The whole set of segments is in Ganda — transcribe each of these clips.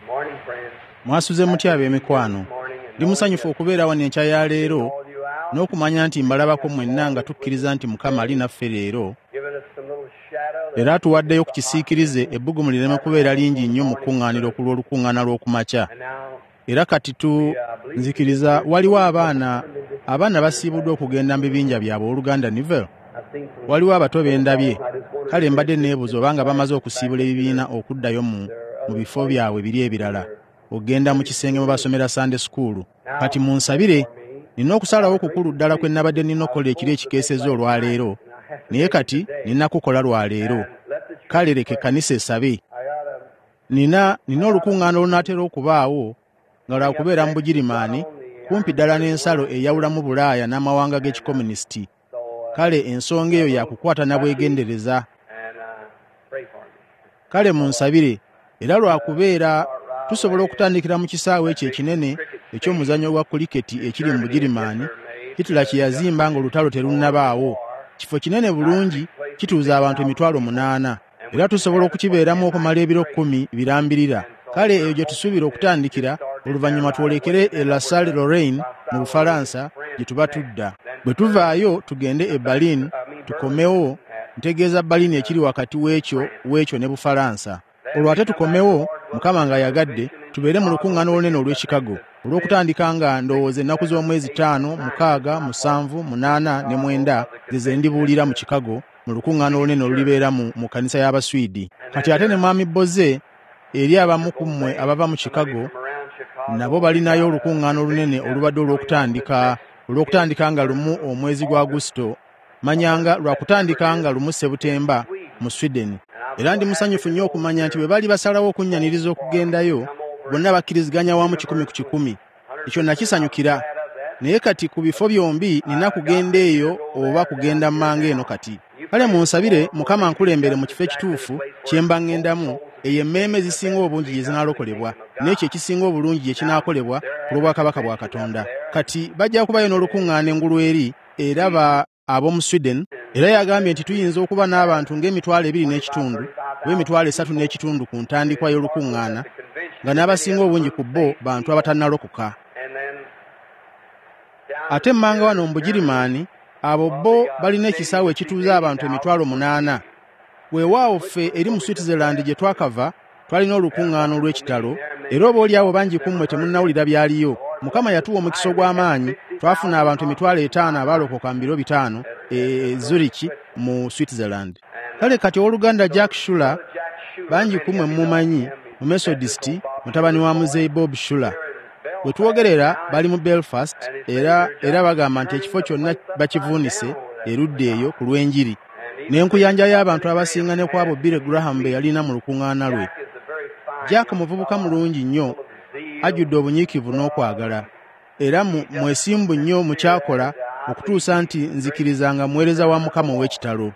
Mwasuze mutya ab'emikwano. Ndi musanyufu okubeera wano enkya ya leero n'okumanya nti mbalabako mwenna nga tukkiriza nti Mukama ali naffe leero. Era atuwaddeyo ku kisiikirize ebbugumu lireme kubeera lingi nnyo mu kkuŋŋaaniro ku lw'olukuŋŋaana lw'okumakya. Era kati nzikiriza waliwo abaana basiibuddwa okugenda mu bibinja byabwe oluganda Nivel. Waliwo abato bendabye. Kale mbadde neebuuza obanga bamaze okusiibula ebibiina okuddayo mu bifo byabwe biri ebirala. Ogenda mu kisenge mwe basomera Sunday School. Kati munsabire, nina okusalawo kukulu ddala kwe nabadde nina okukola ekiri ekikeeseza olwaleero, naye kati nina kukola lwaleero. Kale leke ekkanisa esabe. Nina olukuŋŋaana olunaatera okubaawo nga lwakubeera mu Bugirimaani kumpi ddala n'ensalo eyawulamu Bulaaya n'amawanga g'ekikomunisiti. Kale ensonga eyo yakukwata na bwegendereza. Kale munsabire, era lwakubeera tusobola okutandikira mu kisaawe ekyo ekinene eky'omuzannyo gwa kuliketi ekiri mu Bugirimaani, Hitler kye yazimba ng'olutalo terunnabaawo. Kifo kinene bulungi, kituuza abantu 8,000, era tusobola okukibeeramu okumala ebiro 10 birambirira. Kale eyo gye tusuubira okutandikira, oluvannyuma twolekere e La Salle Lorraine mu Bufalansa gye tuba tudda. Bwe tuvaayo tugende e Berlin, tukomewo, ntegeeza Berlin ekiri wakati w'ekyo ne Bufalansa. Olwo ate tukomewo, Mukama ng'ayagadde, tubeere mu lukuŋŋaana olunene olw'e Chicago. Olw'okutandika nga ndowooza ennaku z'omwezi 5, 6, 7, 8 ne 9 ze ndibuulira mu Chicago mu lukuŋŋaana olunene olulibeera mu kanisa y'Abaswidi. Kati ate ne Mwami Boze eri abamu ku mmwe abava mu Chicago, nabo balinayo olukuŋŋaana olunene olubadde olw'okutandika nga lumu omwezi gwa Agusto, manyanga lwakutandika nga lumu Sebutemba mu Sweden. Era ndi musanyufu nnyo okumanya nti bwe bali basalawo okunnyanirizza okugendayo, bonna bakkiriziganya wamu 10/100. Ekyo nakisanyukira. Naye kati ku bifo byombi nina kugenda eyo oba kugenda mmanga eno kati. Kale munsabire Mukama nkulembere mu kifo ekituufu kye mba ŋŋendamu, eyo emmeeme ezisinga obungi gye zinaalokolebwa, n'ekyo ekisinga obulungi gye kinaakolebwa ku lw'obwakabaka bwa Katonda. Kati bajja kubayo n'olukuŋŋaana engulu eri era ab'omu Sweden, era yagambye nti tuyinza okuba n'abantu ng'emitwalo 2.5 oba emitwalo 3.5 ku ntandikwa y'olukuŋŋaana, nga n'abasinga obungi ku bo bantu abatannalokoka. Ate mmanga wano mu Bugirimaani, abo bo balina ekisaawe ekituuza abantu 8,000. Weewaawo ffe eri mu Switzerland gye twakava twalina olukuŋŋaana olw'ekitalo, era oboolyawo bangi ku mmwe temunnawulira byaliyo. Mukama yatuwa omukisa ogw'amaanyi, twafuna abantu 5,000 abaalokoka mu biro 5 e Zurich mu Switzerland. Kale kati owooluganda Jack Schuller, bangi ku mmwe mumumanyi, mu Methodist, mutabani wa muzeeyi Bob Schuller. Bwe tuwogerera bali mu Belfast, era bagamba nti ekifo kyonna bakivuunise erudda eyo ku lw'enjiri. N'enkuyanja y'abantu abasinga ne kwabo Billy Graham be yalina mu lukuŋŋaana lwe. Jack muvubuka mulungi nnyo, ajjudde obunyiikivu n'okwagala, era mwesimbu nnyo mu kyakola okutuusa nti nzikiriza nga muweereza wa Mukama ow'ekitalo.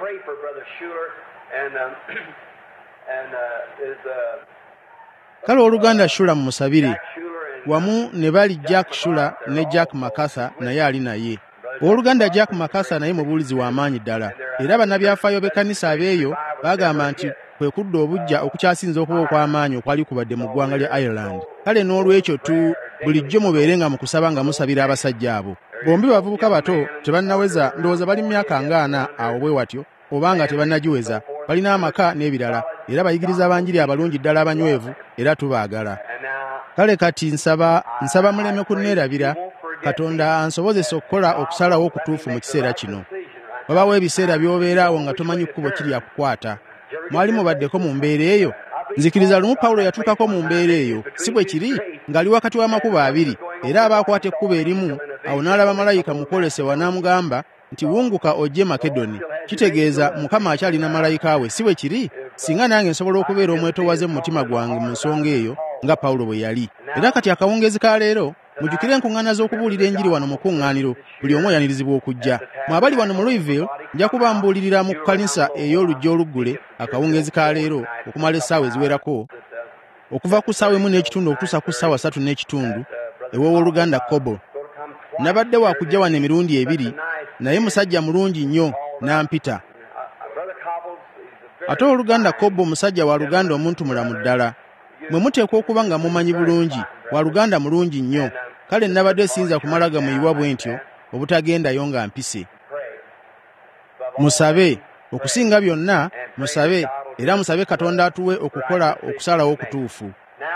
Kale oluganda Schuller mumusabire, wamu ne bali Jack Schuller ne Jack Makasa naye ali naye. Oluganda Jack Makasa naye mubuulizi w'amaanyi ddala, era bannabyafaayo b'ekkanisa abeeyo bagamba nti kwe kudda obujja okukyasinza okuba okw'amaanyi okwali kubadde mu ggwanga lya Ireland. Kale n'olwekyo bulijjo mubeere nga mu kusaba nga musabira abasajja abo. Bombi bavubuka bato, tebannaweza, ndowooza bali mu myaka nga 4 awo bwe watyo, oba nga tebannagiweza, balina amaka n'ebirala, era bayigiriza banjiri abalungi ddala abanywevu, era tubaagala. Kale kati nsaba muleme kunneerabira, Katonda ansobozese okukola okusalawo okutuufu mu kiseera kino. Wabaawo ebiseera by'obeeraawo nga tomanyi kkubo kiri akukwata. Mwali mubaddeko mu mbeera eyo? Nzikiriza lumu Pawulo yatuukako mu mbeera eyo, si bwe kiri, ng'ali wakati w'amakubo 2, era abaakwata ekkubo erimu, awo n'alaba malayika mukwolesebwa n'amugamba nti wunguka ojje Makedoni. Kitegeeza Mukama akyalina malayika we, si bwe kiri? Singa nange nsobola okubeera omwetowaze mu mutima gwange mu nsonga eyo nga Pawulo bwe yali. Era kati akawungeezi ka leero, mujjukire enkuŋŋaana z'okubuulira enjiri wano mu kuŋŋaaniro, buli omu oyanirizibwa okujja. Mwabali wano mu Louisville, nja kuba mbuulirira mu kkanisa ey'olujja oluggule akawungeezi ka leero okumala essaawa eziwerako, okuva ku ssaawa 1:30 okutuusa ku ssaawa 3:30 ew'owooluganda Kobo. Nabadde wa kujja wano emirundi 2, naye musajja mulungi nnyo n'ampita. Ate oluganda Kobo musajja wa luganda omuntu mulamu ddala. mwe muteekwa okuba nga mumanyi bulungi, waluganda mulungi nnyo. Kale nabadde siyinza kumala gamuyiwa bwe ntyo obutagendayo nga mpise. Musabe, okusinga byonna musabe, era musabe Katonda atuwe okukola okusalawo okutuufu.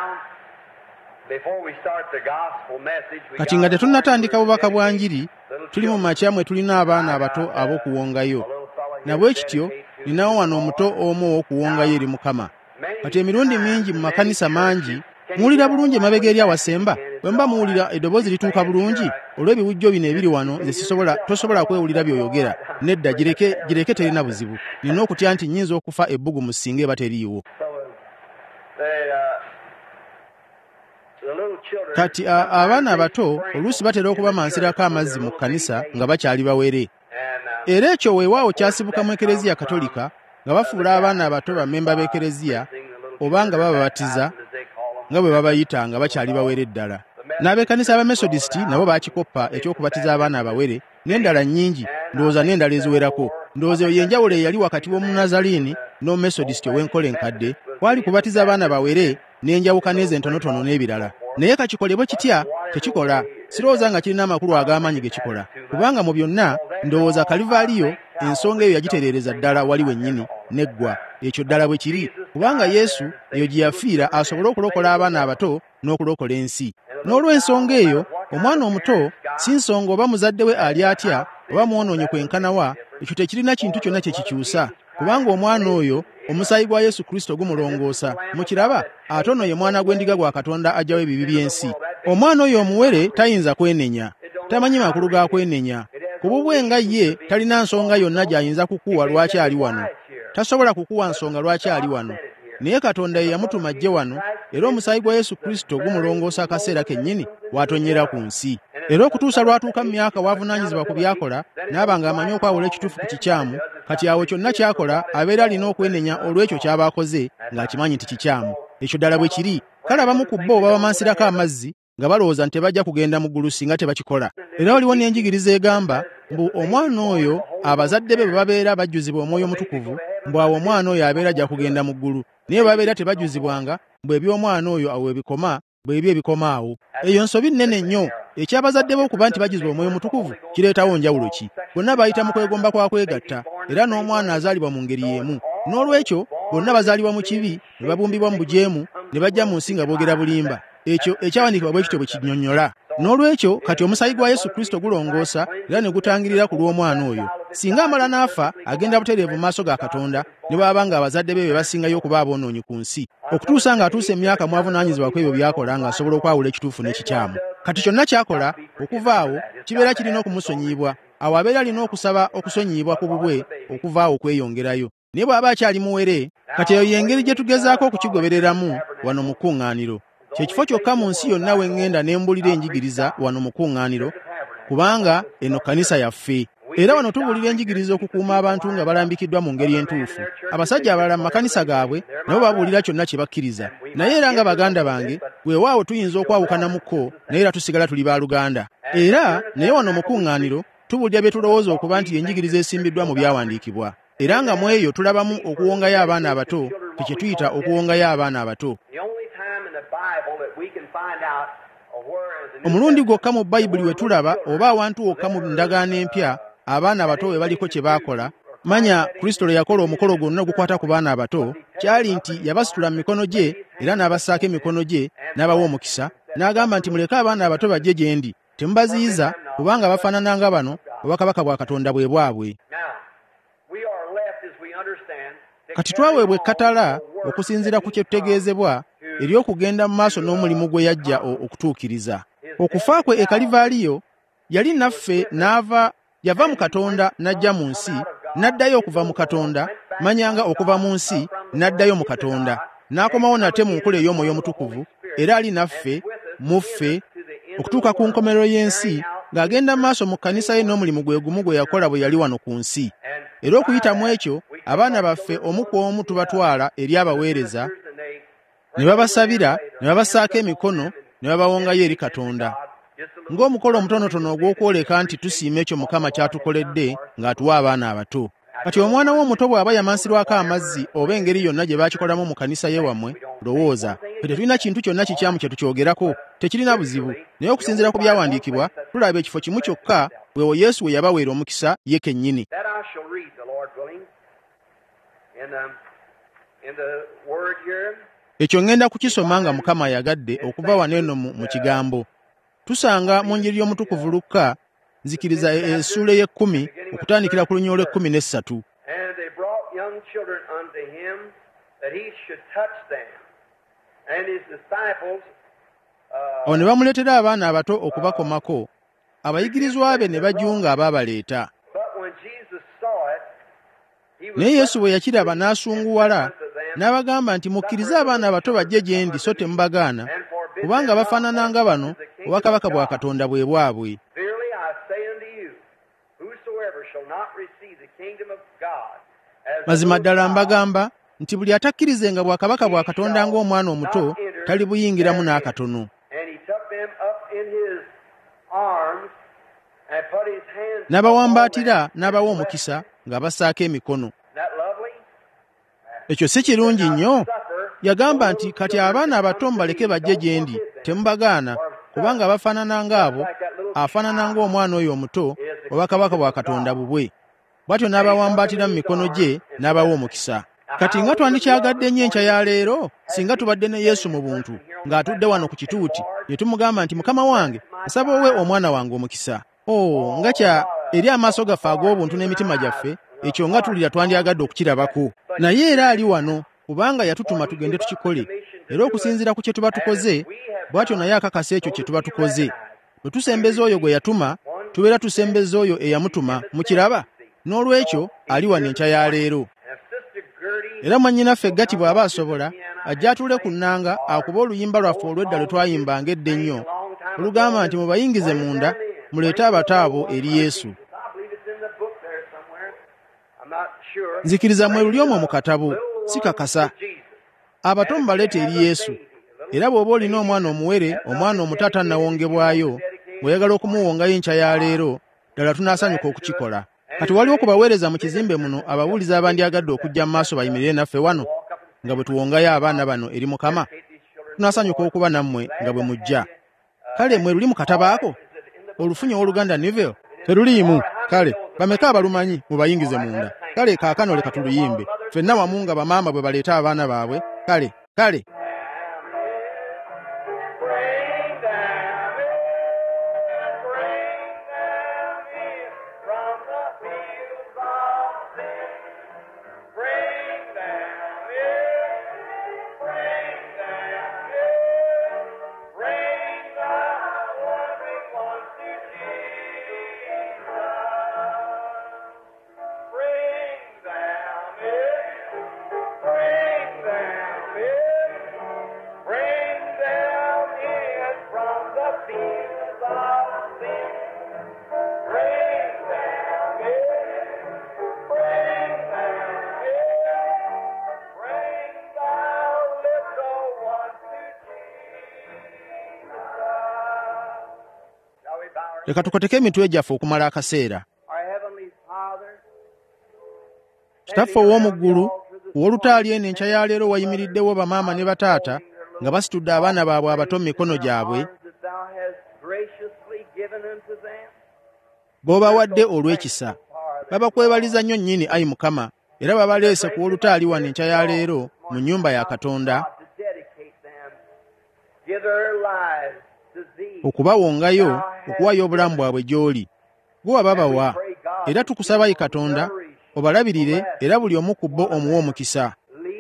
Kati nga tetunnatandika bubaka bwa njiri, tuli mu makya mwe tulina abaana abato ab'okuwongayo. Nabwe kityo ninawo wano omuto omu ow'okuwongayo eri Mukama. Kati emirundi mingi mu makanisa mangi muwulira bulungi emabega eri awasemba. Bwe mba muwulira eddoboozi lituuka bulungi, olw'ebiwujjo bino ebiri wano tosobola kwewulira by'oyogera. Nedda, gireke terina buzibu. Nina okutya nti nnyinza okufa ebbugumu singa eba teriiwo. Kati abaana abato oluusi batera okuba mansirako amazzi mu kkanisa nga bakyali bawere. Era ekyo weewaawo kyasibuka mu Ekereziya Katolika nga bafuula abaana abato bammemba b'Ekereziya oba nga bababatiza nga bwe babayita nga bakyali bawere ddala. N'ab'ekkanisa y'Abamethodisiti nabo baakikoppa eky'okubatiza abaana abawere, n'endala nnyingi, ndowooza n'endala eziwerako. Ndowooza eyo y'enjawulo eyali wakati w'Omunazaliini n'Omumethodisiti ow'enkola enkadde, kwali kubatiza abaana bawere n'enjawukana ezo entonotono n'ebirala. Naye kakikolebwe kitya? Tekikola. Sirowooza nga kirina amakulu ag'amaanyi ge kikola, kubanga mu byonna ndowooza Kalivaaliyo ensonga eyo yagitereereza ddala wali wennyini neggwa. Ekyo ddala bwe kiri, kubanga Yesu eyo gye yafiira asobole okulokola abaana abato n'okulokola ensi. N'olw'ensonga eyo, omwana omuto si nsonga oba muzadde we ali atya oba mwonoonye kwenkana wa, ekyo tekirina kintu kyonna kye kikyusa, kubanga omwana oyo omusaayi gwa Yesu Kristo gumulongoosa. Mukiraba? Ate ono ye mwana gw'endiga gwa Katonda ajjawo ebibi by'ensi. Omwana oyo omuwere tayinza kwenenya, tamanyi makulu ga kwenenya. Ku bubwe nga ye talina nsonga yonna gy'ayinza kukuwa lwaki ali wano. Tasobola kukuwa nsonga lwaki ali wano. Naye Katonda ye yamutuma ajje wano, era omusaayi gwa Yesu Kristo gumulongoosa akaseera kennyini w'atonyera ku nsi. Era okutuusa lwatuuka mu myaka w'avunaanyizibwa ku byakola, n'aba ng'amanyi okwawula ekituufu ku kikyamu, kati awo kyonna ky'akola abeera alina okwenenya olw'ekyo ky'aba akoze ng'akimanyi nti kikyamu. Ekyo ddala bwe kiri. Kale abamu ku bo baba bamansirako amazzi nga balowooza nti tebajja kugenda mu ggulu singa tebakikola. Era waliwo n'enjigiriza egamba mbu omwana oyo abazadde be bwe babeera bajjuzibwa Omwoyo Omutukuvu, mbu awo omwana oyo abeera ajja kugenda mu ggulu. Naye babeera tebajjuzibwanga, mbu eby'omwana oyo awo ebikoma, bwe ebyo ebikoma awo. Eyo nsobi nnene nnyo. Ekyabazadde be okuba nti bajjuzibwa Omwoyo Omutukuvu kireetawo njawulo ki? Bonna bayita mu kwegomba kwa kwegatta, era n'omwana azaalibwa mu ngeri y'emu. N'olwekyo bonna bazaalibwa mu kibi, ne babumbibwa mu bujeemu, ne bajja mu nsi nga boogera bulimba. Ekyo ekyawandiikibwa bwe kityo bwe kinnyonnyola. N'olwekyo kati omusaayi gwa Yesu Kristo gulongoosa era ne gutangirira ku lw'omwana oyo. Singa amala n'afa agenda butereevu mu maaso ga Katonda, ne bw'aba nga abazadde be basingayo okuba aboonoonyi ku nsi, okutuusa ng'atuusa emyaka mwavunaanyizibwa ku ebyo by'akola ng'asobola okwawula ekituufu n'ekikyamu. Kati kyonna ky'akola okuva awo kibeera kirina okumusonyiyibwa. Awo abeera alina okusaba okusonyiyibwa ku bubwe okuva awo okweyongerayo. Naye bw'aba akyali muwere, kati eyo y'engeri gye tugezaako okukigobereramu wano mu kkuŋŋaaniro. Kyekifo kyokka mu nsi yonna we ŋŋenda ne mbulira enjigiriza wano mu kkuŋŋaaniro, kubanga eno kkanisa yaffe. Era wano tubuulira enjigiriza okukuuma abantu nga balambikiddwa mu ngeri entuufu. Abasajja abalala mu makanisa gaabwe nabo babuulira kyonna kye bakkiriza. Naye era nga baganda bange, weewaawo tuyinza okwawukanamuko, naye era tusigala tuli baaluganda. Era naye wano mu kkuŋŋaaniro tubuulira bye tulowooza okuba nti enjigiriza esimbiddwa mu byawandiikibwa. Era nga mu eyo tulabamu okuwongayo abaana abato, kye tuyita okuwongayo abaana abato. Omulundi gwokka mu Bayibuli we tulaba oba awantu wokka mu ndagaano empya abaana abato we baliko kye baakola, manya Kristo lwe yakola omukolo gwonna ogukwata ku baana abato, kyali nti yabasitula mu mikono gye era n'abassaako emikono gye n'abawa omukisa, n'agamba nti muleke abaana abato bajje gye ndi, temubaziyiza kubanga bafaanana nga bano obwakabaka bwa Katonda bwe bwabwe. Kati twaweebwa ekkatala okusinziira ku kye tutegeezebwa ery'okugenda mu maaso n'omulimu gwe yajja okutuukiriza. Okufa kwe e Kalivaaliyo yali naffe yava mu Katonda n'ajja mu nsi, n'addayo okuva mu Katonda, manyanga okuva mu nsi n'addayo mu Katonda, n'akomawo nate mu nkola ey'Omwoyo Omutukuvu, era ali naffe mu ffe okutuuka ku nkomerero y'ensi, ng'agenda mu maaso mu kkanisa ye n'omulimu gwe gumu gwe yakola bwe yali wano ku nsi. Era okuyita mu ekyo abaana baffe omu ku omu tubatwala eri abaweereza, ne babasabira, ne babassaako emikono, ne babawongayo eri Katonda, ng'omukolo omutonotono ogw'okwoleka nti tusiima ekyo Mukama kyatukoledde ng'atuwa abaana abato. Kati omwana w'omuto bw'aba yamansirwako amazzi oba engeri yonna gye baakikolamu mu kkanisa ye wammwe, lowooza ffe tetulina kintu kyonna kikyamu kye tukyogerako, tekirina buzibu, naye okusinziira ku byawandiikibwa tulaba ekifo kimu kyokka weewo Yesu we yabaweera omukisa ye kennyini. Ekyo ngenda kukisoma nga Mukama yagadde okuva wano eno mu kigambo. Tusanga mu Njiri y'Omutukuvu Luka, nzikiriza essuula y'ekkumi okutandikira ku lunyolo lw'ekkumi n'essatu. Awo ne bamuleetera abaana abato okubakomako, abayigirizwa be ne bajunga abaabaleeta. Naye Yesu bwe yakiraba n'asunguwala, n'abagamba nti, mukkirize abaana abato bajje gye ndi so temubagaana, kubanga bafaanana nga bano obwakabaka bwa Katonda bwe bwabwe. Mazima ddala mbagamba nti buli atakkirizenga bwakabaka bwa Katonda ng'omwana omuto talibuyingiramu n'akatono. N'abawambaatira n'abawa omukisa ng'abassaako emikono. Ekyo si kirungi nnyo? Yagamba nti kati abaana abato mubaleke bajje gye ndi, temubagaana, kubanga bafaanana ng'abo, afaanana ng'omwana oyo omuto, obwakabaka bwa Katonda bubwe. Bw'atyo n'abawambaatira mu mikono gye n'abawa omukisa. Kati nga twandikyagadde nnyo enkya ya leero, singa tubadde ne Yesu mu buntu, ng'atudde wano ku kituuti, ne tumugamba nti, Mukama wange, nsaba owe omwana wange omukisa. Nga kya eri amaaso gaffe ag'obuntu n'emitima gyaffe, ekyo nga tulira twandyagadde okukirabako. Naye era ali wano, kubanga yatutuma tugende tukikole, era okusinziira ku kye tuba tukoze, bw'atyo naye akakasa ekyo kye tuba tukoze. Bwe tusembeza oyo gwe yatuma, tubeera tusembeza oyo eyamutuma, mukiraba? N'olwekyo ali wano enkya ya leero. Era mwannyinaffe Gatti bw'aba asobola, ajja atuule ku nnanga akuba oluyimba lwaffe olw'edda lwe twayimbanga edda ennyo, olugamba nti mubayingize munda, muleete abato abo eri Yesu. Nzikiriza mwe luli omwo mu katabo, si kakasa. Abato mubaleete eri Yesu. Era bw'oba olina omwana omuwere, omwana omuto atannawongebwayo, ng'oyagala okumuwongayo enkya ya leero, ddala tunaasanyuka okukikola. Kati waliwo okubaweereza mu kizimbe muno ababuulizi abandyagadde okujja mu maaso bayimirire naffe wano, nga bwe tuwongayo abaana bano eri Mukama? Tunaasanyuka okuba nammwe nga bwe mujja. Kale mwe luli mu katabo ako? Olufunye oluganda Nivel? Teruliimu. Kale, bameka abalumanyi mubayingize munda. Kale kaakano leka tuluyimbe. Ffenna wamu nga bamaama bwe baleeta abaana baabwe. Kale. Leka tukoteke emitwe gyaffe okumala akaseera. Kitaffe ow'omu ggulu, w'olutaali eno enkya ya leero wayimiriddewo bamaama ne bataata nga basitudde abaana baabwe abato mu mikono gyabwe, b'obawadde olw'ekisa. Babakwebaliza nnyo nnyini, Ayi Mukama, era babaleese ku w'olutaali wano enkya ya leero mu nnyumba ya Katonda, okubawongayo, okuwayo obulamu bwabwe gy'oli. Gwe wababawa, era tukusaba Ayi Katonda, obalabirire, era buli omu ku bo omuwe omukisa.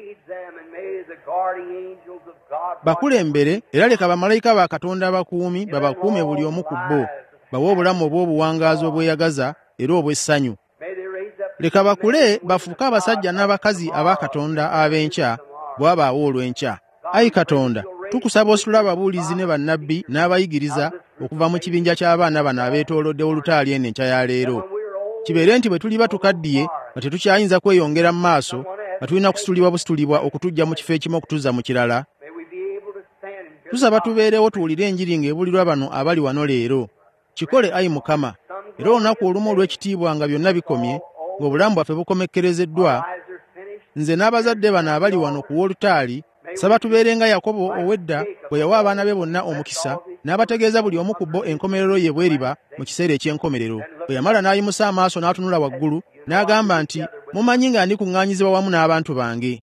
Bakulembere, era leka bamalayika ba Katonda abakuumi babakuume buli omu ku bo, bawe obulamu obw'obuwangaazi obweyagaza era obw'essanyu. Leka bakule bafuuke abasajja n'abakazi aba Katonda ab'enkya bw'abaawo olw'enkya. Ayi Katonda, tukusaba ositule ababuulizi ne bannabbi n'abayigiriza okuva mu kibinja ky'abaana bano abeetoolodde olutaali eno enkya ya leero. Kibeere nti bwe tuliba tukaddiye nga tetukyayinza kweyongera mu maaso, nga tulina kusitulibwa busitulibwa okutuggya mu kifo ekimu okutuzza mu kirala. Tusaba tubeerewo tuwulire enjiri ng'ebulirwa bano abali wano leero. Kikole Ayi Mukama, era olunaku olumu olw'ekitiibwa nga byonna bikomye, ng'obulamu bwaffe bukomekkerezeddwa, nze n'abazadde bano abali wano ku w'olutaali saba tubeerenga Yakobo ow'edda bwe yawa abaana be bonna omukisa n'abategeeza buli omu ku bo enkomerero ye bweriba mu kiseera eky'enkomerero. Bwe yamala n'ayimusa amaaso n'atunula waggulu n'agamba nti, mumanyi nga ndikuŋŋaanyizibwa wamu n'abantu bange.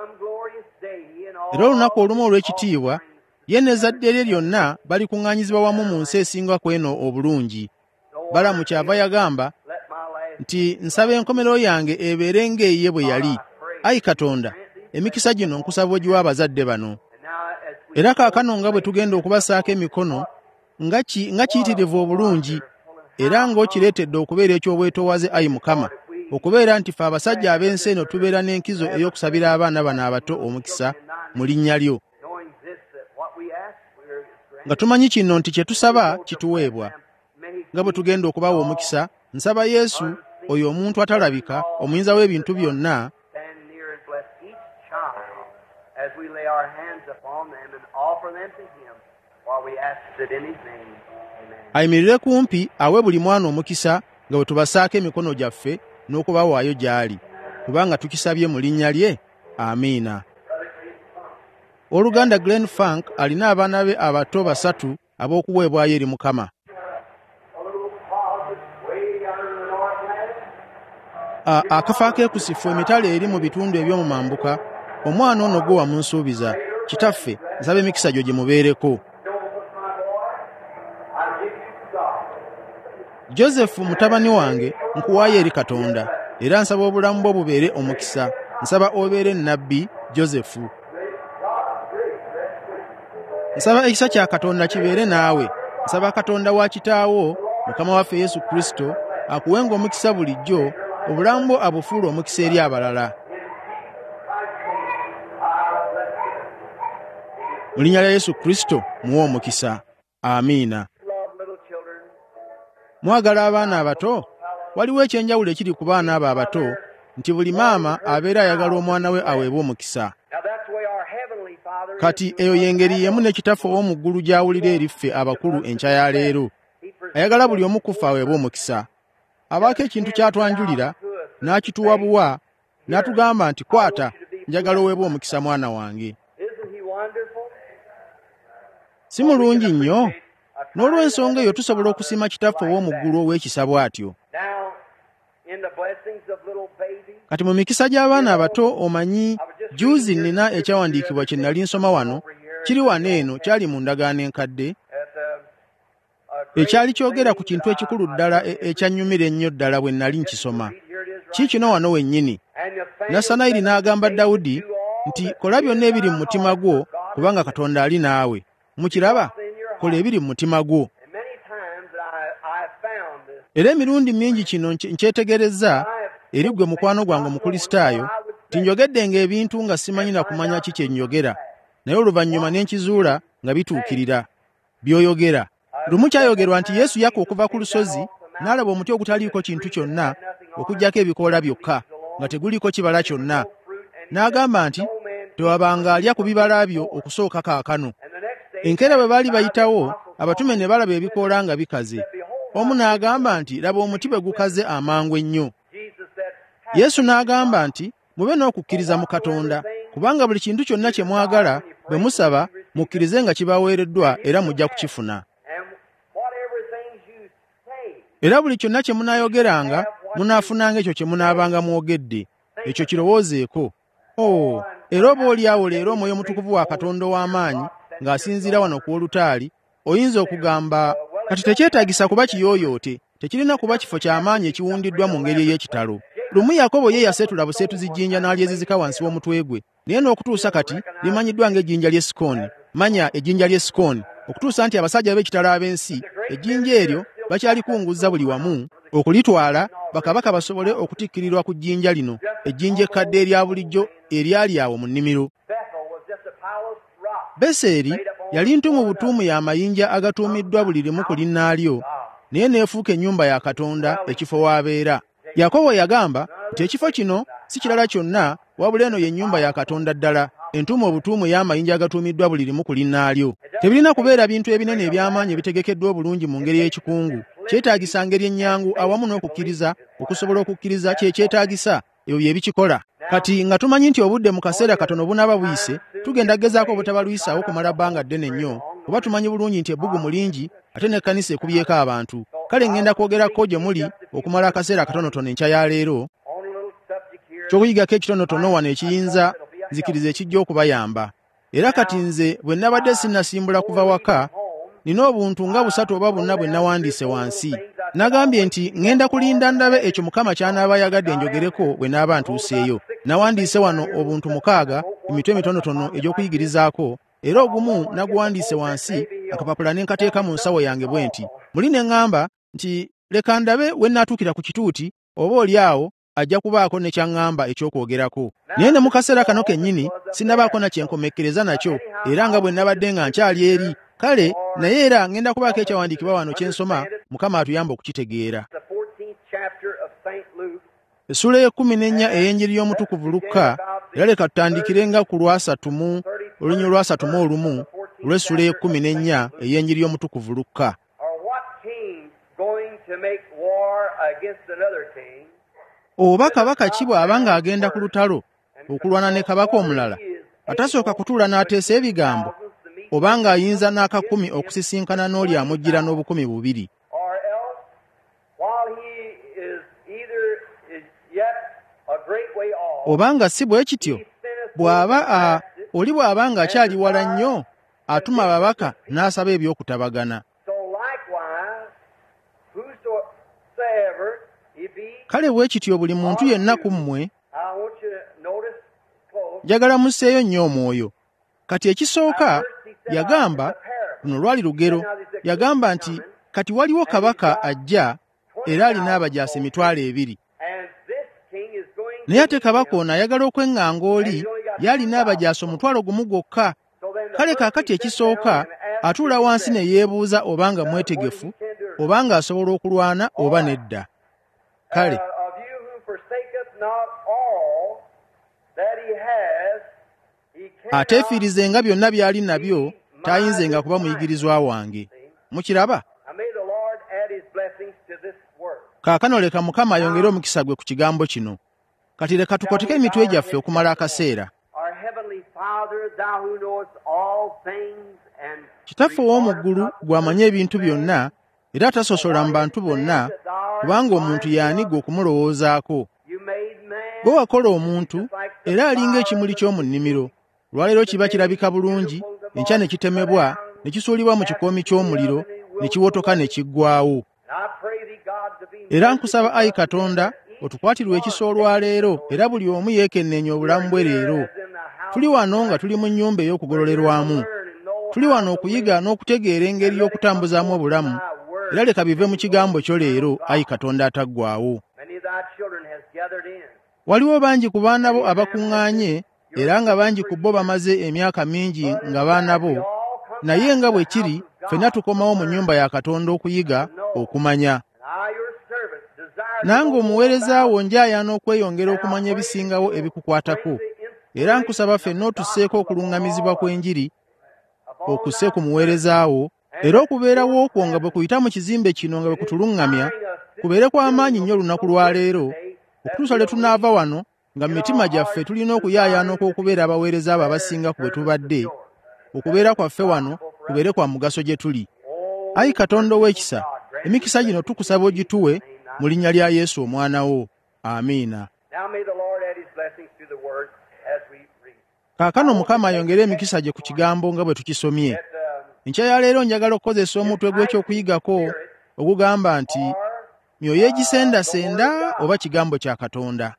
Era olunaku olumu olw'ekitiibwa ye n'ezzadde lye lyonna balikuŋŋaanyizibwa wamu mu nsi esinga kweno obulungi. Balamu kyava yagamba nti nsaba enkomerero yange ebeere ng'eye bwe yali. Ayi Katonda, emikisa gino nkusaba ogiwa abazadde bano. Era kaakano nga bwe tugenda okubasaako emikono nga kiyitirivu obulungi era ng'okireetedde okubeera eky'obwetoowaze, Ayi Mukama, okubeera nti ffe abasajja ab'ensi eno tubeera n'enkizo ey'okusabira abaana bano abato omukisa mu linnya lyo, nga tumanyi kino nti kye tusaba kituweebwa. Nga bwe tugenda okubawa omukisa, nsaba Yesu oyo omuntu atalabika, omuyinza w'ebintu byonna, ayimirire kumpi awe buli mwana omukisa nga bwe tubasaako emikono gyaffe n'okubawaayo gy'ali, kubanga tukisabye mu linnya lye. Amiina. Oluganda Glenn Funk alina abaana be abato 3 ab'okuweebwayo eri Mukama. Akafo ak'ekusifu emitala eri mu bitundu eby'omu mambuka, omwana ono gwe wamunsuubiza. Kitaffe, nsaba emikisa gyo gye mubeereko. Joseph mutabani wange nkuwaayo eri Katonda, era nsaba obulamu bwo bubeere omukisa. Nsaba obeere nnabbi Joseph. Nsaba ekisa kya Katonda kibeere naawe. Nsaba Katonda wa kitaawo Mukama waffe Yesu Kristo akuwenga omukisa bulijjo, obulamu bwo abufuula omukisa eri abalala. Mu linnya lya Yesu Kristo muwe omukisa. Amiina. Mwagala abaana abato? Waliwo ekyenjawulo ekiri ku baana abo abato nti buli maama abeera ayagala omwana we aweebwe omukisa. Kati eyo y'engeri yemu ne Kitaffe ow'omu ggulu gy'awulira eri ffe abakulu enkya ya leero. Ayagala buli omu ku ffe aweebwe omukisa. Abaako ekintu ky'atwanjulira n'akituwa buwa n'atugamba nti, kwata, njagala oweebwe omukisa mwana wange. Si mulungi nnyo? N'olw'ensonga eyo tusobola okusiima Kitaffe ow'omu ggulu ow'ekisa bw'atyo. Kati mu mikisa gy'abaana abato, omanyi, juuzi nina ekyawandiikibwa kye nnali nsoma wano, kiri wano eno, kyali mu ndagaano enkadde, ekyali kyogera ku kintu ekikulu ddala ekyannyumira ennyo ddala bwe nnali nkisoma. Kiikino wano wennyini. Nasanayiri n'agamba Dawudi nti, kola byonna ebiri mu mutima gwo, kubanga Katonda ali naawe. Mukiraba? Kola ebiri mu mutima gwo. Era emirundi mingi kino nkyetegerezza eri ggwe mukwano gwange Omukristaayo, tinjogedenga ebintu nga simanyi na kumanya ki kye njogera, naye oluvannyuma ne nkizuula nga bituukirira by'oyogera. Lumu kyayogerwa nti Yesu yakka okuva ku lusozi n'alaba omuti ogutaliiko kintu kyonna okuggyako ebikoola byokka, nga teguliiko kibala kyonna. N'agamba nti tewabanga alya ku bibala byo okusooka kaakano. Enkeera bwe baali bayitawo, abatume ne balaba ebikoola nga bikaze. Omu n'agamba nti, laba omuti bwe gukaze amangu ennyo. Yesu n'agamba nti, mube n'okukkiriza mu Katonda, kubanga buli kintu kyonna kye mwagala bwe musaba mukkirize nga kibaweereddwa era mujja kukifuna. Era buli kyonna kye munaayogeranga munaafunanga ekyo kye munaabanga mwogedde. Ekyo kirowoozeeko. Era oba oliawo leero Omwoyo Mutukuvu wa Katonda ow'amaanyi ng'asinziira wano ku olutaali, oyinza okugamba, kati tekyetaagisa kuba kiyooyoote, tekirina kuba kifo ky'amaanyi ekiwundiddwa mu ngeri ey'ekitalo. Lumu Yakobo ye yaseetula buseetuzi jjinja n'alyezizika wansi w'omutwe gwe, naye n'okutuusa kati limanyiddwa ng'ejjinja ly'Esikoni. Manya ejjinja ly'Esikoni, okutuusa nti abasajja b'ekitalo ab'ensi ejjinja eryo bakyalikunguza buli wamu okulitwala bakabaka basobole okutikkirirwa ku jjinja lino, ejjinja ekkadde erya bulijjo eryali awo mu nnimiro. Beseri yali ntumu butuumu y'amayinja agatuumiddwa buli limu ku linnaalyo, naye neefuuka ennyumba ya Katonda, ekifo w'abeera. Yakobo yagamba nti ekifo kino si kirala kyonna wabula eno y'ennyumba ya Katonda ddala, entumu obutuumu y'amayinja agatuumiddwa buli limu ku linnaalyo. Tebirina kubeera bintu ebinene eby'amaanyi ebitegekeddwa obulungi mu ngeri y'ekikungu. Kyetaagisa ngeri ennyangu awamu n'okukkiriza, okusobola okukkiriza kye kyetaagisa, ebyo bye bikikola. Kati nga tumanyi nti obudde mu kaseera katono bunaaba buyise, tugenda gezaako obutabaluyisaawo kumala bbanga ddene nnyo, kuba tumanyi bulungi nti ebbugumu lingi ate n'ekkanisa ekubyeko abantu. Kale ngenda kwogerako gye muli okumala akaseera katonotono enkya ya leero, ky'okuyigako ekitonotono wano ekiyinza nzikiriza ekijja okubayamba. Era kati nze bwe nabadde sinnasimbula kuva waka, nina obuntu nga 3 oba 4 bwe nawandiise wansi. Nagambye nti ngenda kulinda ndabe ekyo Mukama ky'anaaba yagadde njogereko bwe naaba ntuuseeyo. Nawandiise wano obuntu 6 emitwe mitonotono egy'okuyigirizaako, era ogumu naguwandiise wansi akapapula ne nkateeka mu nsawo yange bwe nti, muli ne ŋŋamba nti leka ndabe we naatuukira ku kituuti oba oli awo ajja kubaako ne kyaŋŋamba eky'okwogerako. Naye ne mu kaseera kano kennyini sinnabaako na kyenkomekkereza nakyo, era nga bwe nabadde nga nkyali eri. Kale naye era ngenda kubaako ekyawandiikibwa wano kye nsoma, Mukama atuyambe okukitegeera. Essula y'e14 ey'enjiri y'omutukuvu Lukka, era leka tutandikirenga ku olunyiriri lwa 31 olw'essula y'e14 ey'enjiri y'omutukuvu Lukka. Oba kabaka ki bw'aba ng'agenda ku lutalo okulwana ne kabaka omulala, atasooka kutuula n'ateesa ebigambo, oba ng'ayinza n'aka10 okusisinkana n'oli amujjira n'obukumi 2. Oba nga si bwe kityo, oli bw'aba ng'akyali wala nnyo, atuma ababaka n'asaba ebyokutabagana. Kale bwe kityo buli muntu yenna ku mmwe, njagala musseeyo nnyo omwoyo. Kati ekisooka yagamba, luno lwali lugero, yagamba nti kati waliwo kabaka ajja era alina abajaasi 200. Naye ate kabaka ono ayagala okweŋŋanga oli yalina abajaasi 1,000 gwokka. Kale kaakati ekisooka atuula wansi ne yeebuuza obanga mwetegefu, obanga asobola okulwana oba nedda. Kale ateefiirizenga byonna by'ali nabyo, tayinzenga kuba muyigirizwa wange. Mukiraba? Kaakano leka Mukama ayongere omukisa gwe ku kigambo kino. Kati leka tukoteke emitwe gyaffe okumala akaseera. Kitaffe ow'omu ggulu gw'amanyi ebintu byonna, era tasosola mu bantu bonna, kubanga omuntu y'ani gwe okumulowoozaako. Gwe wakola omuntu, era alinga ekimuli ky'omu nnimiro. Olwaleero kiba kirabika bulungi, enkya ne kitemebwa, ne kisuulibwa mu kikoomi ky'omuliro, ne kiwotoka ne kiggwaawo. Era nkusaba, Ayi Katonda, otukwatirwe ekisa olwaleero, era buli omu yeekenneenya obulamu bwe leero. Tuli wano nga tuli mu nnyumba ey'okugololerwamu. Tuli wano okuyiga n'okutegeera engeri y'okutambuzaamu obulamu, era leka bive mu kigambo kyo leero, Ayi Katonda ataggwaawo. Waliwo bangi ku baana bo abakuŋŋaanye, era nga bangi ku bo bamaze emyaka mingi nga baana bo, naye nga bwe kiri, ffenna tukomawo mu nnyumba ya Katonda okuyiga, okumanya. Nange omuweereza wo njayaana okweyongera okumanya ebisingawo ebikukwatako, era nkusaba ffenna otusseeko okuluŋŋamizibwa kw'enjiri okusse ku muweereza wo, era okubeerawo okwo nga bwe kuyita mu kizimbe kino nga bwe kutuluŋŋamya, kubeere kw'amaanyi nnyo olunaku lwa leero, okutuusa lwe tunaava wano nga mu mitima gyaffe tulina okuyaayaana okw'okubeera abaweereza abo abasinga ku bwe tubadde, okubeera kwaffe wano kubeere kwa mugaso gye tuli. Ayi Katonda ow'ekisa, emikisa gino tukusaba ogituwe mu linnya lya Yesu omwana wo. Amiina. Kaakano Mukama ayongere emikisa gye ku kigambo nga bwe tukisomye. Enkya ya leero njagala okukozesa omutwe gw'ekyokuyigako ogugamba nti myoyo egisendasenda oba kigambo kya Katonda.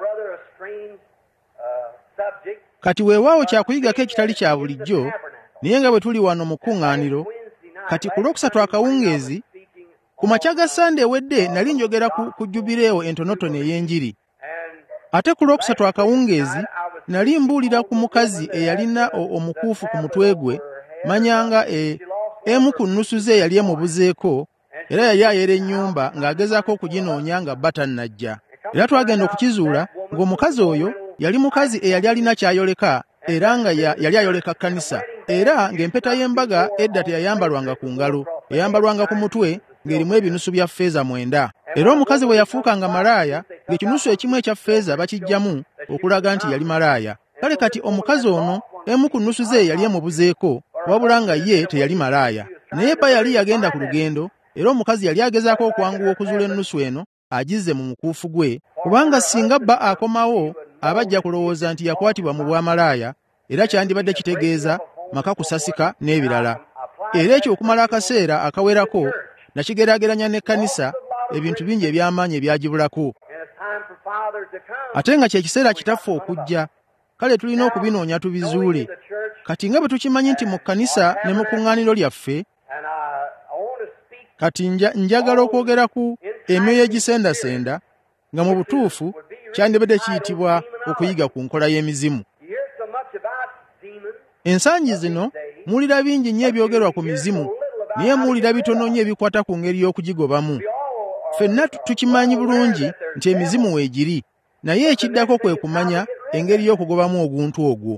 Kati weewaawo kyakuyigako ekitali kya bulijjo, naye nga bwe tuli wano mu kkuŋŋaaniro, kati ku Lwokusatu akawungeezi, ku makya ga Sande ewedde nali njogera ku Jubireewo entonotono ey'enjiri. Ate ku Lwokusatu akawungeezi nali mbuulira ku mukazi eyalina omukuufu ku mutwe gwe, manyanga emu ku nnusu ze yali emubuzeeko, era yali ayera ennyumba ng'agezaako okuginoonya nga bba tannajja. Era twagenda okukizuula ng'omukazi oyo yali mukazi eyali alina ky'ayoleka, era nga yali ayoleka kkanisa, era ng'empeta y'embaga edda teyayambalwanga ku ngalo, yayambalwanga ku mutwe ng'erimu ebinusu bya ffeeza 9. Era omukazi bwe yafuukanga malaaya, ng'ekinusu ekimu ekya ffeeza bakiggyamu okulaga nti yali malaaya. Kale kati omukazi ono emu ku nnusu ze yali emubuzeeko, wabula nga ye teyali malaaya. Naye bba yali yagenda ku lugendo, era omukazi yali agezaako okwanguwa okuzuula ennusu eno agizze mu mukuufu gwe, kubanga singa bba akomawo aba ajja kulowooza nti yakwatibwa mu bwamalaaya, era kyandibadde kitegeeza maka kusasika n'ebirala. Era ekyo okumala akaseera akawerako nakigeraageranya n'ekkanisa, ebintu bingi eby'amaanyi ebyagibulako. Ate nga kye kiseera kitaffe okujja, kale tulina okubinoonya tubizuule. Kati nga bwe tukimanyi nti mu kkanisa ne mu kuŋŋaaniro lyaffe, kati njagala okwogera ku emyoyo egisendasenda, nga mu butuufu kyandibadde kiyitibwa okuyiga ku nkola y'emizimu. Ensangi zino muwulira bingi nnyo ebyogerwa ku mizimu, naye muwulira bitono nnyo ebikwata ku ngeri y'okugigobamu. Ffenna tukimanyi bulungi nti emizimu weegiri, naye ekiddako kwe kumanya engeri y'okugobamu oguntu ogwo.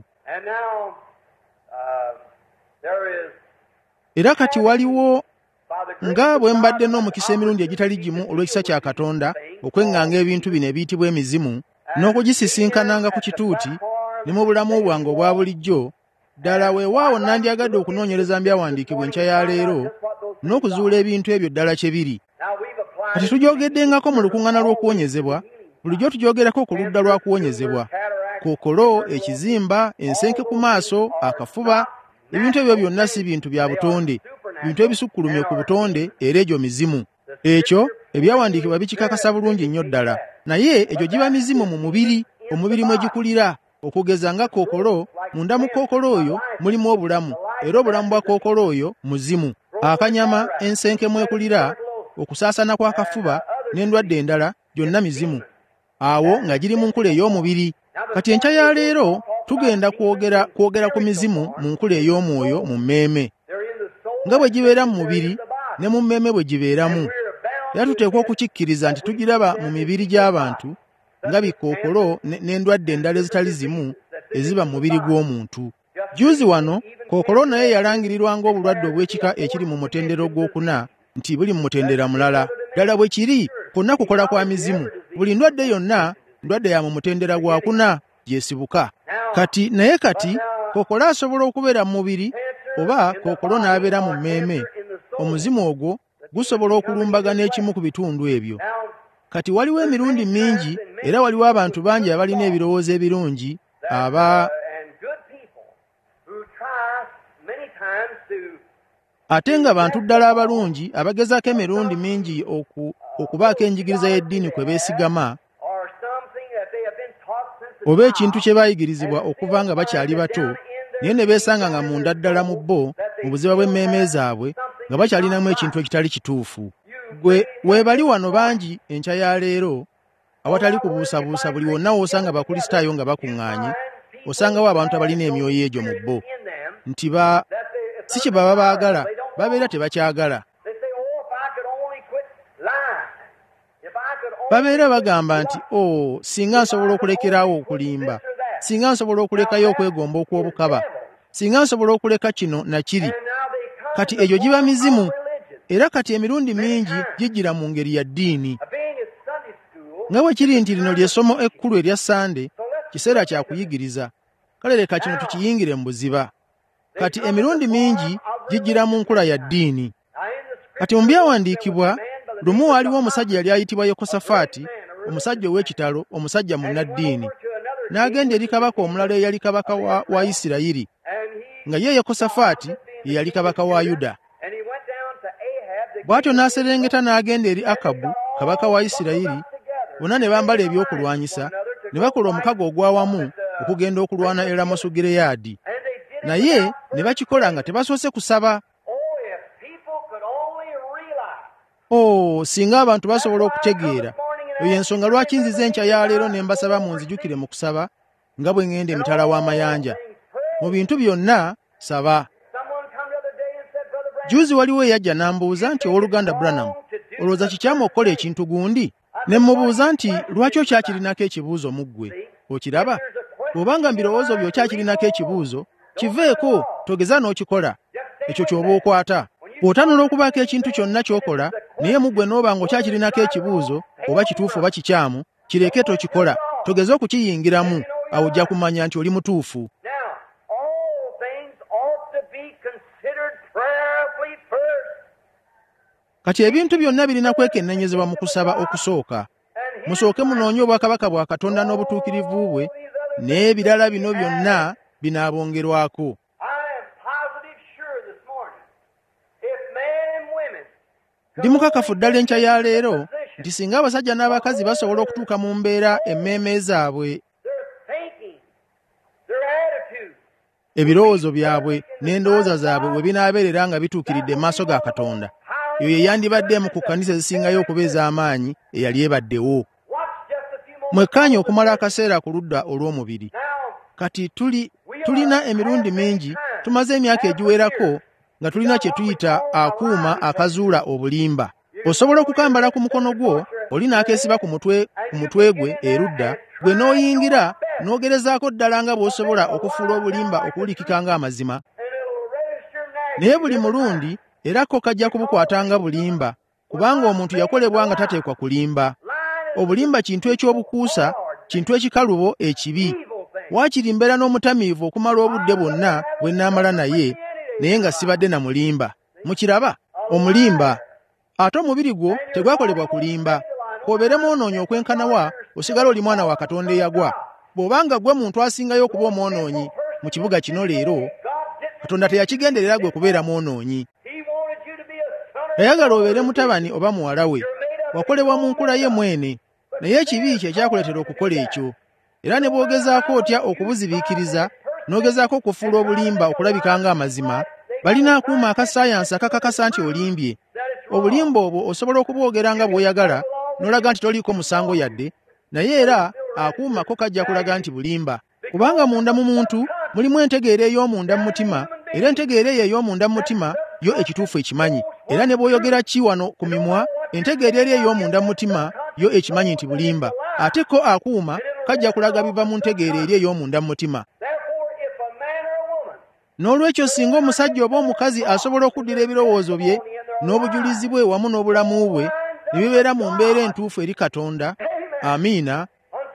Era kati waliwo, nga bwe mbadde n'omukisa emirundi egitali gimu olw'ekisa kya Katonda okweŋŋanga ebintu bino ebiyitibwa emizimu, n'okugisisinkanga ku kituuti ne mu bulamu bwange obwa bulijjo, ddala weewaawo nandyagadde okunoonyereza mu byawandiikibwa enkya ya leero n'okuzuula ebintu ebyo ddala kye biri. Kati tugyogedengako mu lukuŋŋaana lw'okuwonyezebwa, bulijjo tugyogerako ku ludda lwa kuwonyezebwa. Kookolo, ekizimba, ensenke ku maaso, akafuba, ebintu ebyo byonna si bintu bya butonde, bintu ebisukkulumye ku butonde, era egyo mizimu. Ekyo ebyawandiikibwa bikikakasa bulungi nnyo ddala. Naye egyo giba mizimu mu mubiri, omubiri mwe gikulira, okugeza nga kookolo, munda mu kookolo oyo mulimu obulamu, era obulamu bwa kookolo oyo muzimu. Akanyama, ensenke mwekulira, okusaasana kw'akafuba n'endwadde endala gyonna mizimu. Awo nga giri mu nkula ey'omubiri. Kati enkya ya leero tugenda kwogera ku mizimu mu nkula ey'omwoyo mu mmeeme, nga bwe gibeera mu mubiri ne mu mmeeme bwe gibeeramu. Era tuteekwa okukikkiriza nti tugiraba mu mibiri gy'abantu nga bikookolo n'endwadde endala ezitali zimu eziba mu mubiri gw'omuntu. Juuzi wano kookolo naye yalangirirwanga obulwadde obw'ekika ekiri mu mutendera ogwokuna nti buli mu mutendera mulala. Ddala bwe kiri, kwonna kukola kwa mizimu. Buli ndwadde yonna ndwadde ya mu mutendera gwakuna gyesibuka. Kati kookolo asobola okubeera mu mubiri oba kookolo n'abeera mu mmeeme. Omuzimu ogwo gusobola okulumbagana ekimu ku bitundu ebyo. Kati waliwo emirundi mingi era waliwo abantu bangi abalina ebirowoozo ebirungi ate nga bantu ddala abalungi abagezaako emirundi mingi okubaako enjigiriza y'eddiini kwe beesigama, oba ekintu kye baayigirizibwa okuva nga bakyali bato, naye ne beesanga nga munda ddala mu bo mu buziba bw'emmeeme zaabwe nga bakyalinamu ekintu ekitali kituufu. Gwe weebali wano bangi enkya ya leero awatali kubuusabuusa, buli wonna w'osanga bakristaayo nga bakuŋŋaanye, osangawo abantu abalina emyoyo egyo mu bo, nti si kye baba baagala, babeera tebakyagala. Babeera bagamba nti, singa nsobola okulekeraawo okulimba, singa nsobola okulekayo okwegomba okw'obukaba, singa nsobola okuleka kino na kiri. Kati egyo giba mizimu, era kati emirundi mingi gijjira mu ngeri ya ddiini. Nga bwe kiri nti lino ly'essomo ekkulu erya Sande, kiseera kya kuyigiriza. Kale leka kino tukiyingire mu buziba. Kati emirundi mingi gijjira mu nkula ya ddiini. Kati mu byawandiikibwa, lumu waaliwo omusajja yali ayitibwa Yekosafaati, omusajja ow'ekitalo, omusajja munnaddiini. N'agenda eri kabaka omulala eyali kabaka wa Isirayiri, nga ye Yekosafaati ye yali kabaka wa Yuda. Bw'atyo n'aserengeta n'agenda eri Akabu kabaka wa Isirayiri, bonna ne bambala ebyokulwanyisa, ne bakola omukago ogw'awamu okugenda okulwana e Lamosu Gireyaadi. Naye ne bakikola nga tebasoose kusaba. Singa abantu basobola okutegeera. Eyo ensonga lwaki nziza enkya ya leero ne mbasaba munzijukire mu kusaba nga bwe ŋŋenda emitala w'amayanja. Mu bintu byonna saba. Juuzi waliwo eyajja n'ambuuza nti, owooluganda Branham, olowooza kikyamu okukola ekintu gundi? Ne mmubuuza nti, lwaki okyakirinako ekibuuzo mu ggwe? Okiraba? Bw'obanga mu birowoozo byo okyakirinako ekibuuzo, kiveeko, togeza n'okikola. Ekyo ky'oba okwata. Bw'otanula okubaako ekintu kyonna ky'okola, naye mu ggwe n'oba ng'okyakirinako ekibuuzo, oba kituufu oba kikyamu, kireke tokikola. Togeza okukiyingiramu, awo ojja kumanya nti oli mutuufu. Kati ebintu byonna birina kwekennenyezebwa mu kusaba okusooka. Musooke munoonye obwakabaka bwa Katonda n'obutuukirivu bwe, n'ebirala bino byonna binaabongerwako. Ndi mukakafu ddala enkya ya leero nti singa abasajja n'abakazi basobola okutuuka mu mbeera emmeeme zaabwe, ebirowoozo byabwe n'endowooza zaabwe bwe binaabeerera nga bituukiridde mu maaso ga Katonda, eyo ye yandibaddeemu ku kkanisa ezisingayo okuba ez'amaanyi eyali ebaddewo. Mwekkaanye okumala akaseera ku ludda olw'omubiri. Kati tulina emirundi mingi, tumaze emyaka egiwerako nga tulina kye tuyita akuuma akazuula obulimba. Osobola okukambala ku mukono gwo, oli n'akeesiba ku mutwe gwe erudda, gwe n'oyingira n'ogerezaako ddala nga bw'osobola okufuula obulimba okuwulikika ng'amazima. Naye buli mulundi era ko kajja kubukwatanga bulimba, kubanga omuntu yakolebwa nga tateekwa kulimba. Obulimba kintu eky'obukuusa, kintu ekikalubo ekibi. Waakiri mbeera n'omutamiivu okumala obudde bwonna bwe nnaamala naye, naye nga sibadde na mulimba. Mukiraba? Omulimba. Ate omubiri gwo tegwakolebwa kulimba. K'obeere mwonoonyi okwenkanawa, osigala oli mwana wa Katonda eyagwa. Bw'obanga gwe muntu asingayo okuba omwonoonyi mu kibuga kino leero, Katonda teyakigenderera gwe kubeera mwonoonyi. Yayagala obeere mutabani oba muwala we. Wakolebwa mu nkula ye mwene, naye ekibi kye kyakuleetera okukola ekyo. Era ne bw'ogezaako otya okubuzibiikiriza, n'ogezaako okufuula obulimba okulabika ng'amazima, balina akuuma akasayansi akakakasa nti olimbye. Obulimba obwo osobola okubwogera nga bw'oyagala, n'olaga nti toliiko musango yadde, naye era akuuma ko kajja kulaga nti bulimba. Kubanga munda mu muntu mulimu entegeera ey'omunda mu mutima, era entegeera eyo ey'omunda mu mutima yo ekituufu ekimanyi. Era ne bw'oyogera ki wano ku mimwa, entegeera eri ey'omunda mu mutima yo ekimanyi nti bulimba. Ate ko akuuma kajja kulaga biva mu ntegeera eri ey'omunda mu mutima. N'olwekyo singa omusajja oba omukazi asobola okuddira ebirowoozo bye n'obujulizi bwe wamu n'obulamu bwe ne bibeera mu mbeera entuufu eri Katonda, amiina,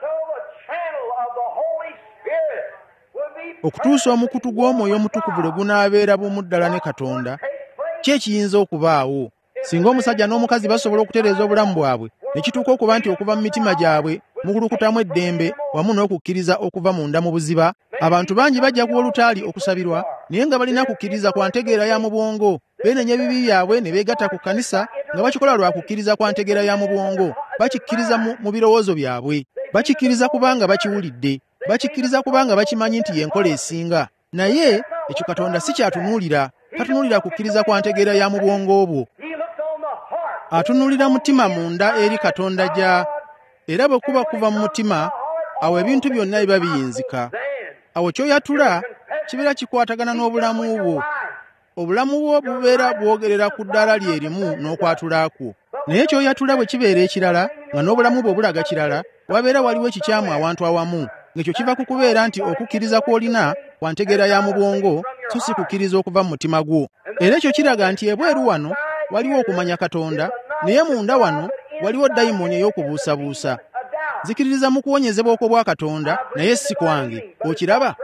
okutuusa omukutu gw'Omwoyo Omutukuvu lwe gunaabeera bumu ddala ne Katonda, ki ekiyinza okubaawo? Singa omusajja n'omukazi basobola okutereeza obulamu bwabwe ne kituuka okuba nti okuva mu mitima gyabwe mugulukutamu eddembe wamu n'okukkiriza okuva munda mu buziba, abantu bangi bajja kuwa olutaali okusabirwa, naye nga balina kukkiriza kwa ntegeera ya mu bwongo. Beenenya ebibi byabwe ne beegatta ku kkanisa nga bakikola lwa kukkiriza kwa ntegeera ya mu bwongo. Bakikkiriza mu birowoozo byabwe, bakikkiriza kubanga bakiwulidde, bakikkiriza kubanga bakimanyi nti y'enkola esinga. Naye ekyo Katonda si kyatunuulira. Tatunuulira kukkiriza kwa ntegeera ya mu bwongo bwo. Atunuulira mutima munda eri Katonda gya, era bwe kuba kuva mu mutima, awo ebintu byonna biba biyinzika. Awo ky'oyatula kibeera kikwatagana n'obulamu bwo. Obulamu bwo bubeera bwogerera ku ddaala lye limu n'okwatula kwo. Naye ky'oyatula bwe kibeera ekirala, nga n'obulamu bwo bulaga kirala, wabeera waliwo ekikyamu awantu awamu, ng'ekyo kiva ku kubeera nti okukkiriza kw'olina kwa ntegeera ya mu bwongo, so si kukkiriza okuva mu mutima gwo. Era ekyo kiraga nti ebweru wano waliwo okumanya Katonda, naye munda wano waliwo dayimooni ey'okubuusabuusa. Nzikiririza mu kuwonyezebwa okw'obwa Katonda, naye si kwange. Okiraba?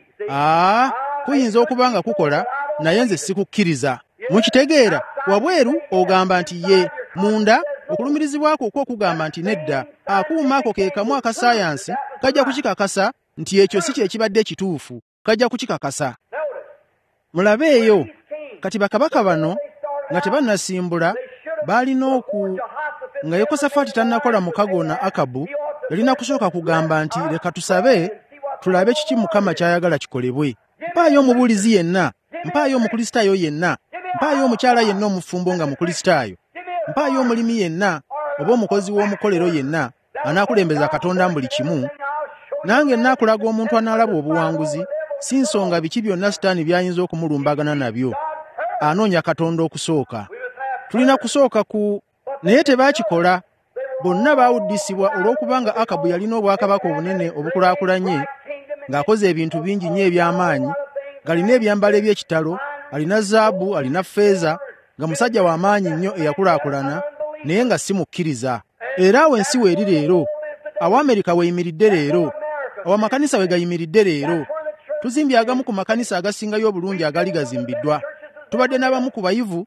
Kuyinza okuba nga kukola, naye nze sikukkiriza. Mukitegeera? Wabweru ogamba nti ye, munda okulumirizibwa kwo okugamba nti nedda. Akuuma ako ke kamu akasayansi kajja kukikakasa nti ekyo si kye kibadde kituufu. Kajja kukikakasa. Mulabe eyo, kati bakabaka bano nga tebannasimbula baalina nga Yekosafaati tannakola mukago na Akabu, yalina kusooka kugamba nti leka tusabe tulabe kiki Mukama ky'ayagala kikolebwe. Mpaayo omubuulizi yenna, mpaayo omukristaayo yenna, mpaayo omukyala yenna omufumbo nga mukristaayo, mpaayo omulimi yenna oba omukozi w'omukolero yenna anaakulembeza Katonda mu buli kimu, nange nnaakulaga omuntu anaalaba obuwanguzi, si nsonga biki byonna Sitaani by'ayinza okumulumbagana nabyo. Anoonya Katonda okusooka. Tulina kusooka naye tebaakikola. Bonna baawuddisibwa olw'okubanga Akabu yalina obwakabaka obunene obukulaakulanye, ng'akoze ebintu bingi nnyo eby'amaanyi, ng'alina ebyambalo eby'ekitalo, alina zaabu, alina ffeeza, nga musajja w'amaanyi nnyo eyakulaakulana, naye nga si mukkiriza. Era awo ensi weeri leero, awo Amerika weyimiridde leero, awo amakanisa we gayimiridde leero. Tuzimbye agamu ku makanisa agasingayo obulungi agali gazimbiddwa. Tubadde n'abamu ku bayivu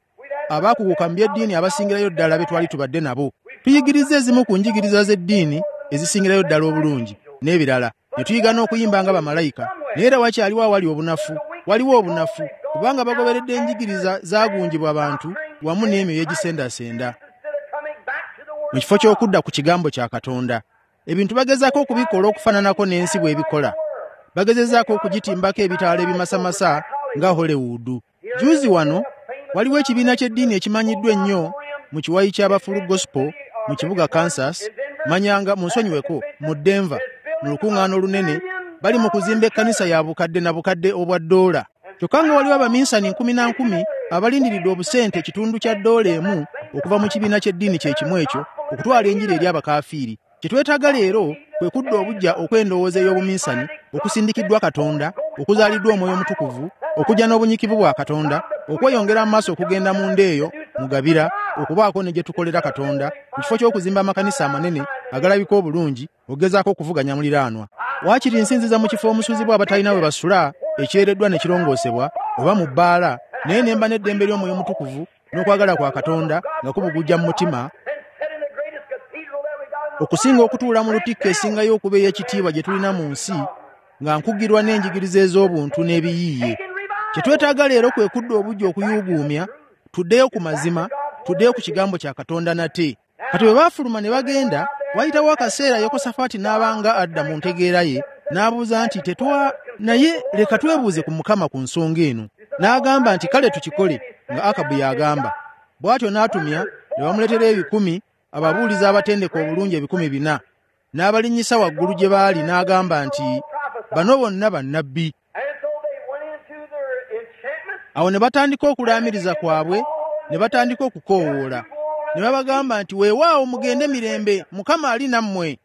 abaakuguka mu by'eddiini abasingirayo ddala be twali tubadde nabo. Tuyigiriza ezimu ku njigiriza z'eddiini ezisingirayo ddala obulungi n'ebirala. Ne tuyiga n'okuyimba nga bamalayika. Naye era wakyaliwo awali obunafu. Waliwo obunafu kubanga bagoberedde enjigiriza zaagunjibwa abantu wamu n'emyoyo egisendasenda. Mu kifo ky'okudda ku kigambo kya Katonda, ebintu bagezaako okubikola okufaananako n'ensi bw'ebikola. Bagezezaako okugitimbako ebitaala ebimasamasa nga Hollywood. Juzi wano waliwo ekibiina ky'eddiini ekimanyiddwa ennyo mu kiwayi ky'abafulu gospel mu kibuga Kansas, manyanga munsonyiweko mu Denver, mu lukuŋŋaana olunene bali mu kuzimba ekkanisa ya bukadde na bukadde obwa $. Kyokka nga waliwo abaminsani 10,000 abalindiridde obusente kitundu kya $1 okuva mu kibiina ky'eddiini kye kimu ekyo okutwala enjiri eri abakaafiiri. Kye twetaaga leero kwe kudda obujja okw'endowooza ey'obuminsani, okusindikiddwa Katonda, okuzaaliddwa Omwoyo Omutukuvu, okujja n'obunyikivu bwa Katonda, okweyongera mu maaso okugenda mu ndeeyo, mugabira, okubaako ne gye tukolera Katonda, mu kifo ky'okuzimba amakanisa amanene agalabika obulungi, ogezaako okuvuganya muliraanwa. Waakiri nsinziza mu kifo omusuuzi bwe abatalina we basula, ekyereddwa ne kirongoosebwa, oba mu bbaala, naye ne mba n'eddembe ly'Omwoyo Omutukuvu n'okwagala kwa Katonda nga kubugujja mu mutima, okusinga okutuula mu lutikko esingayo okuba ey'ekitiibwa gye tulina mu nsi, nga nkugirwa n'enjigiriza ez'obuntu n'ebiyiiye. Kye twetaaga leero kwe kudda obujja okuyuuguumya, tuddeyo ku mazima, tuddeyo ku kigambo kya Katonda nate. Kati bwe baafuluma ne bagenda, wayitawo akaseera Yekosafaati n'abanga adda mu ntegeera ye, n'abuuza nti naye leka twebuuze ku Mukama ku nsonga eno. N'agamba nti kale tukikole, nga Akabu y'agamba. Bw'atyo n'atumya ne bamuleetera 10,000 ababuuliza abatendeka obulungi 400, n'abalinnyisa waggulu gye baali n'agamba nti bano bonna bannabbi. Awo ne batandika okulaamiriza kwabwe, ne batandika okukoowoola. Ne babagamba nti weewaawo mugende mirembe, Mukama ali nammwe.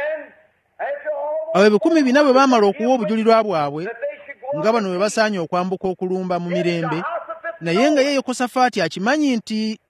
Awo 400 bwe baamala okuwa obujulirwa bwabwe nga bano bwe basaanye okwambuka okulumba mu mirembe, naye nga ye Yekosafaati akimanyi nti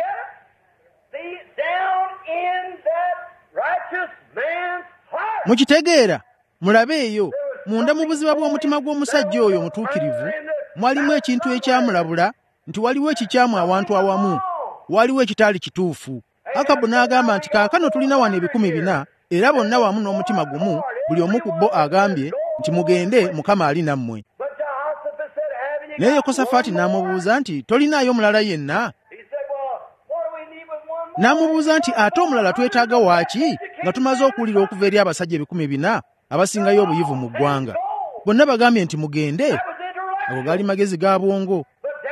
mukitegeera, mulabe eyo munda mu buziba bw'omutima gw'omusajja oyo omutuukirivu mwalimu ekintu ekyamulabula nti waliwo ekikyamu awantu awamu, waliwo ekitaali kituufu. Akabu n'agamba nti kaakano tulina wano 400 era bonna wamu n'omutima gumu, buli omu ku bo agambye nti mugende, Mukama ali nammwe. Naye Yekosafaati n'amubuuza nti tolinaayo mulala yenna? N'amubuuza nti ate omulala twetaaga waaki nga tumaze okuwulira okuva eri abasajja 400 abasingayo obuyivu mu ggwanga? Bonna bagambye nti mugende. Ago gaali magezi ga bwongo.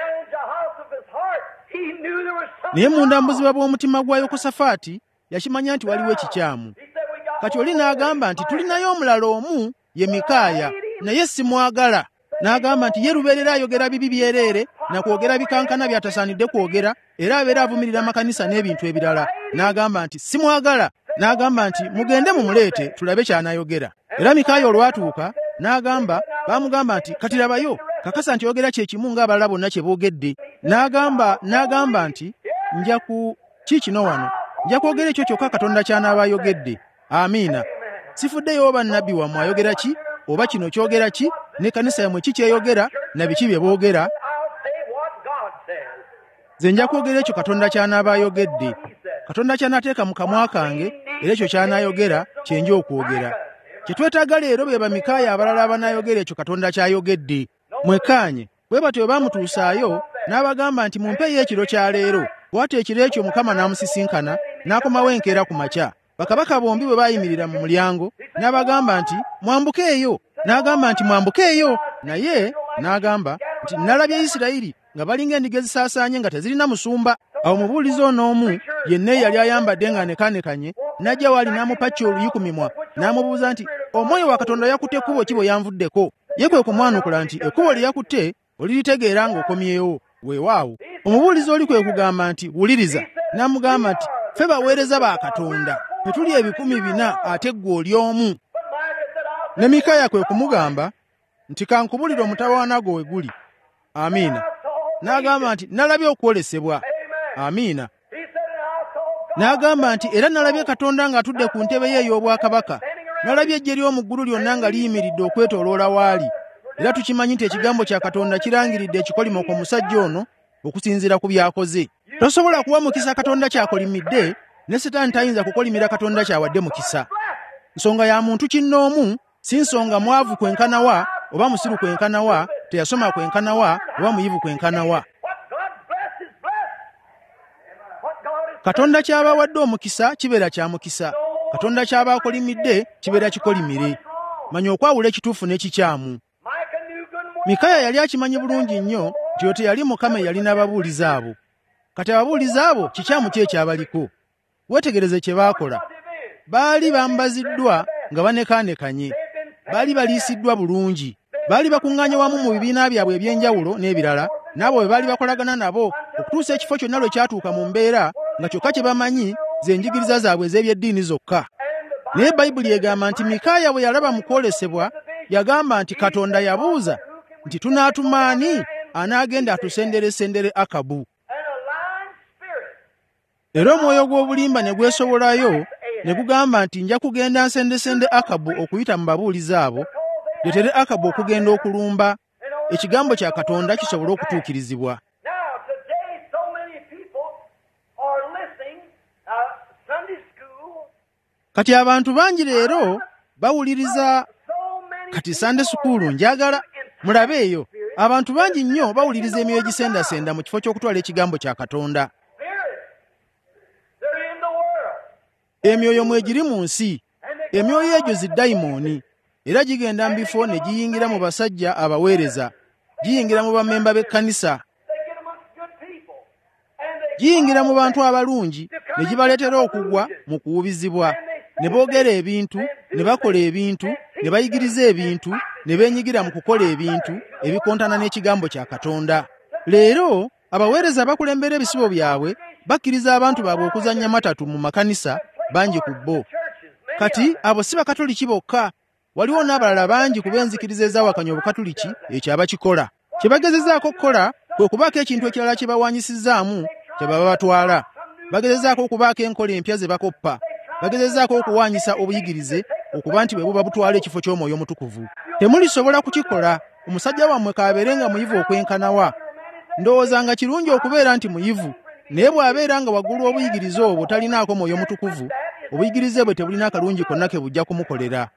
Naye munda mu buziba bw'omutima gwa Yekosafaati yakimanya nti waliwo ekikyamu. Kati oli n'agamba nti tulinayo omulala omu, ye Mikaaya, naye simwagala. N'agamba nti ye lubeerera ayogera bibi byereere na kwogera bikankana byatasaanidde kwogera, era abeera avumirira amakanisa n'ebintu ebirala. N'agamba nti simwagala. N'agamba nti mugende mumuleete tulabe ky'anayogera. Era Mikaaya olwatuuka bamugamba nti kati labayo, kakasa nti yogera kye kimu ng'abalala bonna kye boogedde. N'agamba nti nja ku kikino wano, nja kwogera ekyo kyokka Katonda ky'anaaba ayogedde. Amiina. Sifuddeyo oba nnabbi wammwe ayogera ki, oba kino kyogera ki, ne kanisa yammwe ki kyeyogera, na biki bye boogera. Nze nja kwogera ekyo Katonda ky'anaaba ayogedde. Katonda ky'anateeka mu kamwa kange, era ekyo ky'anaayogera kyenja okwogera. Kye twetaaga leero be ba Mikaaya abalala abanaayogera ekyo Katonda ky'ayogedde. Mwekaanye. Bwe batyo baamutuusaayo, n'abagamba nti mumpeeyo ekiro kya leero. Bw'atyo ekiro ekyo Mukama n'amusisinkana, n'akomawo enkeera ku makya. Bakabaka bombi bwe baayimirira mu mulyango, n'abagamba nti mwambukeeyo. N'agamba nti mwambukeeyo. Naye n'agamba nti nalabye Isirayiri nga balinga endiga ezisaasaanye nga tezirina musumba. Awo mubuulizi on'omu yenna yali ayambadde nga nekanekanye, n'ajja wali n'amupakya oluyi ku mimwa, n'amubuuza nti Omwoyo wa Katonda yakutte ekkubo ki bwe yanvuddeko? Ye kwe kumwanukula nti ekkubo lye yakutte oliritegeera ng'okomyewo. Weewaawo omubuulizi oli kwe kugamba nti wuliriza. N'amugamba nti ffe baweereza ba Katonda, tetuli 400 ate ggwe oli omu. Ne Mikaaya kwe kumugamba nti kankubulire omutawaana gwo we guli. Amiina. N'agamba nti nalabye okwolesebwa. Amiina. N'agamba nti era nalabye Katonda ng'atudde ku ntebe ye ey'obwakabaka. Nalabye eggye ly'omu ggulu lyonna nga liyimiridde okwetooloola waali. Era tukimanyi nti ekigambo kya Katonda kirangiridde ekikolimo ku musajja ono okusinziira ku byakoze. Tosobola kuwa mukisa Katonda kyakolimidde, ne Setaani tayinza kukolimira Katonda kyawadde mukisa. Nsonga ya muntu kinnoomu si nsonga mwavu kwenkanawa oba musiru kwenkanawa, teyasoma kwenkanawa oba muyivu kwenkanawa. Katonda kyaba wadde omukisa kibeera kya mukisa. Katonda kyaba akolimidde kibeera kikolimire. Manya okwawula ekituufu n'ekikyamu. Mikaya yali akimanyi bulungi nnyo nti oyo teyali Mukama eyalina ababuulizi abo. Kati ababuulizi abo kikyamu ki ekyabaliko? Weetegereze kye baakola. Baali bambaziddwa nga banekaanekanye. Baali baliisiddwa bulungi. Baali bakuŋŋaanye wamu mu bibiina byabwe eby'enjawulo n'ebirala, n'abo bwe baali bakolagana nabo okutuusa ekifo kyonna lwe kyatuuka mu mbeera nga kyokka kye bamanyi ze njigiriza zaabwe ez'ebyeddiini zokka. Naye Bayibuli egamba nti Mikaaya bwe yalaba mu kwolesebwa yagamba nti Katonda yabuuza nti tunaatuma ani anaagenda atusenderesendere Akabu. Era omwoyo gw'obulimba ne gwesobolayo ne gugamba nti nja kugenda nsendesende Akabu okuyita mu babuulizi abo, letere Akabu okugenda okulumba ekigambo kya Katonda kisobole okutuukirizibwa. Kati abantu bangi leero bawuliriza kati Sunday school njagala mulabe eyo. Abantu bangi nnyo bawuliriza emyoyo egisendasenda mu kifo ky'okutwala ekigambo kya Katonda. Emyoyo mwegiri mu nsi, emyoyo egyo ziddayimooni, era gigenda mu bifo ne giyingira mu basajja abaweereza, giyingira mu bamemba b'ekkanisa, giyingira mu bantu abalungi ne gibaleetera okugwa mu kuwubizibwa, ne boogera ebintu, ne bakola ebintu, ne bayigiriza ebintu, ne beenyigira mu kukola ebintu ebikontana n'ekigambo kya Katonda. Leero abaweereza bakulembera ebisibo byabwe bakkiriza abantu baabwe okuzannya matatu mu makanisa bangi ku bo. Kati abo si Bakatoliki bokka, waliwo n'abalala bangi ku b'enzikiriza ezawakanya Obukatoliki ekyo abakikola. Kye bagezezaako okukola kwe kubaako ekintu ekirala kye bawaanyisizaamu kye baba batwala. Bagezezaako okubaako enkola empya ze bakoppa. Bagezezaako okuwaanyisa obuyigirize okuba nti bwe buba butwala ekifo ky'Omwoyo Omutukuvu. Temulisobola kukikola. Omusajja wammwe kaabeerenga muyivu okwenkanawa. Ndowooza nga kirungi okubeera nti muyivu, naye bw'abeera nga waggulu obuyigirize obwo talinaako Mwoyo Mutukuvu, obuyigirize bwe tebulina akalungi konna ke bujja kumukolera.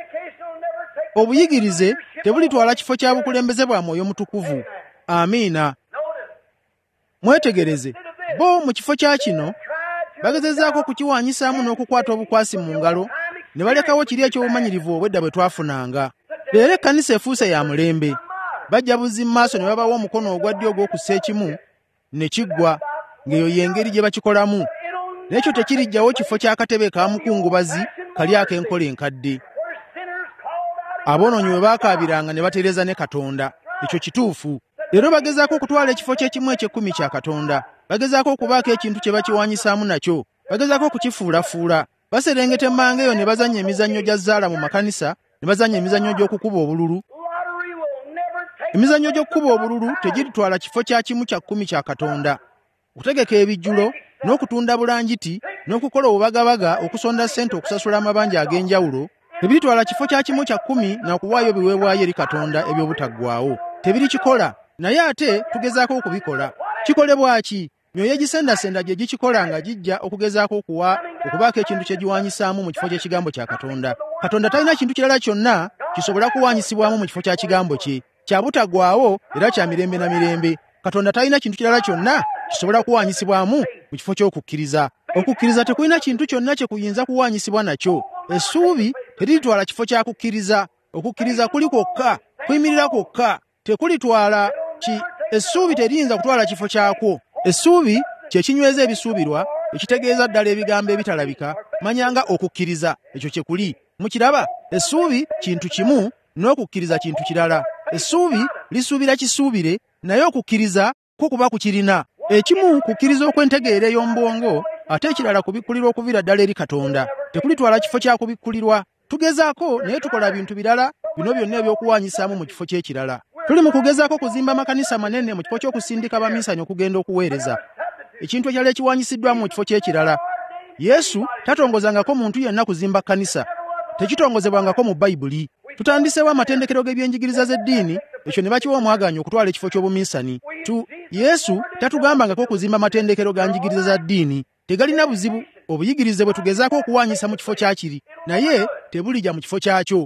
Obuyigirize tebulitwala kifo kya bukulembeze bwa Mwoyo Mutukuvu. Amiina. Mwetegereze, bo mu kifo kya kino bagezezaako okukiwaanyisaamu n'okukwata obukwasi mu ngalo, ne balekawo kiri eky'obumanyirivu obwedda bwe twafunanga. Leero ekkanisa efuuse ya mulembe. Bajja buzzi mu maaso ne babawa omukono ogwa ddyo ogw'okussa ekimu ne kiggwa, ng'eyo y'engeri gye bakikolamu. N'ekyo tekirijjawo kifo ky'akatebe ka mukungubazi kali ak'enkola enkadde. Aboonoonyi bwe baakaabiranga ne batereeza ne Katonda. Ekyo kituufu. Leero bagezaako okutwala ekifo ky'ekimu eky'ekkumi kya Katonda. Bagezaako okubaako ekintu kye bakiwaanyisaamu nakyo. Bagezaako okukifuulafuula. Baserengeta emmanga eyo ne bazannya emizannyo gya zzaala mu makanisa, ne bazannya emizannyo gy'okukuba obululu. Emizannyo gy'okukuba obululu tegiritwala kifo kya kimu kya kkumi kya Katonda. Okutegeka ebijjulo, n'okutunda bulangiti, n'okukola obubagabaga, okusonda ssente okusasula amabanja ag'enjawulo, tebiritwala kifo kya kimu kya kkumi na kuwaayo ebiweebwayo eri Katonda eby'obutaggwaawo. Tebirikikola, naye ate tugezaako okubikola. Kikolebwa ki? Myoyo egisendasenda gye gikikola nga gijja okugezaako okubaako ekintu kye giwaanyisaamu mu kifo ky'ekigambo kya Katonda. Katonda talina kintu kirala kyonna kisobola kuwaanyisibwamu mu kifo kya kigambo kye. Kya butaggwaawo era kya mirembe na mirembe. Katonda talina kintu kirala kyonna kisobola kuwaanyisibwamu mu kifo ky'okukkiriza. Okukkiriza tekulina kintu kyonna kye kuyinza kuwaanyisibwa nakyo. Essuubi teritwala kifo kya kukkiriza. Okukkiriza kuli kwokka, kuyimirira kwokka, tekulitwala ki. Essuubi teriyinza kutwala kifo kyakwo. Essuubi kye kinyweza ebisuubirwa, ekitegeeza ddala ebigambo ebitalabika, manyanga okukkiriza ekyo kye kuli. Mukiraba, essuubi kintu kimu n'okukkiriza kintu kirala. Essuubi lisuubira kisuubire, naye okukkiriza kwo kuba kukirina. Ekimu kukkiriza okw'entegeera ey'omu bwongo, ate ekirala kubikkulirwa okuviira ddala eri Katonda. Tekulitwala kifo kya kubikkulirwa. Tugezaako naye tukola bintu birala, bino byonna eby'okuwaanyisaamu mu kifo ky'ekirala. Tuli mu kugezaako kuzimba amakanisa manene mu kifo ky'okusindika baminsani okugenda okuweereza. Ekintu ekyali ekiwaanyisiddwamu mu kifo ky'ekirala. Yesu tatongozangako muntu yenna kuzimba kkanisa. Tekitongozebwangako mu Bayibuli. Tutandiseewo amatendekero g'ebyenjigiriza z'eddiini ekyo ne bakiwa omwaganyi okutwala ekifo ky'obuminsani. Yesu tatugambangako kuzimba matendekero ga njigiriza za ddiini. Tegalina buzibu. Obuyigirize bwe tugezaako okuwanyisa mu kifo kyakiri, naye tebulijja mu kifo kyakyo.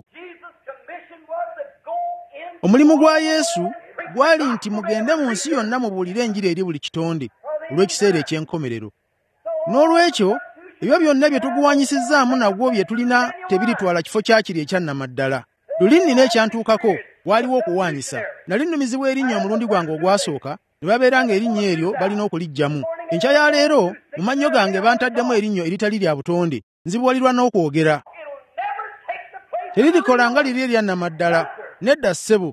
Omulimu gwa Yesu gwali nti mugende mu nsi yonna mubuulire enjiri eri buli kitonde olw'ekiseera eky'enkomerero. N'olwekyo ebyo byonna bye tuguwanyisizaamu nagwo bye tulina tebiritwala kifo kyakiri ekyannamaddala. Luli nnina ekyantuukako, waaliwo okuwanyisa. Nali nnumizibwa erinnya omulundi gwange ogwasooka, ne babeera ng'erinnya eryo balina okuliggyamu. Enkya ya leero mu mannyo gange bantaddemu erinnya eritali lya butonde, nzibuwalirwa n'okwogera. Teririkola nga liri eryannamaddala. Nedda ssebo.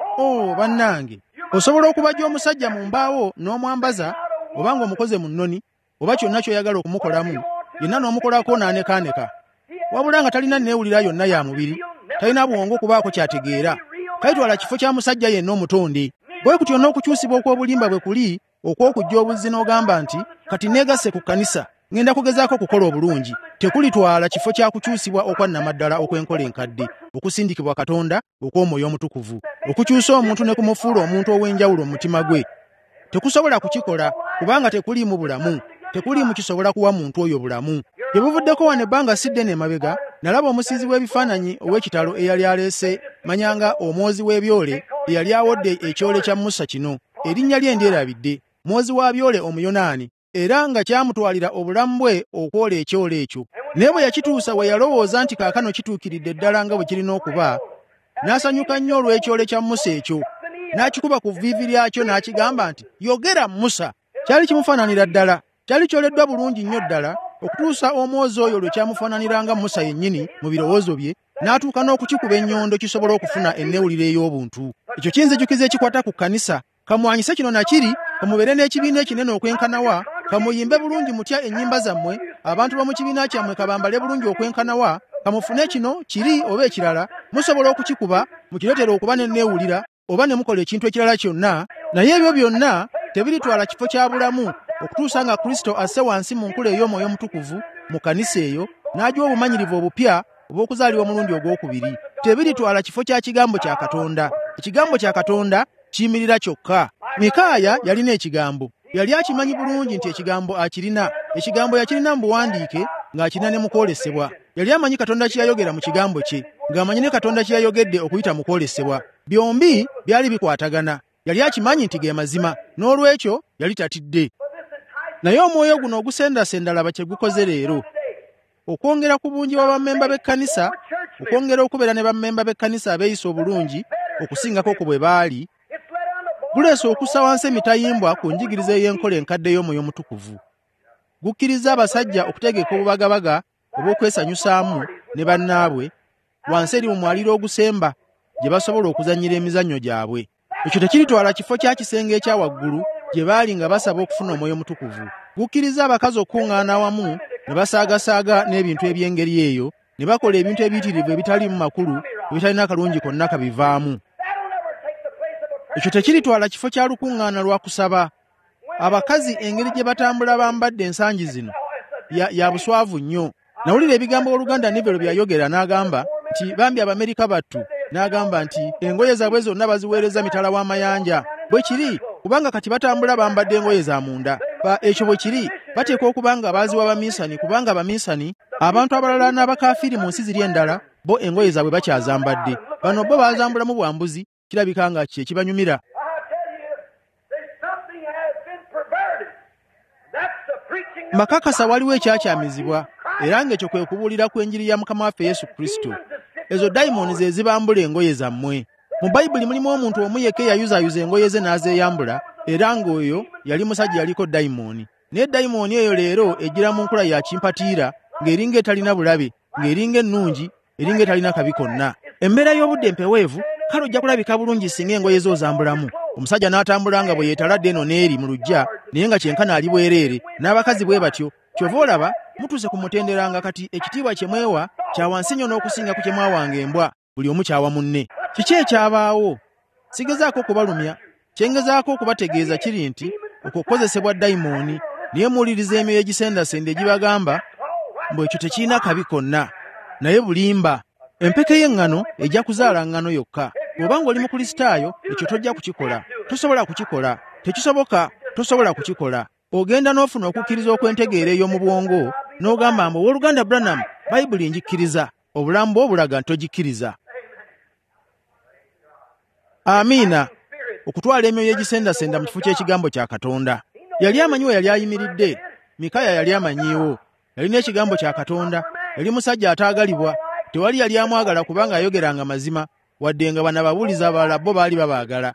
Bannange, osobola okubajja omusajja mu mbaawo n'omwambaza, oba ng'omukoze mu nnoni, oba kyonna ky'oyagala okumukolamu, yenna n'omukolako n'anekaaneka. Wabula nga talina neewulira yonna ya mubiri, talina bwongo kubaako kyategeera. Kayitwala kifo kya musajja yenna omutonde. Bwe kutyo n'okukyusibwa okw'obulimba bwe kuli okw'okujja obuzzi n'ogamba nti kati neegasse ku kkanisa, ngenda kugezaako okukola obulungi. Tekulitwala kifo kya kukyusibwa okwannamaddala okw'enkola enkadde, okusindikibwa Katonda okw'Omwoyo Omutukuvu, okukyusa omuntu ne kumufuula omuntu ow'enjawulo mu mutima gwe. Tekusobola kukikola kubanga tekuliimu bulamu, tekuliimu kisobola kuwa muntu oyo bulamu. Bye buvuddeko wano ebbanga si ddene emabega, nalaba omusizi w'ebifaananyi ow'ekitalo eyali aleese manyanga omwozi w'ebyole eyali awodde ekyole kya Musa kino, erinnya lye ndyerabidde, mwozi wa byole Omuyonaani, era nga kyamutwalira obulamu bwe okwola ekyole ekyo. Naye bwe yakituusa we yalowooza nti kaakano kituukiridde ddala nga bwe kirina okuba, n'asanyuka nnyo olw'ekyole kya Musa ekyo, n'akikuba ku vviivi lyakyo n'akigamba nti, yogera Musa. Kyali kimufaananira ddala, kyali kyoleddwa bulungi nnyo ddala, okutuusa omwozi oyo lwe kyamufaananiranga Musa yennyini mu birowoozo bye, n'atuuka n'okukikuba ennyondo kisobola okufuna enneewuliro ey'obuntu. Ekyo kinzijukiza ekikwata ku kkanisa. Kamwanyise kino nakiri, kamubeere n'ekibiina ekinene okwenkanawa, kamuyimbe bulungi mutya ennyimba zammwe, abantu b'omu kibiina kyammwe kabambale bulungi okwenkanawa, kamufune kino kiri oba ekirala, musobola okukikuba mukireetera okuba n'enneewulira oba ne mukola ekintu ekirala kyonna, naye ebyo byonna tebiritwala kifo kya bulamu okutuusa nga Kristo asse wansi mu nkula ey'Omwoyo Omutukuvu mu kkanisa eyo, n'agiwa obumanyirivu obupya obw'okuzaalibwa omulundi ogwokubiri. Tebiritwala kifo kya kigambo kya Katonda. Ekigambo kya Katonda kiyimirira kyokka. Mikaaya yalina ekigambo, yali akimanyi bulungi nti ekigambo akirina. Ekigambo yakirina mu buwandiike ng'akirina ne mu kwolesebwa. Yali amanyi Katonda kye yayogera mu kigambo kye, ng'amanyi ne Katonda kye yayogedde okuyita mu kwolesebwa. Byombi byali bikwatagana. Yali akimanyi nti ge mazima, n'olwekyo yali tatidde. Naye omwoyo guno ogusendasenda laba kye gukoze leero. Okwongera ku bungi bwa bammemba b'ekkanisa, okwongera okubeera ne bammemba b'ekkanisa abeeyisa obulungi okusingako ku bwe baali, guleese okussa wansi emitayimbwa ku njigiriza ey'enkola enkadde y'Omwoyo Omutukuvu. Gukkiriza abasajja okutegeka obubagabaga obw'okwesanyusaamu ne bannaabwe wansi eri mu mwaliiro ogusemba gye basobola okuzannyira emizannyo gyabwe. Ekyo tekiritwala kifo kya kisenge ekya waggulu gye baali nga basaba okufuna Omwoyo Omutukuvu. Gukkiriza abakazi okuŋŋaana awamu ne basaagasaaga n'ebintu eby'engeri eyo, ne bakola ebintu ebiyitirivu ebitaliimu makulu ebitalina kalungi konna kabivaamu. Ekyo tekiritwala kifo kya lukuŋŋaana lwa kusaba. Abakazi engeri gye batambula bambadde ensangi zino ya buswavu nnyo. Nawulira ebigambo Oluganda Nivelo byayogera n'agamba nti bambi Abamerika battu, n'agamba nti engoye zaabwe zonna baziweereza mitala w'amayanja. Bwe kiri, kubanga kati batambula bambadde engoye za munda. Ekyo bwe kiri, bateekwa okuba nga baaziwa Abaminsani, kubanga Abaminsani, abantu abalala n'abakafiiri mu nsi ziri endala, bo engoye zaabwe bakyazambadde. Bano bo baazambulamu bwambuzi, kirabika nga kye kibanyumira. Makakasa waliwo ekyakyamizibwa, era ng'ekyo kwe kubuulira kw'enjiri ya Mukama waffe Yesu Kristo. Ezo dayimooni ze zibambula engoye zammwe. Mu Bayibuli mulimu omuntu omu yekka eyayuzaayuza engoye ze n'azeeyambula, era ng'oyo yali musajja yaliko dayimooni. Naye dayimooni eyo leero ejjira mu nkula ya kimpatiira, ng'eringa etalina bulabe, ng'eringa ennungi, eringa etalina kabi konna. Embeera y'obudde empeweevu, kale ojja kulabika bulungi singa engoye zo ozambulamu. Omusajja n'atambula nga bwe yeetaladde eno n'eri mu luggya, naye nga kyenkana ali bwereere, n'abakazi bwe batyo. Kyova olaba mutuuse ku mutendera nga kati ekitiibwa kye mwewa kya wansi nnyo n'okusinga ku kye mwawanga embwa, buli omu kyawa munne. Kiki ekyabaawo? Sigezaako kubalumya, kye ngezaako okubategeeza kiri nti okwo kukozesebwa dayimooni, naye muwuliriza emyoyo egisendasenda egibagamba mbu ekyo tekirina kabi konna, naye bulimba. Empeke y'eŋŋano ejja kuzaala ŋŋano yokka. bw'obanga oli mukristaayo ekyo tojja kukikola, tosobola kukikola, tekisoboka, tosobola kukikola. Ogenda n'ofuna okukkiriza okwentegeera ey'omu bwongo n'ogamba mbu owooluganda Branham Bayibuli ngikkiriza, obulamu bwo bulaga nti togikkiriza. Amiina. Okutwala emyoyo egisendasenda mu kifo ky'ekigambo kya Katonda. Yali amanyi we yali ayimiridde. Mikaya yali amanyiiwo. Yalina ekigambo kya Katonda. Yali musajja ataagalibwa. Tewali yali amwagala kubanga ayogeranga mazima, wadde nga bano ababuulizi abalala bo baali babaagala.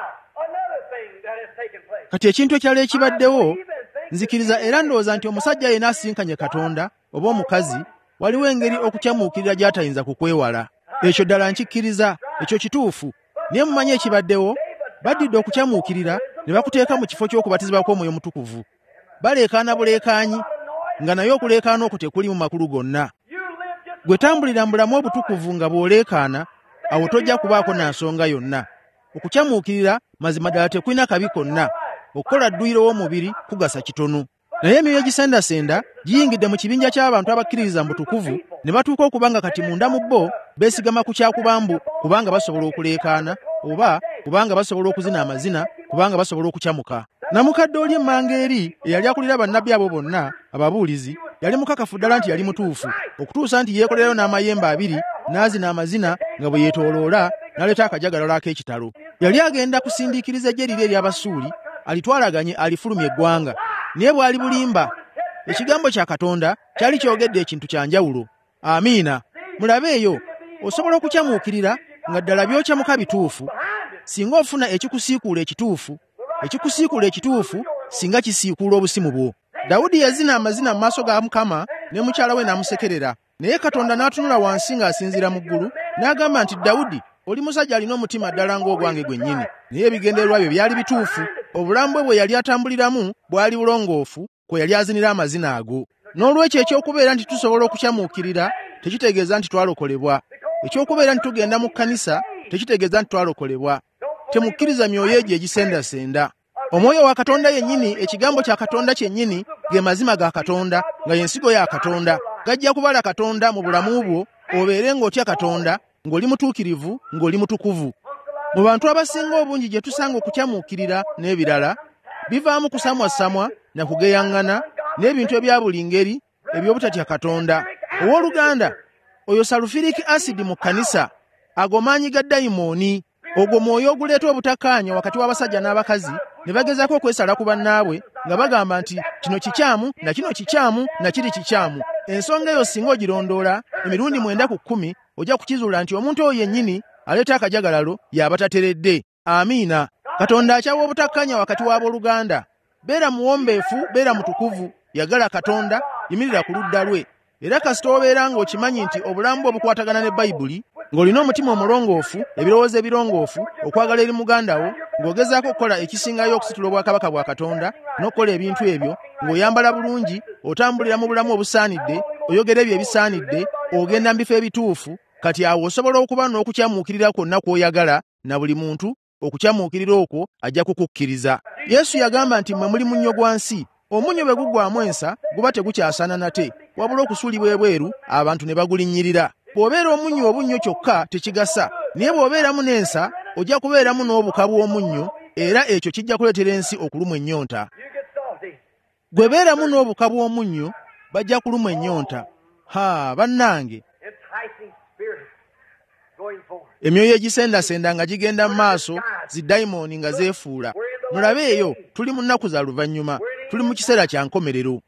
Kati ekintu ekyali ekibaddewo, nzikiriza era ndowooza nti omusajja yenna asinkanye Katonda oba omukazi, waliwo engeri okukyamuukirira gy'atayinza kukwewala. Ekyo ddala nkikkiriza, ekyo kituufu. Naye mumanyi ekibaddewo, baddidde okukyamuukirira ne bakuteeka mu kifo ky'okubatizibwa kw'Omwoyo Mutukuvu. Baleekaana buleekaanyi, nga naye okuleekaana okwo tekuli mu makulu gonna. Gwe tambulira mu bulamu obutukuvu nga bw'oleekaana, awo tojja kubaako na nsonga yonna. Okukyamuukirira mazima ddala tekulina kabi konna. Okukola dduyiro w'omubiri kugasa kitono. Naye emyoyo egisendasenda giyingidde mu kibinja ky'abantu abakkiririza mu butukuvu, ne batuuka okubanga kati munda mu bo beesigama ku kyakubambu kubanga basobola okuleekaana, oba kubanga basobola okuzina amazina, kubanga basobola okukyamuka. Namukadde oli emmanga eri eyali akulira bannabbi abo bonna ababuulizi, yali mukakafu ddala nti yali mutuufu, okutuusa nti yeekolerayo n'amayembe abiri, n'azina amazina nga bwe yeetooloola, n'aleeta akajagalalo ak'ekitalo. Yali agenda kusindiikiriza eggye liri ery'Abasuuli alitwalaganye alifulumya eggwanga. Naye bwali bulimba. Ekigambo kya Katonda kyali kyogedde ekintu kya njawulo. Amiina. Mulabe eyo, osobola okukyamuukirira nga ddala by'okyamuka bituufu, singa ofuna ekikusiikuula ekituufu, ekikusiikuula ekituufu singa kisiikuula obusimu bwo. Dawudi yazina amazina mu maaso ga Mukama ne mukyala we n'amusekerera. Naye Katonda n'atunula wansi ng'asinziira mu ggulu, n'agamba nti, Dawudi, oli musajja alina omutima ddala ng'ogwange gwennyini. Naye ebigendererwa bye byali bituufu. Obulamu bwe bwe yali atambuliramu bwali bulongoofu, kwe yali azinira amazina ago. N'olwekyo ekyokubeera nti tusobola okukyamuukirira tekitegeeza nti twalokolebwa. Ekyokubeera nti tugenda mu kkanisa tekitegeeza nti twalokolebwa. Temukkiriza myoyo egyo egisendasenda. Omwoyo wa Katonda yennyini, ekigambo kya Katonda kyennyini, ge mazima ga Katonda, nga y'ensigo ya Katonda. Gajja kubala Katonda mu bulamu bwo, obeere ng'otya Katonda, ng'oli mutuukirivu, ng'oli mutukuvu. Mu bantu abasinga obungi gye tusanga okukyamuukirira n'ebirala, bivaamu kusamwasamwa na kugeyaŋŋana n'ebintu ebya buli ngeri eby'obutatya Katonda. Owooluganda, oyo salufiriki asidi mu kkanisa, ago maanyi ga dayimooni, ogwo mwoyo oguleeta obutakkaanya wakati w'abasajja n'abakazi, ne bagezaako okwesala ku bannaabwe nga bagamba nti kino kikyamu na kino kikyamu na kiri kikyamu. Ensonga eyo singa ogirondoola emirundi 9 ku 10 ojja kukizuula nti omuntu oyo yennyini aleeta akajagalalo y'aba tateredde. Amiina. Katonda akyawa obutakkaanya wakati w'abooluganda. Beera muwombeefu, beera mutukuvu, yagala Katonda, yimirira ku ludda lwe. Era kasita obeera ng'okimanyi nti obulamu bwo bukwatagana ne Bayibuli, ng'olina omutima omulongoofu, ebirowoozo ebirongoofu, okwagala eri muganda wo, ng'ogezaako okukola ekisingayo okusitula obwakabaka bwa Katonda, n'okukola ebintu ebyo, ng'oyambala bulungi, otambulira mu bulamu obusaanidde, oyogera ebyo ebisaanidde, ogenda mu bifo ebituufu, kati awo osobola okuba n'okukyamuukirira kwonna kw'oyagala, na buli muntu okukyamuukirira okwo ajja kukukkiriza. Yesu yagamba nti mmwe muli munnyo gwa nsi. Omunnyo bwe gugwamu ensa guba tegukyasaana nate, wabula okusuulibwa ebweru abantu ne bagulinnyirira. Bw'obeera omunnyo obunnyo kyokka tekigasa, naye bw'obeeramu n'ensa ojja kubeeramu n'obuka bw'omunnyo, era ekyo kijja kuleetera ensi okulumwa ennyonta. Gwe beeramu n'obuka bw'omunnyo bajja kulumwa ennyonta. Bannange, emyoyo egisendasenda nga gigenda mu maaso, ziddayimooni nga zeefuula. Mulabe eyo, tuli mu nnaku za luvannyuma, tuli mu kiseera kya nkomerero.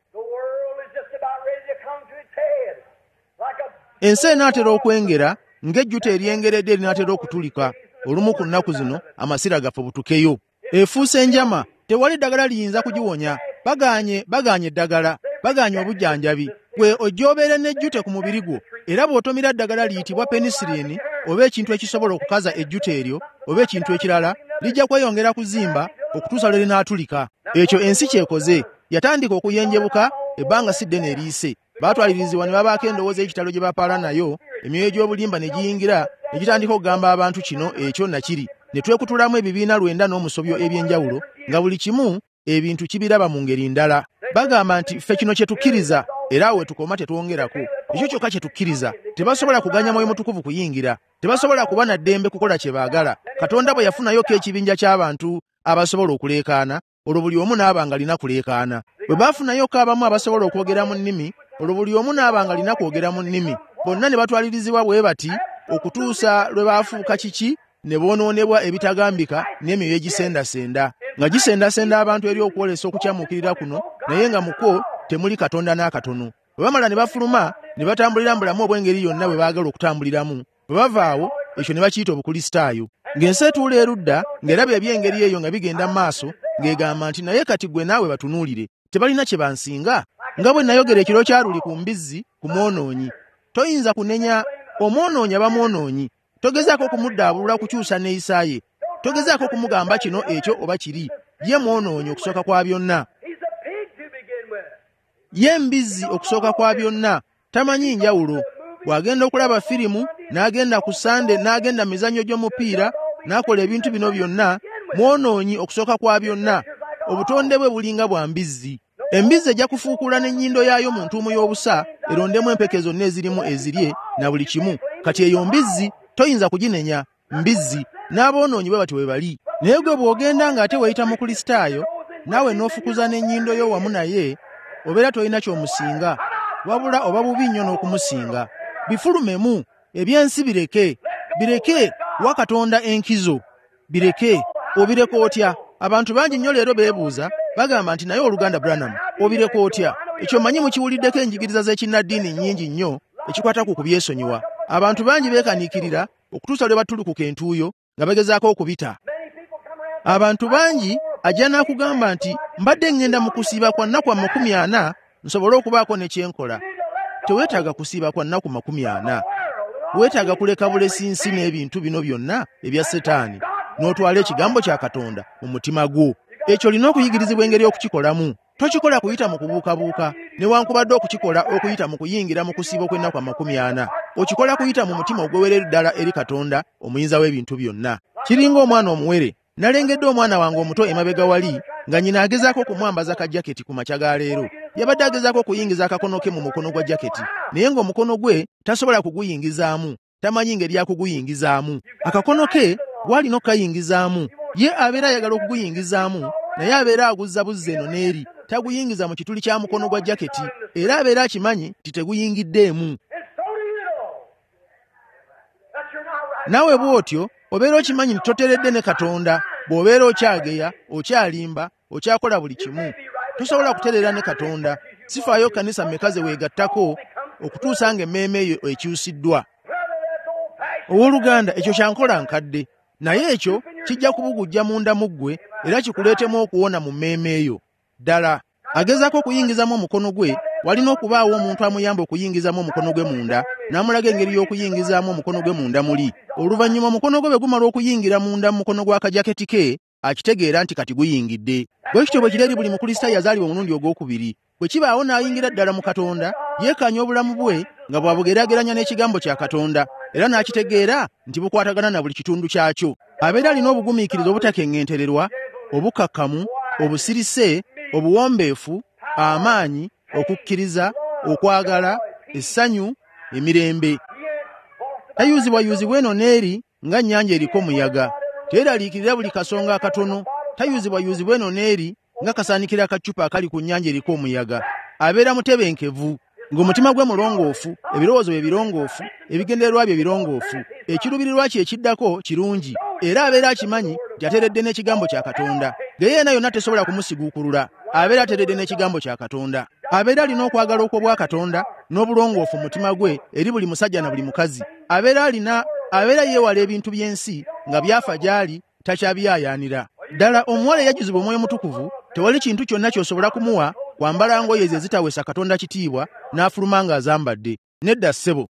Ensi enaatera okwengera ng'ejjuta eryengeredde erinaatera okutulika. Olumu ku nnaku zino amasira gaffe butukeyo. Efuuse enjama, tewali ddagala liyinza kugiwonya. Bagaanye eddagala, bagaanye obujjanjabi. Gwe ojja obeere n'ejjute ku mubiri gwo, era bw'otomira ddagala liyitibwa penisiriini oba ekintu ekisobola okukaza ejjute eryo oba ekintu ekirala, lijja kweyongera kuzimba okutuusa lwe linaatulika. Ekyo ensi kyekoze. Yatandika okuyenjebuka, ebbanga si ddene eriise. Baatwalirizibwa ne babaako endowooza y'ekitalo gye bapaala nayo, emyoyo gy'obulimba ne giyingira, ne gitandika okugamba abantu kino ekyo na kiri. Ne twekutulamu ebibiina 9 n'omusobyo eby'enjawulo, nga buli kimu ebintu kibiraba mu ngeri ndala. Bagamba nti ffe kino kye tukkiriza, era awe tukoma tetwongerako. ekyo kyokka kye tukkiriza. Tebasobola kuganya Mwoyo Mutukuvu kuyingira, tebasobola kuba na ddembe kukola kye baagala. Katonda bwe yafunayoko ekibinja ky'abantu abasobola okuleekaana, olwo buli omu n'aba ng'alina kuleekaana. Bwe baafunayoko abamu abasobola okwogera mu nnimi, olwo buli omu n'aba ng'alina kwogera mu nnimi. Bonna ne batwalirizibwa bwe bati okutuusa lwe baafuuka kiki, ne boonoonebwa ebitagambika n'emyoyo egisendasenda, nga gisendasenda abantu eri okwolesa okukyamuukirira kuno, naye nga mu kwo temuli Katonda n'akatono. Bwe bamala ne bafuluma ne batambulira mu bulamu obw'engeri yonna bwe baagala okutambuliramu. Bwe bava awo, ekyo ne bakiyita Obukristaayo. Ng'ensi etuula erudda ng'eraba eby'engeri eyo nga bigenda mu maaso, ng'egamba nti naye kati ggwe naawe batunuulire, tebalina kye bansinga. Nga bwe nayogera ekiro kya luli ku mbizzi ku mwonoonyi. Toyinza kunenya omwonoonyi aba mwonoonyi. Togezaako kumuddaabulula kukyusa neeyisa ye. Togezaako kumugamba kino ekyo oba kiri. Ye mwonoonyi okusooka kwa byonna. Ye mbizzi okusooka kwa byonna. Tamanyi njawulo. Bw'agenda okulaba firimu, n'agenda ku Sande, n'agenda mu mizannyo gy'omupiira, n'akola ebintu bino byonna, mwonoonyi okusooka kwa byonna. Obutonde bwe bulinga bwa mbizzi. Embizzi ejja kufuukula n'ennyindo yaayo mu ntuumu y'obusa, erondemu empeke zonna ezirimu ezirye na buli kimu. Kati eyo mbizzi toyinza kuginenya. Mbizzi n'aboonoonyi bwe batyo bwe bali. Naye gwe bw'ogenda ng'ate weeyita mu Kristaayo, naawe n'ofukuza n'ennyindo yo wamu naye, obeera tolina ky'omusinga, wabula oba bubi nnyo n'okumusinga. Bifulumemu, ebyensi bireke. Bireke, wa Katonda enkizo. Bireke, obireka otya? Abantu bangi nnyo leero beebuuza, bagamba nti naye oluganda Branham, obireka otya? Ekyo manyi mukiwuliddeko enjigiriza z'ekinnaddiini nnyingi nnyo ekikwata ku kubyesonyiwa. Abantu bangi beekaniikirira okutuusa lwe batulukuka entuuyo nga bagezaako okubita. Abantu bangi ajja n'akugamba nti mbadde ŋŋenda mu kusiiba kwa nnaku 40 nsobole okubaako ne kye nkola. Teweetaaga kusiiba kwa nnaku 40. Weetaaga kuleka bulesinsi n'ebintu bino byonna ebya Setaani, n'otwala ekigambo kya Katonda mu mutima gwo. Ekyo olina okuyigirizibwa engeri okukikolamu. Tokikola kuyita mu kubuukabuuka, newankubadde okukikola okuyita mu kuyingira mu kusiiba kw'ennaku 40. Okikola kuyita mu mutima ogweweereddwa ddala eri Katonda, omuyinza w'ebintu byonna. Kiringa omwana omuwere. Nalengedde omwana wange omuto emabega wali nga nnyina agezaako okumwambaza ka jaketi ku makya ga leero. Yabadde agezaako okuyingiza akakono ke mu mukono gwa jaketi, naye ng'omukono gwe tasobola kuguyingizaamu, tamanyi ngeri ya kuguyingizaamu. Akakono ke gw'alina okukayingizaamu. Ye abeera ayagala okuguyingizaamu, naye abeera aguzza buzza eno n'eri, taguyingiza mu kituli kya mukono gwa jaketi, era abeera akimanyi nti teguyingiddeemu. Naawe bw'otyo obeera okimanyi nti toteredde ne Katonda. Bw'obeera okyageya, okyalimba, okyakola buli kimu, tosobola kutereera ne Katonda. Sifaayo kkanisa mmeka ze weegattako okutuusa ng'emmeeme eyo ekyusiddwa. Owooluganda, ekyo kyankola nkadde, naye ekyo kijja kubugujja munda mu ggwe era kikuleetemu okuwona mu mmeeme eyo. Ddala agezaako okuyingizamu omukono gwe, walina okubaawo omuntu amuyamba okuyingizamu omukono gwe munda, n'amulaga engeri y'okuyingizaamu omukono gwe munda muli. Oluvannyuma omukono gwe bwe gumala okuyingira munda mu mukono gw'akajaketi ke, akitegeera nti kati guyingidde. Bwe kityo bwe kiri eri buli Mukristaayo yazaalibwa omulundi ogwokubiri. Bwe kibaawo n'ayingira ddala mu Katonda, yeekanya obulamu bwe nga bw'abugeraageranya n'ekigambo kya Katonda, era n'akitegeera nti bukwatagana na buli kitundu kyakyo. Abeera alina obugumiikiriza obutakeŋŋentererwa, obukakkamu, obusirise, obuwombeefu, amaanyi, okukkiriza, okwagala, essanyu, emirembe. Tayuzibwayuzibwa eno n'eri nga nnyanja eriko omuyaga. Teeraliikirira buli kasonga akatono. Tayuzibwayuzibwa eno n'eri nga kasaanikira akaccupa akali ku nnyanja eriko omuyaga. Abeera mutebenkevu, ng'omutima gwe mulongoofu, ebirowoozo bye birongoofu, ebigendererwa bye birongoofu, ekiruubirirwa kye ekiddako kirungi, era abeera akimanyi nti ateredde n'ekigambo kya Katonda. Yeena yonna tesobola kumusiguukulula. Abeera ateredde n'ekigambo kya Katonda. Abeera alina okwagala okw'obwa Katonda n'obulongoofu mu mutima gwe eri buli musajja na buli mukazi. Abeera yeewala ebintu by'ensi nga byafa gy'ali, takyabyayaanira. Ddala omuwala eyajjuzibwa Omwoyo Mutukuvu, tewali kintu kyonna ky'osobola kumuwa kwambala ngoye ze zitawesa Katonda kitiibwa n'afuluma ng'azambadde. Nedda ssebo.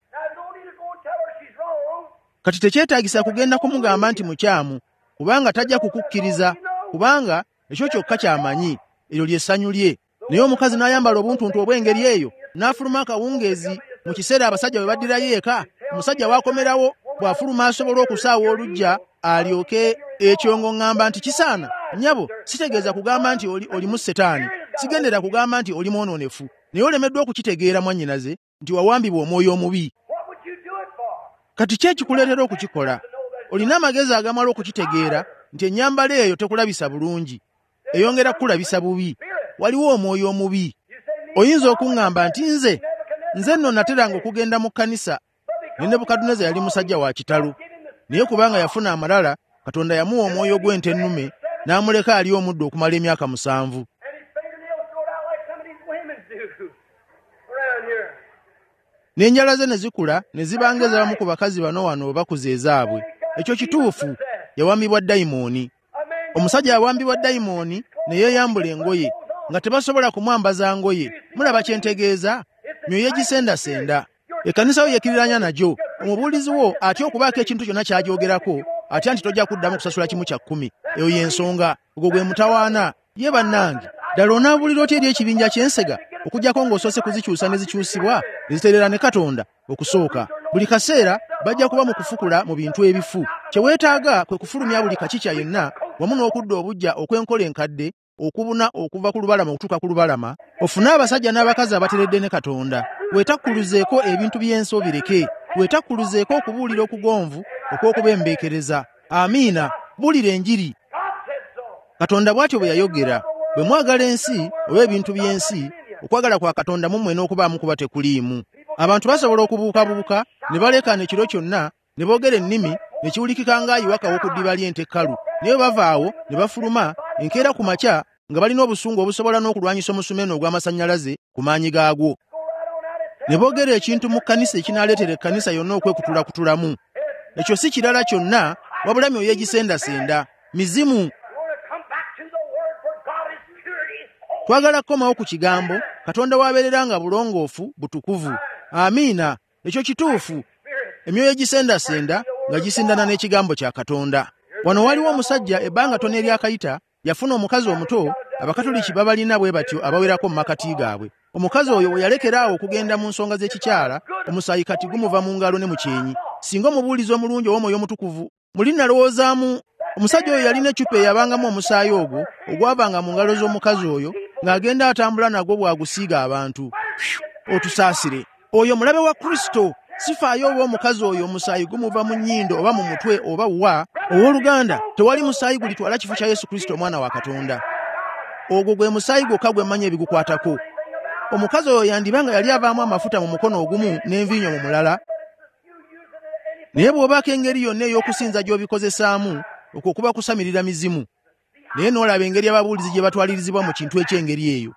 Kati tekyetaagisa kugenda kumugamba nti mukyamu, kubanga tajja kukukkiriza, kubanga ekyo kyokka ky'amanyi, eryo ly'essanyu lye. Naye omukazi n'ayambala obuntuntu obw'engeri eyo, n'afuluma akawungeezi mu kiseera abasajja bwe baddirayo eka, omusajja w'akomerawo bw'afuluma asobola okusaawa oluggya alyoke. Ekyo ng'oŋŋamba nti kisaana. Nnyabo, sitegeeza kugamba nti olimu Setaani, sigendera kugamba nti oli mwonoonefu, naye olemeddwa okukitegeera mwannyinaze nti wawambibwa omwoyo omubi. Kati ki ekikuleetera okukikola? Olina amagezi agamala okukitegeera nti ennyambala eyo tekulabisa bulungi, eyongera kukulabisa bubi. Waliwo omwoyo omubi. Oyinza okuŋŋamba nti nze nno nateranga okugenda mu kkanisa, ne Nebukadduneeza yali musajja wa kitalo, naye kubanga yafuna amalala, Katonda yamuwa omwoyo gw'ente ennume n'amuleka ali omuddo okumala emyaka 7. N'enjala ze ne zikula ne ziba ng'ezabamu ku bakazi bano wano bakuza ezaabwe. Ekyo kituufu, yawambibwa dayimooni. Omusajja yawambibwa dayimooni ne yeeyambula engoye nga tebasobola kumwambaza ngoye. Mulaba kye ntegeeza? Myoyo egisendasenda. Ekkanisa yo yekiriranya nagyo. Omubuulizi wo atya okubaako ekintu kyonna ky'agyogerako, atya nti tojja kuddamu kusasula 1/10. Eyo y'ensonga. Ogwo gwe mutawaana. Ye bannange, ddala onaabuulira otya eri ekibinja ky'ensega okuggyako ng'osoose kuzikyusa ne zikyusibwa ne zitereera ne Katonda okusooka? Buli kaseera bajja kuba mu kufukula mu bintu ebifu. Kye weetaaga kwe kufulumya buli kakikya yenna wamu n'okudda obujja okw'enkola enkadde, okubuna okuva ku lubalama okutuuka ku lubalama, ofune abasajja n'abakazi abateredde ne Katonda. Weetakkuluzeeko ebintu by'ensi obireke. Weetakkuluzeeko okubuulira okugonvu okw'okubembeekereza. Amiina. Buulira enjiri. Katonda bw'atyo bwe yayogera. Bwe mwagala ensi oba ebintu by'ensi, okwagala kwa Katonda mu mmwe n'okubaamu kuba tekuliimu. Abantu basobola okubuukabuuka ne baleekaana ekiro kyonna ne boogera ennimi ne kiwulikika ng'ayiwakawo ku ddiba ly'ente ekkalu, naye bava awo ne bafuluma enkeera ku makya nga balina obusungu obusobola n'okulwanyisa omusumeeno ogw'amasannyalaze ku maanyi gaagwo. Ne boogera ekintu mu kkanisa ekinaaleetera ekkanisa yonna okwekutulakutulamu. Ekyo si kirala kyonna wabula myoyo egisendasenda, mizimu. Twagala kukomawo ku kigambo Katonda w'abeerera nga bulongoofu, butukuvu. Amiina. Ekyo kituufu. Emyoyo egisendasenda nga gisindana n'ekigambo kya Katonda. Wano waliwo omusajja ebbanga ttono eryakayita yafuna omukazi omuto, Abakatoliki babalina bwe batyo abawerako mu makati gaabwe. Omukazi oyo bwe yalekeraawo okugenda mu nsonga z'ekikyala, omusaayi kati gumuva mu ngalo ne mu kyenyi. Singa omubuulizi omulungi ow'omwoyo omutukuvu muli nalowoozaamu, omusajja oyo yalina ecupa eyabangamu omusaayi ogwo ogwavanga mu ngalo z'omukazi oyo ng'agenda atambula nagwo bw'agusiiga abantu. Otusaasire. Oyo mulabe wa Kristo. Sifaayo oba omukazi oyo omusaayi gumuva mu nnyindo oba mu mutwe oba wa. Owooluganda, tewali musaayi gulitwala kifo kya Yesu Kristo omwana wa Katonda. Ogwo gwe musaayi gwokka gwe mmanyi ebigukwatako. Omukazi oyo yandibanga yali avaamu amafuta mu mukono ogumu n'envinnyo mu mulala. Naye bw'obaako engeri yonna ey'okusinza gy'obikozesaamu, okwo kuba kusamirira mizimu. Naye n'olaba engeri ababuulizi gye batwalirizibwa mu kintu eky'engeri eyo.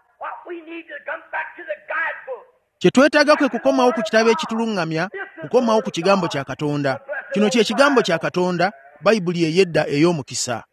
Kye twetaaga kwe kukomawo ku kitabo ekituluŋŋamya, kukomawo ku kigambo kya Katonda. Kino kye kigambo kya Katonda, Bayibuli ey'edda ey'omukisa.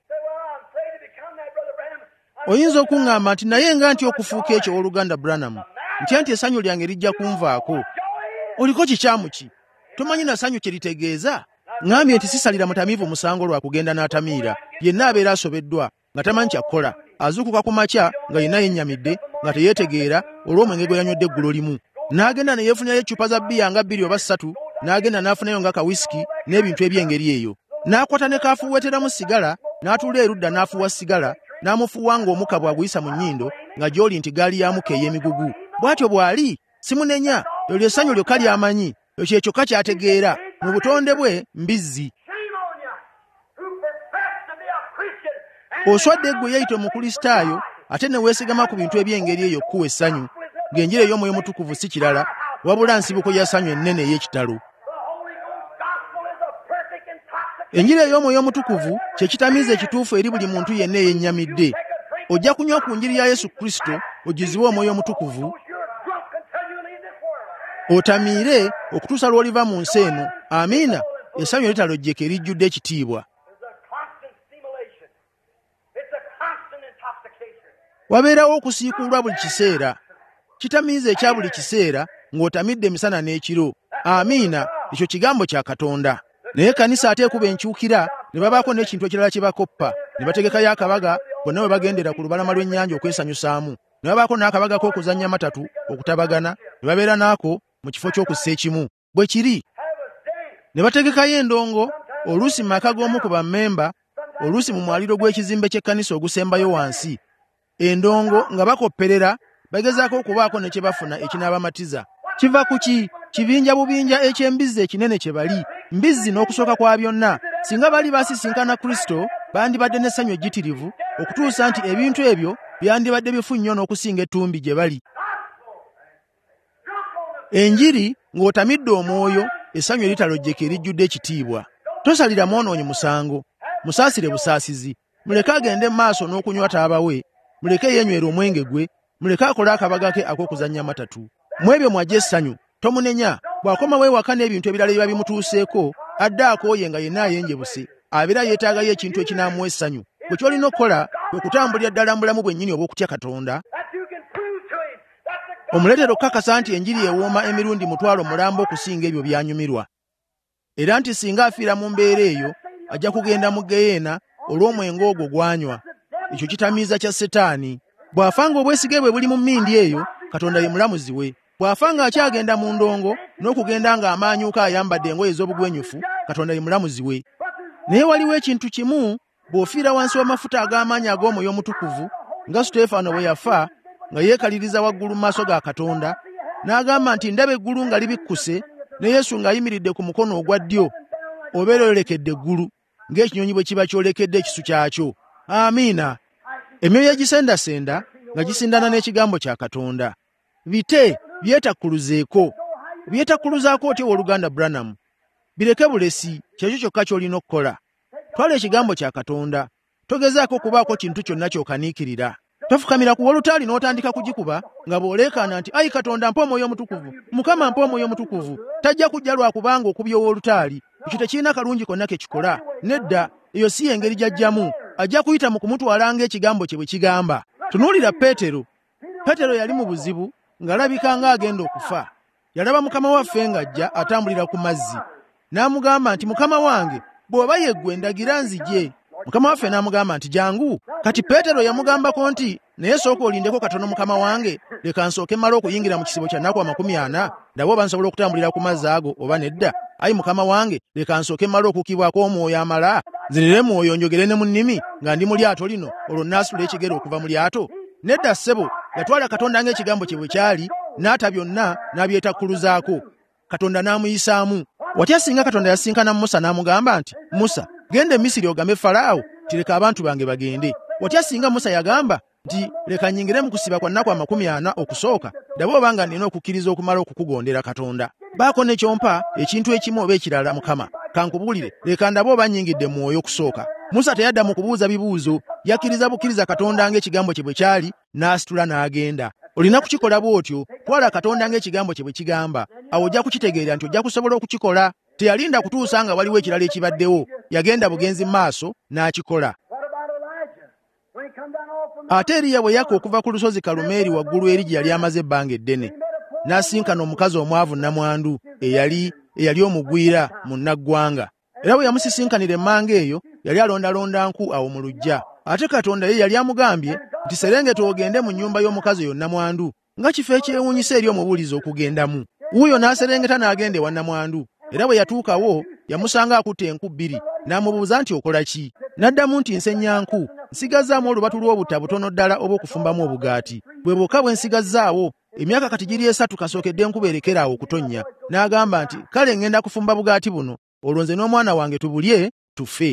Oyinza okuŋŋamba nti naye nga ntya okufuuka ekyo owooluganda Branham, ntya nti essanyu lyange lijja kunvaako. Oliko kikyamu ki? Tomanyi na ssanyu kye litegeeza? Ŋŋambye nti sisalira mutamiivu musango lwa kugenda n'atamiira. Yenna abeera asobeddwa nga tamanyi kyakkola, azuukuka ku makya nga yenna yennyamidde nga teyeetegeera olw'omwenge gwe yanywedde eggulo limu. N'agenda ne yeefunirayo eccupa za bbiya nga 2 oba 3, n'agenda n'afunayo nga kawisiki n'ebintu eby'engeri eyo. N'akwata ne kaafuuweeteramu sigala, n'atuula erudda n'afuuwa sigala, n'amufuuwa ng'omukka bw'aguyisa mu nnyindo nga gy'oli nti gaali ya muka ey'emigugu. Bw'atyo bw'ali, simunenya, eryo essanyu lyokka ly'amanyi, ekyo kyokka ky'ategeera, mu butonde bwe mbizzi. Oswadde ggwe yeeyita omukristaayo ate ne weesigama ku bintu eby'engeri eyo okuwa essanyu, ng'enjiri ey'omwoyo omutukuvu si kirala wabula nsibuko ya ssanyu ennene ey'ekitalo. Enjiri ey'omwoyo omutukuvu kye kitamiiza ekituufu eri buli muntu yenna eyennyamidde. Ojja kunywa ku njiri ya Yesu Kristo, ojjuzibwe omwoyo omutukuvu, otamiire okutuusa lw'oliva mu nsi eno. Amiina. Essanyu litalojjeka erijjudde ekitiibwa. Wabeerawo okusiikulwa buli kiseera. Kitamiiza ekya buli kiseera ng'otamidde emisana n'ekiro. Amiina. Ekyo kigambo kya Katonda. Naye kanisa ate ekuba enkyukira ne babaako n'ekintu ekirala kye bakoppa, ne bategekayo akabaga bonna bwe bagendera ku lubalama lw'ennyanja okwesanyusaamu. Ne babaako n'akabaga k'okuzannya matatu okutabagana, ne babeera naako mu kifo ky'okussa ekimu. Bwe kiri. Ne bategekayo endongo, oluusi mu maka g'omu ku bammemba, oluusi mu mwaliro gw'ekizimbe ky'ekkanisa ogusembayo wansi. Endongo nga bakopperera bagezaako okubaako ne kye bafuna ekinaabamatiza. kiva ku kibinja bubinja eky'embizzi ekinene kye bali, mbizzi n'okusooka kwa byonna. Singa bali basisinkana Kristo, bandibadde n'essanyu ejjitirivu okutuusa nti ebintu ebyo byandibadde bifu nnyo n'okusinga ettumbi gye bali. Enjiri ng'otamidde omwoyo, essanyu eritalojjeka erijjudde ekitiibwa. Tosalira mwonoonyi musango, musaasire busaasizi. Muleke agende mu maaso n'okunywa taaba we, muleke yeenywera omwenge gwe, muleke akole akabaga ke ak'okuzannya matatu. Mu ebyo mwajja essanyu, tomunenya. Bw'akomawo ewaka n'ebintu ebirala ebiba bimutuuseeko, adde akooye nga yenna ayenjebuse, abeera yeetaagayo ekintu ekinaamuwa essanyu. Bwe ky'olina okukola kwe kutambulira ddala mu bulamu bwennyini obw'okutya Katonda, omuleetera okukakasa nti enjiri ewooma emirundi mutwalo mulambo okusinga ebyo byanyumirwa, era nti singa afiira mu mbeera eyo ajja kugenda mu ggeyeena olw'omwenge ogwo gwanywa. Ekyo kitamiiza kya Setaani. Bw'afanga obwesige bwe buli mu mmindi eyo, Katonda ye mulamuzi we. Bw'afanga akyagenda mu ndongo n'okugenda ng'amaanyuuka ayambadde engoye ez'obugwenyufu, Katonda ye mulamuzi we. Naye waliwo ekintu kimu, bw'ofiira wansi w'amafuta ag'amaanyi ag'Omwoyo Omutukuvu, nga Suteefano bwe yafa nga yeekaliriza waggulu mu maaso ga Katonda, n'agamba nti ndaba eggulu nga libikkuse, ne Yesu ng'ayimiridde ku mukono ogwa ddyo, obeera olekedde eggulu, ng'ekinyonyi bwe kiba kyolekedde ekisu kyakyo. Amiina. Emyoyo egisendasenda nga gisindana n'ekigambo kya Katonda. Bite byetakkuluzeeko. Byetakkuluzaako otya owooluganda Branham? Bireke bulesi, kyekyo kyokka ky'olina okukola. Twala ekigambo kya Katonda. Togezaako kubaako kintu kyonna ky'okaniikirira. Tofukamira ku wolutaali n'otandika kugikuba nga bw'oleekaana nti ayi Katonda mpa Omwoyo Omutukuvu, Mukama mpa Omwoyo Omutukuvu. Tajja kujja lwa kubanga okubya owolutaali. Ekyo tekirina kalungi konna ke kikola. Nedda, eyo si y'engeri gy'ajjamu. Ajja kuyita mu kumutwala ng'ekigambo kye bwe kigamba. Tunuulira Peetero. Peetero yali mu buzibu ng'alabika ng'agenda okufa. Yalaba Mukama waffe ng'ajja atambulira ku mazzi. N'amugamba nti, Mukama wange, bw'oba ye ggwe ndagira nzije. Mukama waffe n'amugamba nti, jangu. Kati Peetero yamugambako nti, naye sooka olindeko katono Mukama wange, leka nsooke mmale okuyingira mu kisibo kya nnaku 40, ndabe oba nsobola okutambulira ku mazzi ago oba nedda. Ayi Mukama wange, leka nsooke mmale okukibwako omwoyo amala, nzirire mwoyo njogere ne mu nnimi nga ndi mu lyato lino, olwo nnaasitula ekigere okuva mu lyato. Nedda ssebo, yatwala Katonda ng'ekigambo kye bwe kyali, n'ata byonna n'abyetakkuluzaako. Katonda n'amuyisaamu. Watya singa Katonda yasinkana Musa n'amugamba nti, Musa, genda e Misiri ogambe Falaawo, nti leka abantu bange bagende. Watya singa Musa yagamba nti leka nnyingire mu kusiba kwa nnaku 40 okusooka, ddaba obanga nina okukkiriza okumala okukugondera Katonda. Baako ne kyompa ekintu ekimu oba ekirala Mukama. Kankubuulire, leka ndabe oba nnyingidde mu mwoyo okusooka. Musa teyadda kubuuza bibuuzo, yakkiriza bukkiriza Katonda ng'ekigambo kye bwe kyali, n'asitula n'agenda. Olina kukikola bw'otyo, twala Katonda ng'ekigambo kye bwe kigamba, awo ojja kukitegeera nti ojja kusobola okukikola. Teyalinda kutuusa nga waliwo ekirala ekibaddewo, yagenda bugenzi mu maaso n'akikola. Ate Eriya bwe yakka okuva ku lusozi Kalumeeri waggulu eri gye yali amaze ebbanga eddene, n'asinkana omukazi omwavu nnamwandu eyali omugwira mu nnaggwanga. Era bwe yamusisinkanira emmanga eyo, yali alondalonda nku awo mu luggya. Ate Katonda ye yali amugambye nti serengeta ogende mu nnyumba y'omukazi oyo nnamwandu, nga kifo ekyewuunyisa eri omubuulizi okugendamu. Wuuyo n'aserengeta n'agenda ewa nnamwandu. Era bwe yatuukawo yamusanga akutte enku 2, n'amubuuza nti okola ki? N'addamu nti nsenya nku, nsigazzaamu olubatu lw'obutta butono ddala obw'okufumbamu obugaati. Bwe bwokka bwe nsigazzaawo, emyaka kati giri 3 kasookedde enkuba erekeraawo okutonnya. N'agamba nti kale ngenda kufumba bugaati buno, olwo nze n'omwana wange tubulye tufe.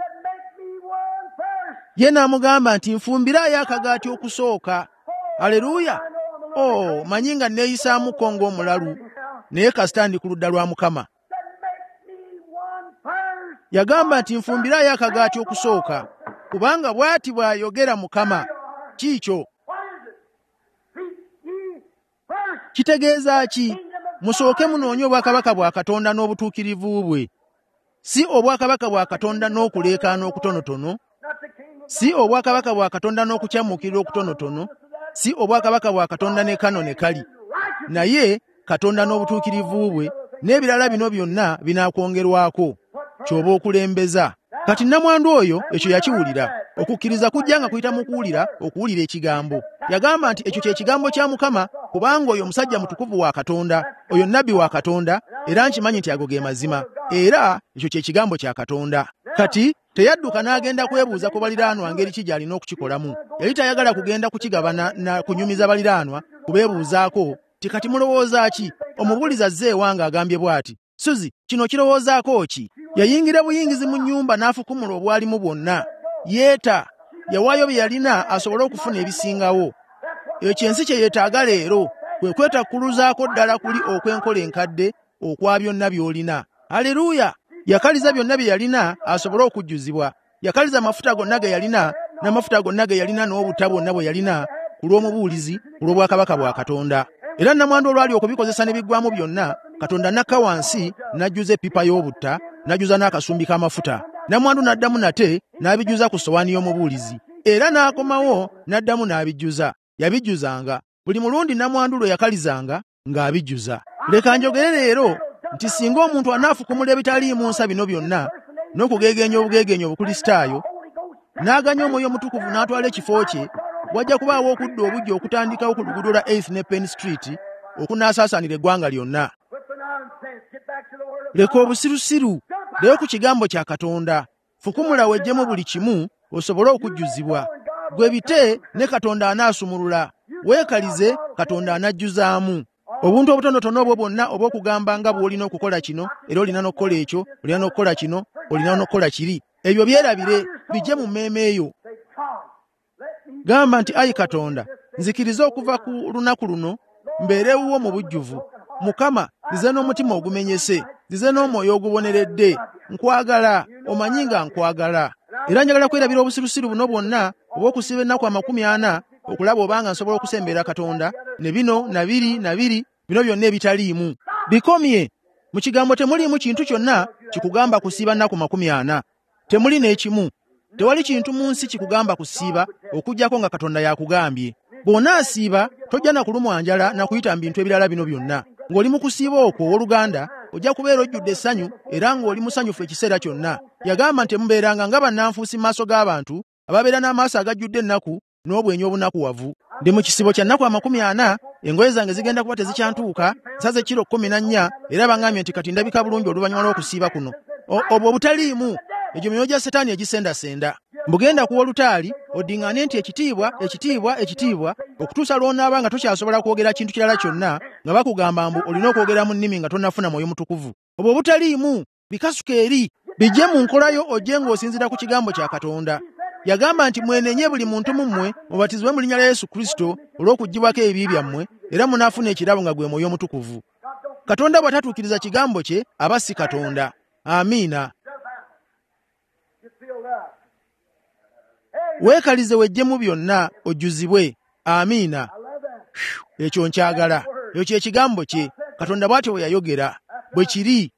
Ye n'amugamba nti nfumbiraayo akagaati okusooka. Aleluuya! Manyi nga neeyisaamuko ng'omulalu, naye kasita ndi ku ludda lwa Mukama. Yagamba nti nfumbiraayo akagaati okusooka, kubanga bw'ati bw'ayogera Mukama. Kiikyo kitegeeza ki? Musooke munoonye obwakabaka bwa Katonda n'obutuukirivu bwe, si obwakabaka bwa Katonda n'okuleekaana okutonotono, si obwakabaka bwa Katonda n'okukyamuukirira okutonotono, si obwakabaka bwa Katonda ne kano ne kali, naye Katonda n'obutuukirivu bwe, n'ebirala bino byonna binaakwongerwako, ky'oba okulembeza. Kati nnamwandu oyo ekyo yakiwulira. Okukkiriza kujja nga kuyita mu okuwulira ekigambo. Yagamba nti ekyo kye kigambo kya Mukama, kubanga oyo musajja mutukuvu wa Katonda, oyo nnabbi wa Katonda, era nkimanyi nti ago ge mazima, era ekyo kye kigambo kya Katonda. Kati teyadduka n'agenda kwebuuza ku baliraanwa ngeri ki gy'alina okukikolamu. Yali tayagala kugenda kukigabana na kunyumiza baliraanwa kubeebuuzaako, tikati mulowooza ki? Omubuulizi azze ewange agambye bw'ati, Suzi, kino kirowoozaako ki? Yayingira buyingizi mu nnyumba n'afukumula obwalimu bwonna. Yeeta, yawaayo bye yalina asobole okufuna ebisingawo. Ekyo ensi kye yeetaaga leero kwe kwetakkuluzaako ddala kuli okw'enkola enkadde okwa byonna by'olina. Haleluya! Yakaliza byonna bye yalina asobole okujjuzibwa. Yakaliza amafuta gonna ge yalina n'amafuta gonna ge yalina n'obutta bwonna bwe yalina ku lw'omubuulizi ku lw'obwakabaka bwa Katonda. Era nnamwandu olwali okubikozesa ne biggwaamu byonna, Katonda n'akka wansi n'ajjuza eppipa y'obutta, n'ajjuza n'akasumbi k'amafuta. Nnamwandu n'addamu nate n'abijjuza ku ssowaani y'omubuulizi. Era n'akomawo n'addamu n'abijjuza. Yabijjuzanga. Buli mulundi nnamwandu lwe yakalizanga ng'abijjuza. Leka njogere leero nti singa omuntu anaafukumula ebitaliimu nsa bino byonna n'okugeegenya obugeegenya obukristaayo n'aganya Omwoyo Omutukuvu n'atwala ekifo kye, wajja kubaawo okudda obujja okutandikawo ku luguudo lwa 8th ne Penn Street okunaasaasaanira eggwanga lyonna. Leka obusirusiru, ddayo ku kigambo kya Katonda. Fukumula wejjemu buli kimu osobole okujjuzibwa. Gwe bite ne Katonda anaasumulula. Weekalize, Katonda anajjuzaamu. Obuntu obutonotono obwo bwonna obw'okugamba nga bw'olina okukola kino, era olina n'okukola ekyo, olina n'okukola kino, olina n'okukola kiri. Ebyo byerabire, bijje mu mmeeme eyo. Gamba nti, ayi Katonda, nzikiriza okuva ku lunaku luno, mbeerewuwo mu bujjuvu. Mukama, nzize n'omutima ogumenyese, nzize n'omwoyo oguboneredde. Nkwagala, omanyi nga nkwagala. Era njagala kwerabira obusirusiru buno bwonna obw'okusiba ennaku 40 okulaba obanga nsobola okusemberera Katonda, ne bino na biri, bino byonna ebitaliimu. Bikomye, mu kigambo temuliimu kintu kyonna kikugamba kusiiba nnaku 40. Temuli n'ekimu. Tewali kintu mu nsi kikugamba kusiiba okuggyako nga Katonda yakugambye. Bw'onaasiiba tojja na kulumwa njala na kuyita mu bintu ebirala bino byonna. Ng'oli mu kusiiba okwo owooluganda ojja kubeera ojjudde essanyu era ng'oli musanyufu ekiseera kyonna. Yagamba nti mubeeranga nga bannanfuusi mu maaso g'abantu ababeera n'amaaso agajjudde ennaku n'obwenyi obunakuwavu. Ndi mu kisibo kya nnaku 40, engoye zange zigenda kuba tezikyantuuka, nsaze kiro 14 era bangambye nti kati ndabika bulungi oluvannyuma lw'okusiiba kuno. Obwo obutaliimu, egyo myoyo gya Setaani egisendasenda. Mbugenda kuwa olutaali oddiŋŋane nti ekitiibwa okutuusa lw'onaaba nga tokyasobola kwogera kintu kirala kyonna nga bakugamba mbu olina okwogera mu nnimi nga tonnafuna Mwoyo Mutukuvu. Obwo obutaliimu bikasuka eri, bijje mu nkolayo ojje ng'osinziira ku kigambo kya Katonda. Yagamba nti mwenenye buli muntu mu mmwe mubatizibwe mu linnya lya Yesu Kristo olw'okuggyibwako ebibi byammwe, era munaafuna ekirabo nga gwe Mwoyo Omutukuvu. Katonda bw'atatuukiriza kigambo kye aba si Katonda. Amiina. Weekalize wejjemu byonna ojjuzibwe. Amiina. Ekyo nkyagala. Ekyo kye kigambo kye. Katonda bw'atyo bwe yayogera. Bwe kiri.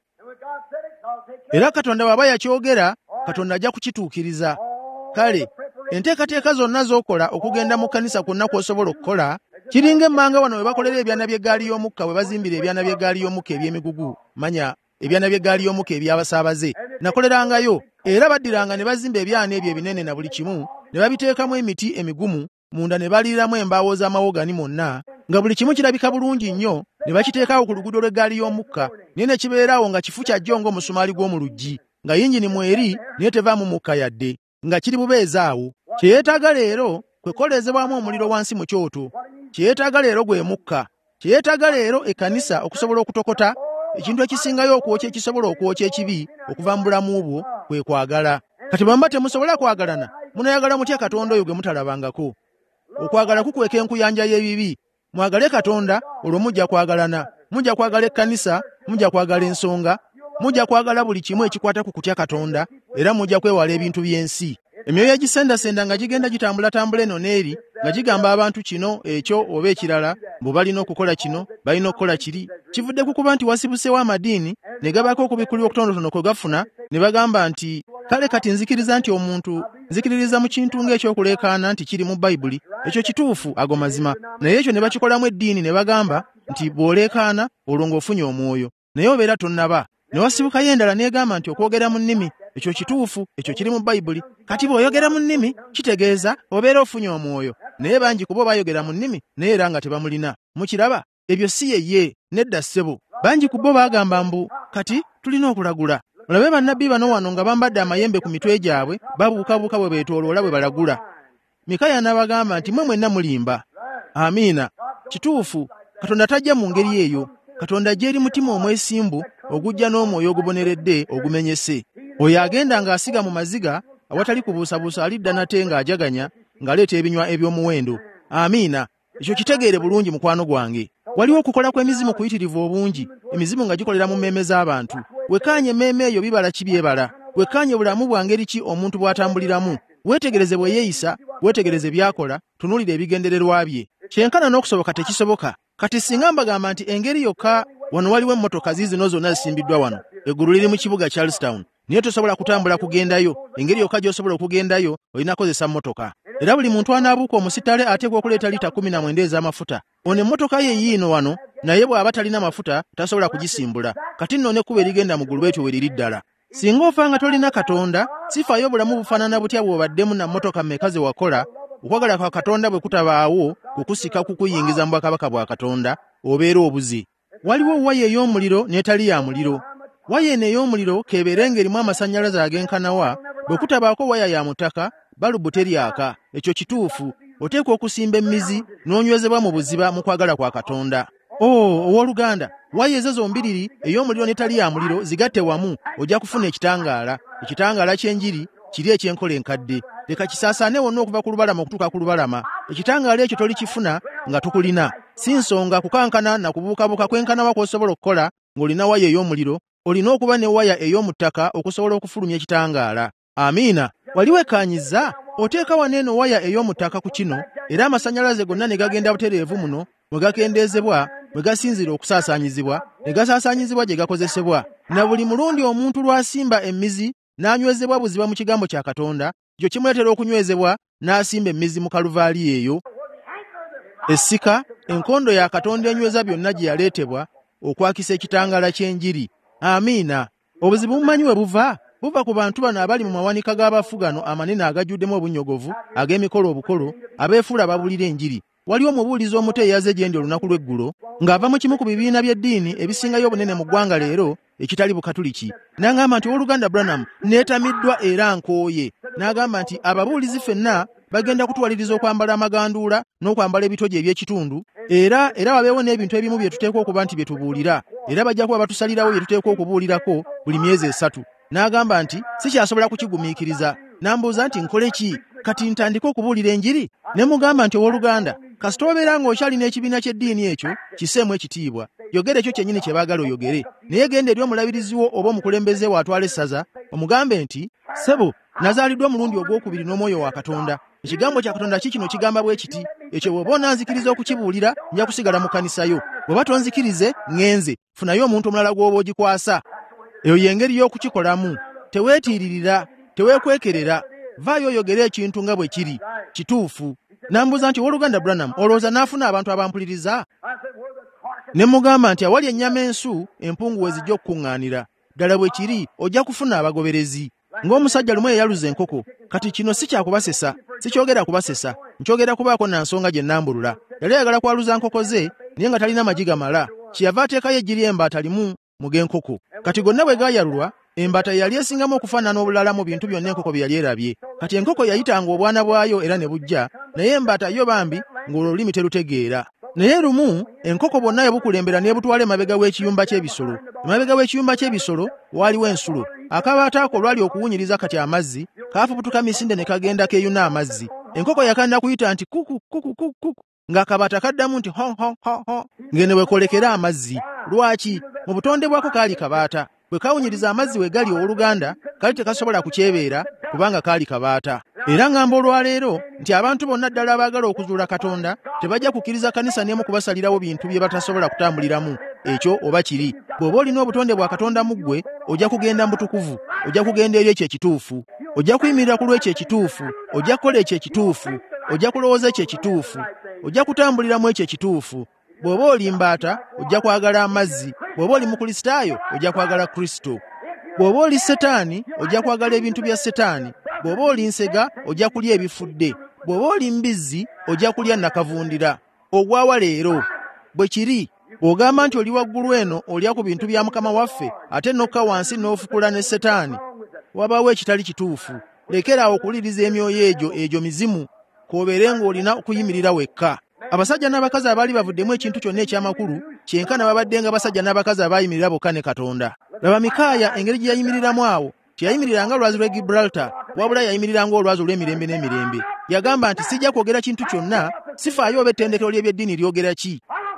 Era Katonda bw'aba yakyogera, Katonda ajja kukituukiriza. Kale, enteekateeka zonna z'okola okugenda mu kkanisa kwonna kw'osobola okukola, kiringa emmanga wano we bakolera ebyana by'eggaali y'omukka bwe bazimbira ebyana by'eggaali y'omukka eby'emigugu. Manya, ebyana by'eggaali y'omukka eby'abasaabaze. Nakolerangayo, era baddiranga ne bazimba ebyana ebyo ebinene na buli kimu, ne babiteekamu emiti emigumu, munda ne baliiramu embaawo z'amawogani monna, nga buli kimu kirabika bulungi nnyo, ne bakiteekaawo ku luguudo lw'eggaali y'omukka, naye ne kibeeraawo nga kifu kya jjo ng'omusumaali gw'omu luggi, nga yingini mweri naye tevaamu mukka yadde, nga kiri bubeezaawo. Kye yeetaaga leero kwe koleezebwamu omuliro wansi mu kyoto. Kye yeetaaga leero gwe mukka. Kye yeetaaga leero ekkanisa okusobola okutokota, ekintu ekisingayo okwokya ekisobola okwokya ekibi okuva mu bulamu bwo kwe kwagala. Kati bwe muba temusobola kwagalana, munayagala mutya Katonda oyo gwe mutalabangako? Okwagala kukweka enkuyanja y'ebibi. Mwagale Katonda, olwo mujja kwagalana. Mujja kwagala ekkanisa, mujja kwagala ensonga, mujja kwagala buli kimu ekikwata ku kutya Katonda, era mujja kwewala ebintu by'ensi. Emyoyo egisendasenda nga gigenda gitambula eno n'eri, nga gigamba abantu kino, ekyo oba ekirala, mbu balina okukola kino, balina okukola kiri. Kivudde ku kuba nti wasibuseewo amadiini, ne gabaako okubikulira okutonotono kwe gafuna, ne bagamba nti, kale kati nzikiriza nti omuntu, nzikiririza mu kintu ng'ekyokuleekaana nti kiri mu Bayibuli, ekyo kituufu, ago mazima. Naye ekyo ne bakikolamu eddiini ne bagamba nti bw'oleekaana, olwo ng'ofunye omwoyo. Naye obeera tonnaba. Ne wasibukayo endala n'egamba nti okwogera mu nnimi, ekyo kituufu, ekyo kiri mu Bayibuli. Kati bw'oyogera mu nnimi, kitegeeza obeera ofunye omwoyo. Naye bangi ku bo baayogera mu nnimi, naye era nga tebamulina. Mukiraba? Ebyo si yeye, nedda ssebo. Bangi ku bo baagamba mbu, kati tulina okulagula. Olabe bannabbi bano wano nga bambadde amayembe ku mitwe gyabwe, babuukabuuka bwe beetooloola bwe balagula. Mikaya n'abagamba nti mmwe mwenna mulimba. Amiina. Kituufu. Katonda tajja mu ngeri eyo. Katonda ajja eri mutima omwesimbu ogujja n'omwoyo oguboneredde ogumenyese. Oyo agenda ng'asiga mu maziga awatali kubuusabuusa alidda nate ng'ajaganya ng'aleeta ebinywa eby'omuwendo. Amiina. Ekyo kitegeere bulungi mukwano gwange. Waliwo okukola kw'emizimu kuyitirivu obungi, emizimu nga gikolera mu mmeeme z'abantu. Wekaanye emmeeme eyo bibala ki byebala. Wekaanye bulamu bwa ngeri ki omuntu bw'atambuliramu. Weetegereze bwe yeeyisa, weetegereze by'akola, tunuulire ebigendererwa bye. Kyenkana n'okusoboka tekisoboka. Kati singa mbagamba nti engeri yokka wano waliwo emmotoka ziizino zonna zisimbiddwa wano, eggulu liri mu kibuga Charlestown, naye tosobola kutambula kugendayo, engeri yokka gy'osobola okugendayo olina kozesa mmotoka. Era buli muntu anaabuuka omusitale ateekwa okuleeta lita 19 ez'amafuta. Ono emmotoka ye yiino wano, naye bw'aba talina mafuta tasobola kugisimbula. Kati nno n'ekkubo erigenda mu ggulu bw'etyo we liri ddala. Singa ofa nga tolina Katonda, sifaayo obulamu bufaanana butya bw'obaddemu na mmotoka mmeka ze wakola, okwagala kwa Katonda bwe kutabaawo kukusika kukuyingiza mu bwakabaka bwa Katonda, obeera obuze. Waliwo waya ey'omuliro n'etali ya muliro. Waya eno ey'omuliro kebeere ng'erimu amasannyalaze ag'enkanawa, bwe kutabaako waya ya mutaka, balubu teryaka. Ekyo kituufu. Oteekwa okusimba emmizi n'onywezebwa mu buziba mu kwagala kwa Katonda. Owooluganda, waya ezo zombiriri ey'omuliro n'etali ya muliro zigatte wamu, ojja kufuna ekitangaala. Ekitangaala ky'enjiri kiri eky'enkola enkadde. Leka kisaasaane wonna okuva ku lubalama okutuuka ku lubalama. Ekitangaala ekyo tolikifuna nga tukulina. Si nsonga kukankana na kubuukabuuka kwenkanawa kw'osobola okukola ng'olina waya ey'omuliro, olina okuba ne waya ey'omu ttaka okusobola okufulumya ekitangaala. Amiina. Wali wekkaanyizza? Oteeka waneeno waya ey'omu ttaka ku kino, era amasannyalaze gonna ne gagenda butereevu muno, mwe gakendeezebwa, mwe gasinzira okusaasaanyizibwa, ne gasaasaanyizibwa gye gakozesebwa. Na buli mulundi omuntu lw'asimba emmizi n'anywezebwa buziba mu kigambo kya Katonda, kyo kimuleetera okunywezebwa n'asimba emmizi mu kaluvaali eyo. Essika, enkondo ya Katonda enyweza byonna gye yaleetebwa okwakisa ekitangaala ky'enjiri. Amiina. Obuzibu bumanyi we buva? Buva ku bantu bano abali mu mawanika g'abafu gano amanene agajjuddemu obunnyogovu, ag'emikolo obukolo, abeefuula babulira enjiri. Waliwo omubuulizi omuto eyaze gye ndi olunaku lw'eggulo, ng'ava mu kimu ku bibiina by'eddiini ebisingayo obunene mu ggwanga leero ekitali Bukatuliki. N'agamba nti owooluganda Branham, neetamiddwa era nkooye. N'agamba nti ababuulizi ffenna bagenda kutuwaliriza okwambala amaganduula n'okwambala ebitogi eby'ekitundu, era wabeewo n'ebintu ebimu bye tuteekwa okuba nti bye tubuulira, era bajja kuba batusalirawo bye tuteekwa okubuulirako buli myezi 3. N'agamba nti sikyasobola kukigumiikiriza. N'ambuuza nti nkole ki? Kati ntandike okubuulira enjiri? Ne mugamba nti owooluganda, kasita obeera ng'okyalina ekibiina ky'eddiini ekyo, kisseemu ekitiibwa. Yogera ekyo kyennyini kye baagala oyogere. Naye genda eri omulabirizi wo oba omukulembeze wo atwala essaza, omugambe nti, ssebo, nazaaliddwa omulundi ogwokubiri n'omwoyo wa Katonda. Ekigambo kya Katonda kikino kigamba bwe kiti. Ekyo bw'oba onanzikiriza okukibuulira, nja kusigala mu kanisa yo. Bw'oba tonzikirize, ŋŋenze. Funayo omuntu omulala gw'oba ogikwasa. Eyo y'engeri y'okukikolamu. Teweetiiririra, teweekwekerera. Vaayo oyogere ekintu nga bwe kiri. Kituufu. N'ambuuza nti owooluganda Branham, olowooza n'afuna abantu abampuliriza? Ne mugamba nti awali ennyama ensu, empungu we zijja okukuŋŋaanira. Ddala bwe kiri, ojja kufuna abagoberezi. Ng'omusajja lumu eyaluza enkoko. Kati kino si kyakubasesa, sikyogera kubasesa, nkyogera kubaako na nsonga gye nnambulula. Yali ayagala kwaluza nkoko ze, naye nga talina magi gamala. Kyeyava ateekayo eggi ly'embaata limu mu g'enkoko. Kati gonna bwe gaayalulwa, embaata yali esingamu okufaanana obulala mu bintu byonna enkoko bye yali erabye. Kati enkoko yayitanga obwana bwayo era ne bujja, naye embaata yo bambi ng'olulimi terutegeera. Naye lumu enkoko bonna yabukulembera n'ebutwala emabega w'ekiyumba ky'ebisolo. Emabega w'ekiyumba ky'ebisolo waaliwo ensulo. Akabaata ako lwali okuwunyiriza kati amazzi, kaafubutuka misinde ne kagenda keeyuna amazzi. Enkoko yakanda kuyita nti kuku kuku kuku, ng'akabaata kaddamu nti ho ho ho ho, ng'ene wekolekera amazzi. Lwaki? Mu butonde bwako kaali kabaata. Bwe kawunyiriza amazzi we gali owooluganda, kali tekasobola kukyebeera kubanga kaali kabaata. Era ngamba olwaleero nti abantu bonna ddala abaagala okuzuula Katonda tebajja kukkiriza kanisa n'emu kubasalirawo bintu bye batasobola kutambuliramu. Ekyo oba kiri. Bw'oba olina obutonde bwa Katonda mu ggwe, ojja kugenda mu butukuvu, ojja kugenda eri ekyo ekituufu, ojja kuyimirira ku lw'ekyo ekituufu, ojja kukola ekyo ekituufu, ojja kulowooza ekyo ekituufu, ojja kutambuliramu ekyo ekituufu. Bw'oba oli mbaata, ojja kwagala amazzi. Bw'oba oli mukristaayo, ojja kwagala Kristo. Bw'oba oli Setaani, ojja kwagala ebintu bya Setaani. Bw'oba oli nsega, ojja kulya ebifudde. Bw'oba oli mbizzi, ojja kulya nakavundira. Ogwawa leero. Bwe kiri, ogamba nti oli waggulu eno olya ku bintu bya Mukama waffe, ate n'okka wansi n'ofukula ne Setaani. Wabaawo ekitali kituufu. Lekeraawo okuwuliriza emyoyo egyo mizimu, k'obeere ng'olina okuyimirira wekka. abasajja n'abakazi abaali bavuddemu ekintu kyonna ekyamakulu kyenkana babadde nga basajja n'abakazi abayimirira bokka ne Katonda. Laba Mikaaya engeri gye yayimiriramu awo, teyayimiriranga olwazi lw'e Gibraltar, wabula yayimiriranga olwazi olw'emirembe n'emirembe. Yagamba nti sijja kwogera kintu kyonna, sifaayo oba ettendekero ly'ebyeddiini lyogera ki,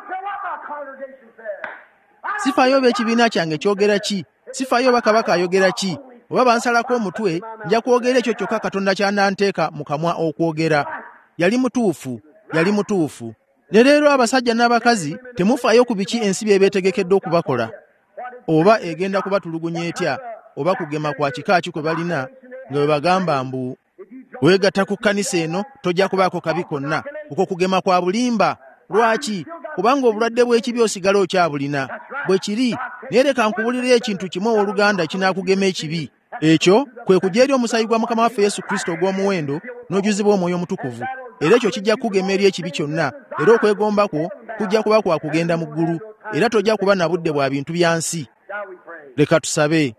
sifaayo oba ekibiina kyange kyogera ki, sifaayo oba kabaka ayogera ki, oba bansalako omutwe, nja kwogera ekyo kyokka Katonda ky'ananteeka mu kamwa okwogera. Yali mutuufu, yali mutuufu. Ne leero abasajja n'abakazi temufaayo ku biki ensi byebeetegekedde okubakola, oba egenda kubatulugunya etya, oba kugema kwa kika ki kwe balina, nga bwe bagamba mbu weegatta ku kkanisa eno tojja kubaako kabi konna. Okwo kugema kwa bulimba. Lwaki? Kubanga obulwadde bw'ekibi osigala okyabulina. Bwe kiri, naye leka nkubulire ekintu kimu owooluganda kinaakugema ekibi. Ekyo kwe kujja eri omusaayi gwa Mukama waffe Yesu Kristo ogw'omuwendo n'ojuzibwa Omwoyo Omutukuvu. Era ekyo kijja kukugema eri ekibi kyonna, era okwegomba kwo kujja kuba kwa kugenda mu ggulu, era tojja kuba na budde bwa bintu bya nsi. Leka tusabe.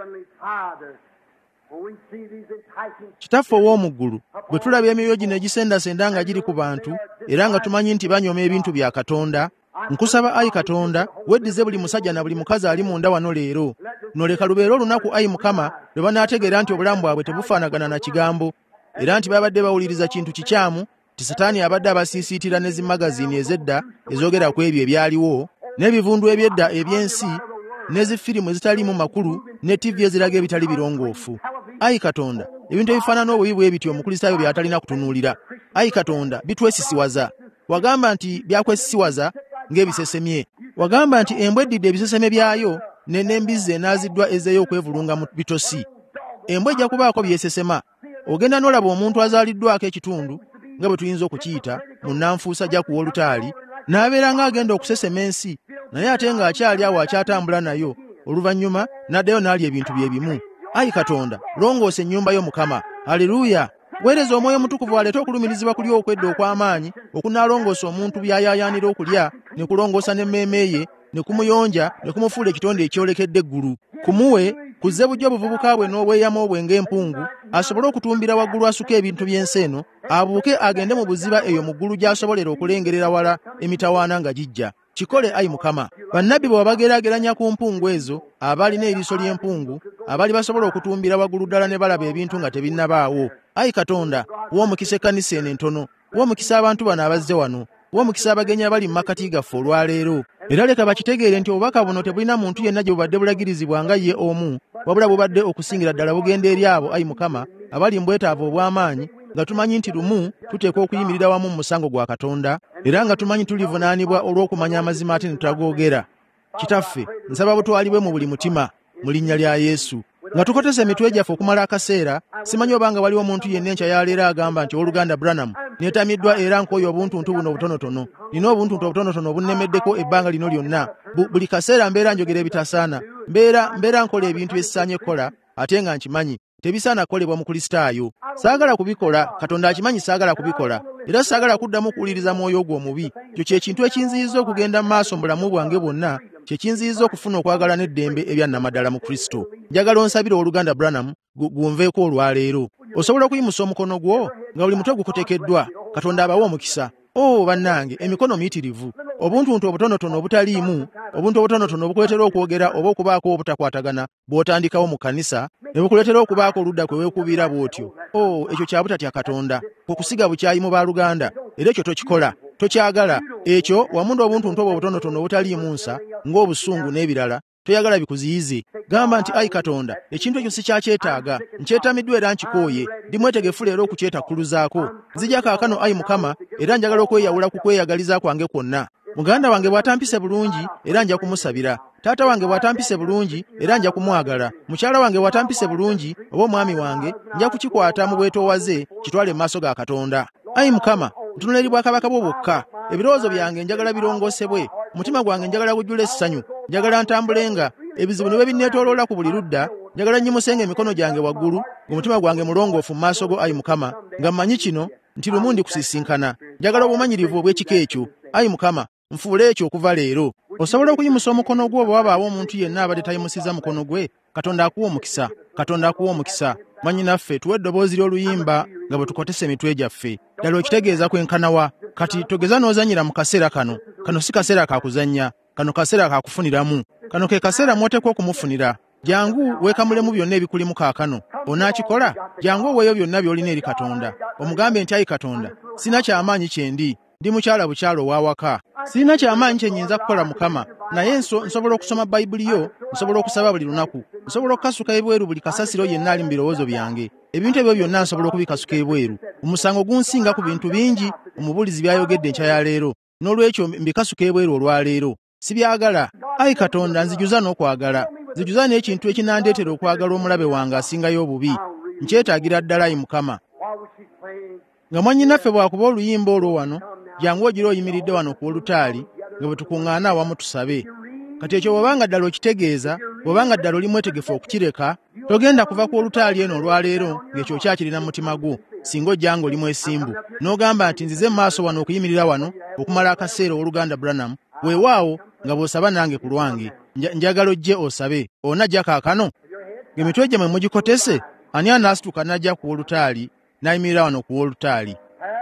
Kitaffe ow'omu ggulu, bwe tulaba emyoyo gino egisendasenda nga giri ku bantu, era nga tumanyi nti banyooma ebintu bya Katonda, nkusaba Ayi Katonda, weddize buli musajja na buli mukazi ali munda wano leero. Noleka lubeere olunaku Ayi Mukama lwe banaategeera nti obulamu bwabwe tebufaanagana na kigambo, era nti babadde bawuliriza kintu kikyamu, nti Setaani abadde abasiisiitira ne zimagaziini ez'edda ezoogera ku ebyo ebyaliwo, n'ebivundu eby'edda eby'ensi, ne zifirimu ezitaliimu makulu, ne TV eziraga ebitali birongoofu. Ayi Katonda, ebintu ebifaanana obubi bwe bityo omukristaayo by'atalina kutunuulira. Ayi Katonda, bitwesisiwaza. Wagamba nti byakwesisiwaza ng'ebisesemye. Wagamba nti embwa eddidde ebiseseme byayo, n'embizzi enaaziddwa ezzeeyo okwevulunga mu bitosi. Embwa ejja kubaako byesesema. Ogenda n'olaba omuntu azaaliddwako ekitundu, nga bwe tuyinza okukiyita, munnanfuusa ajja kuwa olutaali, n'abeera ng'agenda okusesema ensi, naye ate ng'akyali awo akyatambula nayo, oluvannyuma n'addayo n'alya ebintu bye bimu. Ayi Katonda, longoosa ennyumba yo Mukama. Haleluya! Weereza Omwoyo Omutukuvu aleete okulumirizibwa kuli okwedda okw'amaanyi okunnaalongoosa omuntu by'ayaayaanira okulya, ne kulongoosa n'emmeeme ye, ne kumuyonja, ne kumufuula ekitonde ekyolekedde eggulu. Kumuwe kuzze bujja obuvubuka bwe n'obweyamo bwe ng'empungu, asobole okutumbira waggulu asuka ebintu by'ensi eno, abuuke agende mu buziba eyo mu ggulu gy'asobolera okulengerera wala emitawaana nga gijja. Kikole Ayi Mukama. Bannabbi bwe bageraageranya ku mpungu ezo, abaalina eriiso ly'empungu, abaali basobola okutumbira waggulu ddala ne balaba ebintu nga tebinnabaawo. Ayi Katonda, wa omukisa ekkanisa eno entono, wa omukisa abantu bano abazze wano, wa omukisa abagenyi abali mu makati gaffe olwaleero. Era leka bakitegeere nti obubaka buno tebulina muntu yenna gye bubadde bulagirizibwa nga ye omu, wabula bubadde okusingira ddala bugenda eri abo, Ayi Mukama, abali mu bwetaavu obw'amaanyi, nga tumanyi nti lumu tuteekwa okuyimirira wamu mu musango gwa Katonda, era nga tumanyi tulivunaanibwa olw'okumanya amazima ate ne tutagoogera. Kitaffe, nsaba butwalibwe mu buli mutima, mu linnya lya Yesu. Nga tukoteza emitwe gyaffe okumala akaseera, simanyi obanga waliwo omuntu yenna enkya yaleero agamba nti owooluganda Branham, neetamiddwa era nkooye obuntuntu buno obutonotono. Nina obuntuntu obutonotono obunnemeddeko ebbanga lino lyonna. Buli kaseera mbeera njogera ebitasaana. Mbeera nkola ebintu bye sisaanye kukola, ate nga nkimanyi tebisaana kukolebwa mu Kristaayo. Saagala kubikola, Katonda akimanyi saagala kubikola, era saagala kuddamu kuwuliriza mwoyo gwo omubi. Kyo kye kintu ekinziyiza okugenda mu maaso mu bulamu bwange bwonna, kye kinziyiza okufuna okwagala n'eddembe ebyannamaddala mu Kristo. Njagala onsabire owooluganda Branham gunveeko olwaleero. Osobola okuyimusa omukono gwo nga buli mutwe gukotekeddwa. Katonda abawe omukisa. Bannange, emikono miyitirivu. Obuntuntu obutonotono obutaliimu, obuntu obutonotono obukuleetera okwogera oba okubaako obutakwatagana bw'otandikawo mu kkanisa, ne bukuleetera okubaako oludda kwe weekubira bw'otyo. Ekyo kya butatya Katonda, okusiga bukyayi mu baaluganda, era ekyo tokikola, tokyagala. Ekyo wamu n'obuntuntu obwo obutonotono obutaliimu nsa, ng'obusungu n'ebirala, toyagala bikuziyize. Gamba nti Ayi Katonda, ekintu ekyo sikyakyetaaga, nkyetamiddwa era nkikooye, ndi mwetegefu leero okukyetakkuluzaako. Nzija kaakano Ayi Mukama, era njagala okweyawula ku kweyagaliza kwange kwonna. Muganda wange bw'atampise bulungi, era nja kumusabira. Taata wange bw'atampise bulungi, era nja kumwagala. Mukyala wange bw'atampise bulungi, oba omwami wange, nja kukikwata mu bwetoowaze, kitwale mu maaso ga Katonda. Ayi Mukama, ntunula eri bwakabaka bwo bwokka. Ebirowoozo byange njagala birongoosebwe, omutima gwange njagala gujjule essanyu, njagala ntambulenga, ebizibu ne bwe binneetooloola ku buli ludda, njagala nnyimusenga emikono gyange waggulu, ng'omutima gwange mulongoofu mu maaso go Ayi Mukama, nga mmanyi kino nti lumu ndikusisinkana. Njagala obumanyirivu obw'ekika ekyo. Ayi Mukama, nfuule ekyo okuva leero. Osobola okuyimusa omukono gwo bwe wabaawo omuntu yenna abadde tayimusiza mukono gwe. Katonda akuwa omukisa, Katonda akuwa omukisa. Mwannyinaffe tuwe eddoboozi ly'oluyimba nga bwe tukotesa emitwe gyaffe. Ddala okitegeeza kwenkanawa. Kati togeza n'ozannyira mu kaseera kano. Kano si kaseera ka kuzannya, kano kaseera ka kufuniramu. Kano ke kaseera mw'oteekwa okumufunira. Jangu weekamulemu byonna ebikulimu kaakano. Onaakikola? Jangu oweeyo byonna by'olina eri Katonda. Omugambe nti ayi Katonda, sina kyamaanyi kye ndi mukyala bukyalo ow'awaka. Sirina kyamaanyi kye nnyinza kukola Mukama, naye nsobola okusoma Bayibuli yo, nsobola okusaba buli lunaku, nsobola okukasuka ebweru buli kasasiro yenna ali mu birowoozo byange. Ebintu ebyo byonna nsobola okubikasuka ebweru. Omusango gunsinga ku bintu bingi omubuulizi by'ayogedde enkya ya leero, n'olwekyo mbikasuka ebweru olwaleero. Sibyagala. Ayi Katonda, nzijuza n'okwagala. Nzijuza n'ekintu ekinandeetera okwagala omulabe wange asingayo obubi. Nkyetaagira ddala ayi Mukama. Nga mwannyinaffe bw'akuba oluyimba olwo wano, jangu ogira oyimiridde wano ku olutaali nga bwe tukuŋŋaana awamu tusabe. Kati ekyo bw'obanga ddala okitegeeza, bw'obanga ddala oli mwetegefu okukireka, togenda kuva ku olutaali eno olwaleero ng'ekyo okyakirina mu mutima gwo, singa ojjanga oli mwesimbu, n'ogamba nti nzize mu maaso wano okuyimirira wano okumala akaseera oluganda Branham, weewaawo nga bw'osaba nange ku lwange. Njagala ojje osabe. Onajja kaakano? Ng'emitwe gyammwe mugikotese, ani anaasituka n'ajja ku olutaali n'ayimirira wano ku olutaali?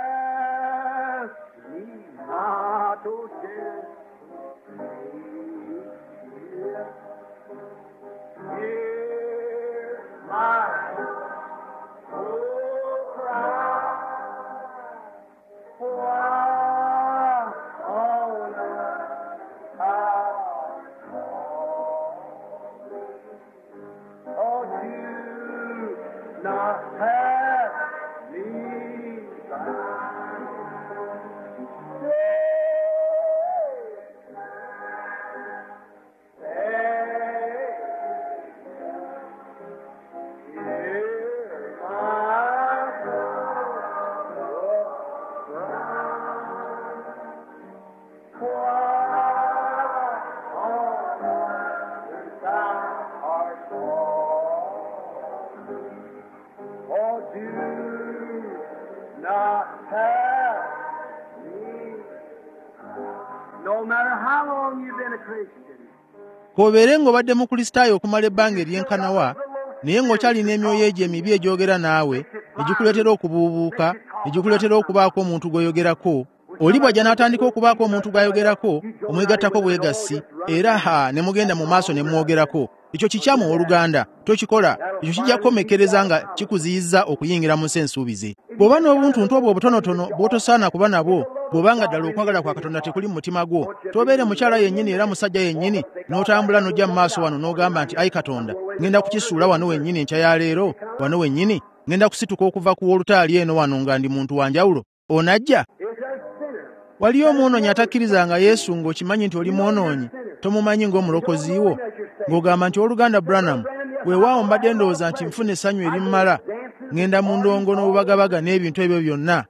Kobeere ng'obadde mu Kristaayo okumala ebbanga ery'enkanawa, naye ng'okyalina emyoyo egyo emibi egyogera naawe, egikuleetera okubuubuuka, egikuleetera okubaako omuntu gw'oyogerako, oli bw'ajja n'atandika okubaako omuntu gw'ayogerako, omwegattako bwegassi, era ne mugenda mu maaso ne mwogerako. Ekyo kikyamu owooluganda, tokikola. Ekyo kijja kukomekkereza nga kikuziyizza okuyingira mu nsi ensuubize. Bw'oba n'obuntuntu obwo obutonotono bw'otosaana kuba nabwo, bw'obanga ddala okwagala kwa Katonda tekuli mu mutima gwo, tobeere mukyala yennyini era musajja yennyini n'otambula n'ojja mu maaso wano n'ogamba nti ayi Katonda, ngenda kukisuula wano wennyini enkya ya leero, wano wennyini, ngenda kusituka okuva ku olutaali eno wano nga ndi muntu wa njawulo. Onajja? Waliyo omwonoonyi atakkirizanga Yesu ng'okimanyi nti oli mwonoonyi, tomumanyi ng'omulokozi wo, ng'ogamba nti oluganda Branham, weewaawo mbadde ndowooza nti nfuna essanyu erimmala, ngenda mu ndongo n'obubagabaga n'ebintu ebyo byonna.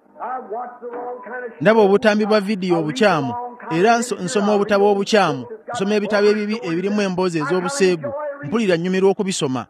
Ndaba obutambi bwa vidiyo obukyamu, era nsoma obutabo obukyamu, nsoma ebitabo ebibi ebirimu emboozi ez'obuseegu, mpulira nnyumirwa okubisoma.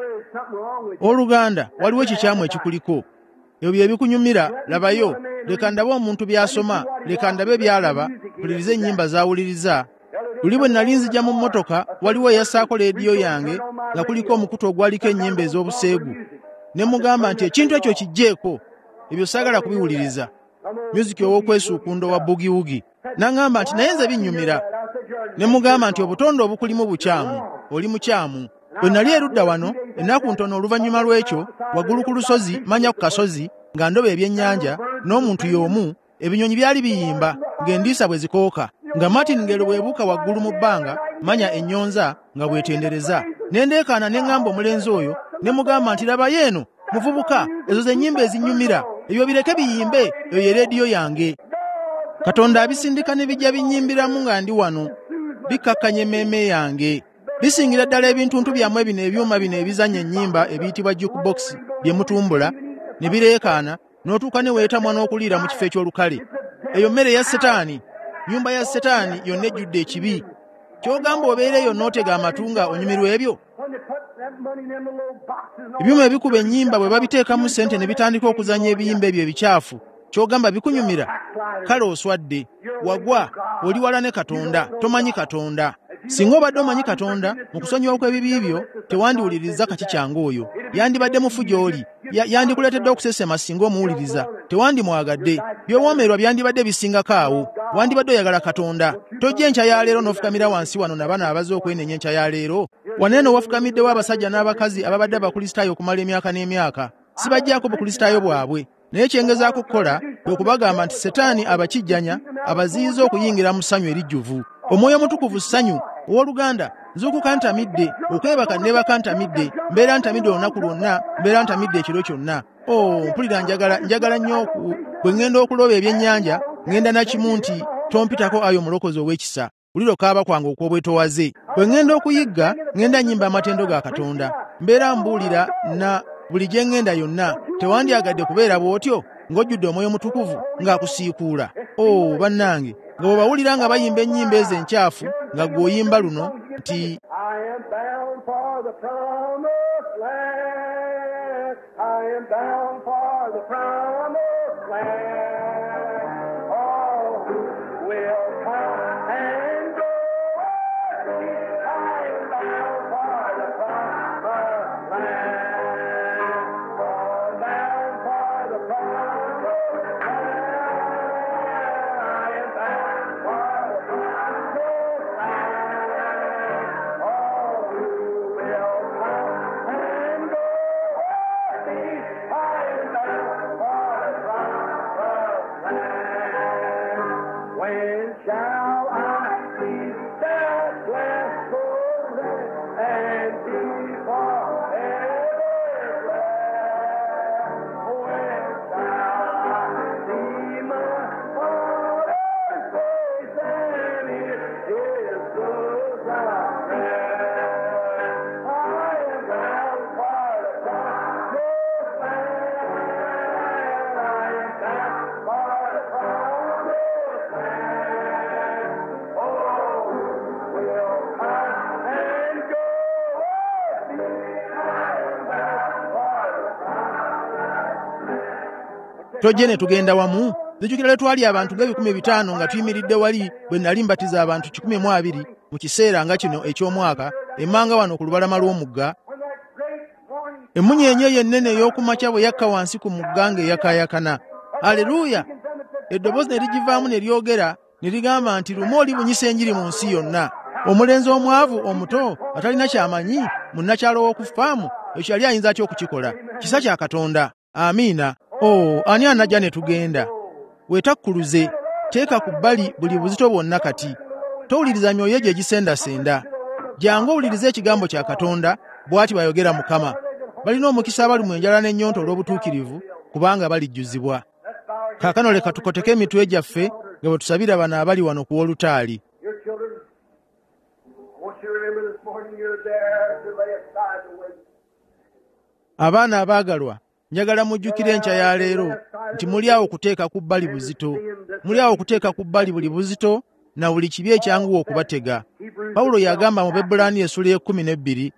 Oluganda, waliwo ekikyamu ekikuliko. Ebyo bye bikunyumira, labayo, leka ndabe omuntu by'asoma, leka ndabe by'alaba, mpulirize ennyimba z'awuliriza. Luli bwe nali nzija mu mmotoka, waliwo eyassaako leediyo yange nga kuliko omukutu ogwaliko ennyimba ez'obuseegu. Ne mugamba nti ekintu ekyo kijjeeko, ebyo saagala kubiwuliriza. Musiki ow'okwesuukunda owa bugiwugi. N'aŋŋamba nti naye nze binnyumira. Ne mugamba nti obutonde obukulimu bukyamu, oli mukyamu. Bwe nali erudda wano, ennaku ntono oluvannyuma lw'ekyo, waggulu ku lusozi, manya ku kasozi, nga ndoba ebyennyanja, n'omuntu y'omu, ebinyonyi byali biyimba, ng'endiisa bwe zikooka, nga Martingale bwebuuka waggulu mu bbanga, manya ennyonza, nga bwetendereza. Ne ndeekaana ne ŋŋamba omulenzi oyo, ne mugamba nti laba yeeno, muvubuka, ezo ze nnyimba ezinnyumira, ebyo bireke biyimbe, eyo ye leediyo yange. Katonda abisindika ne bijja binnyimbiramu nga ndi wano, bikkakkanya emmeeme yange. Bisingira ddala ebintuntu byammwe bino ebyuma bino ebizannya ennyimba ebiyitibwa jukebox bye mutumbula, ne bireekaana, n'otuuka ne weetamwa n'okuliira mu kifo eky'olukale. Eyo mmere ya Setaani, nnyumba ya Setaani yonna ejjudde ekibi. Ky'ogamba obeereyo n'otega amatu nga onyumirwa ebyo? Ebyuma ebikuba ennyimba bwe babiteekamu ssente ne bitandika okuzannya ebiyimba ebyo ebicaafu, ky'ogamba bikunyumira? Kale oswadde, wagwa, oli wala ne Katonda, tomanyi Katonda. singa obadde omanyi Katonda mu kusonyiwa kw'ebibi byo tewandiwuliriza kati kyangu oyo, yandibadde mufu gy'oli, yandikuleetedde okusesema singa omuwuliriza, tewandimwagadde, by'owoomerwa byandibadde bisingako awo, wandibadde oyagala Katonda. Tojja enkya ya leero n'ofukamira wansi wano na bano abaze okwenenya enkya ya leero. Wanene wafukamiddewo abasajja n'abakazi ababadde abakristaayo okumala emyaka n'emyaka, sibajjaako bukristaayo bwabwe. Naye kyengezaako okukola kwe kubagamba nti Setaani abakijjanya, abaziyiza okuyingira mu ssanyu erijjuvu. Omwoyo Mutukuvu ssanyu. Owooluganda, nzuukuka ntamidde, okwebaka neebaka ntamidde, mbeera ntamidde olunaku lwonna, mbeera ntamidde ekiro kyonna. Mpulira njagala nnyo bwe ŋŋenda okuloba ebyennyanja, ŋŋenda na kimu nti tompitako ayo omulokozi ow'ekisa, wulira okaaba kwange okw'obwetoowaze. Bwe ŋŋenda okuyigga, ŋŋenda nnyimba amatendo ga Katonda, mbeera mbuulira na buli gye ŋŋenda yonna. Tewandyagadde kubeera bw'otyo ng'ojjudde Omwoyo Mutukuvu ng'akusiikuula. Bannange, nga bwe bawulira nga bayimba ennyimba ezo enkyafu, nga ggwe oyimba luno nti tojje ne tugenda wamu. Zijjukira lwe twali abantu ng'ebikumi 500 nga tuyimiridde wali bwe nali mbatiza abantu 120 mu kiseera nga kino eky'omwaka emmanga wano ku lubalama lw'omugga. Emmunyeenye ennene ey'okumakya bwe yakka wansi ku mugga ng'eyakaayakana. Aleluuya! Eddoboozi ne ligivaamu ne lyogera ne ligamba nti lumu olibunyisa enjiri mu nsi yonna. Omulenzi omwavu omuto atalina kyamanyi, munnakyalo w'okufaamu, ekyo yali ayinza atya okukikola? Kisa kya Katonda. Amiina. Ani anajja ne tugenda? Weetakkuluze, teeka ku bbali buli buzito bwonna kati. Towuliriza myoyo gye gisendasenda. Jangu owulirize ekigambo kya Katonda, bw'ati bw'ayogera Mukama. Balina omukisa abali mu enjala n'ennyonta olw'obutuukirivu, kubanga balijjuzibwa. Kaakano leka tukoteke emitwe gyaffe nga bwe tusabira bano abali wano ku w'olutaali. Abaana abaagalwa, njagala mujjukire enkya ya leero nti muli awo okuteeka ku bbali buzito. Muli awo okuteeka ku bbali buli buzito na buli kibi ekyanguwa okubatega. Pawulo yagamba mu Bebbulaaniya essula y'e12,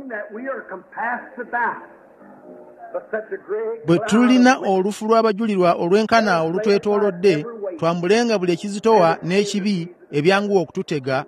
bwe tulina olufu lw'abajulirwa olw'enkana olutwetoolodde, twambulenga buli ekizitowa n'ekibi ebyanguwa okututega.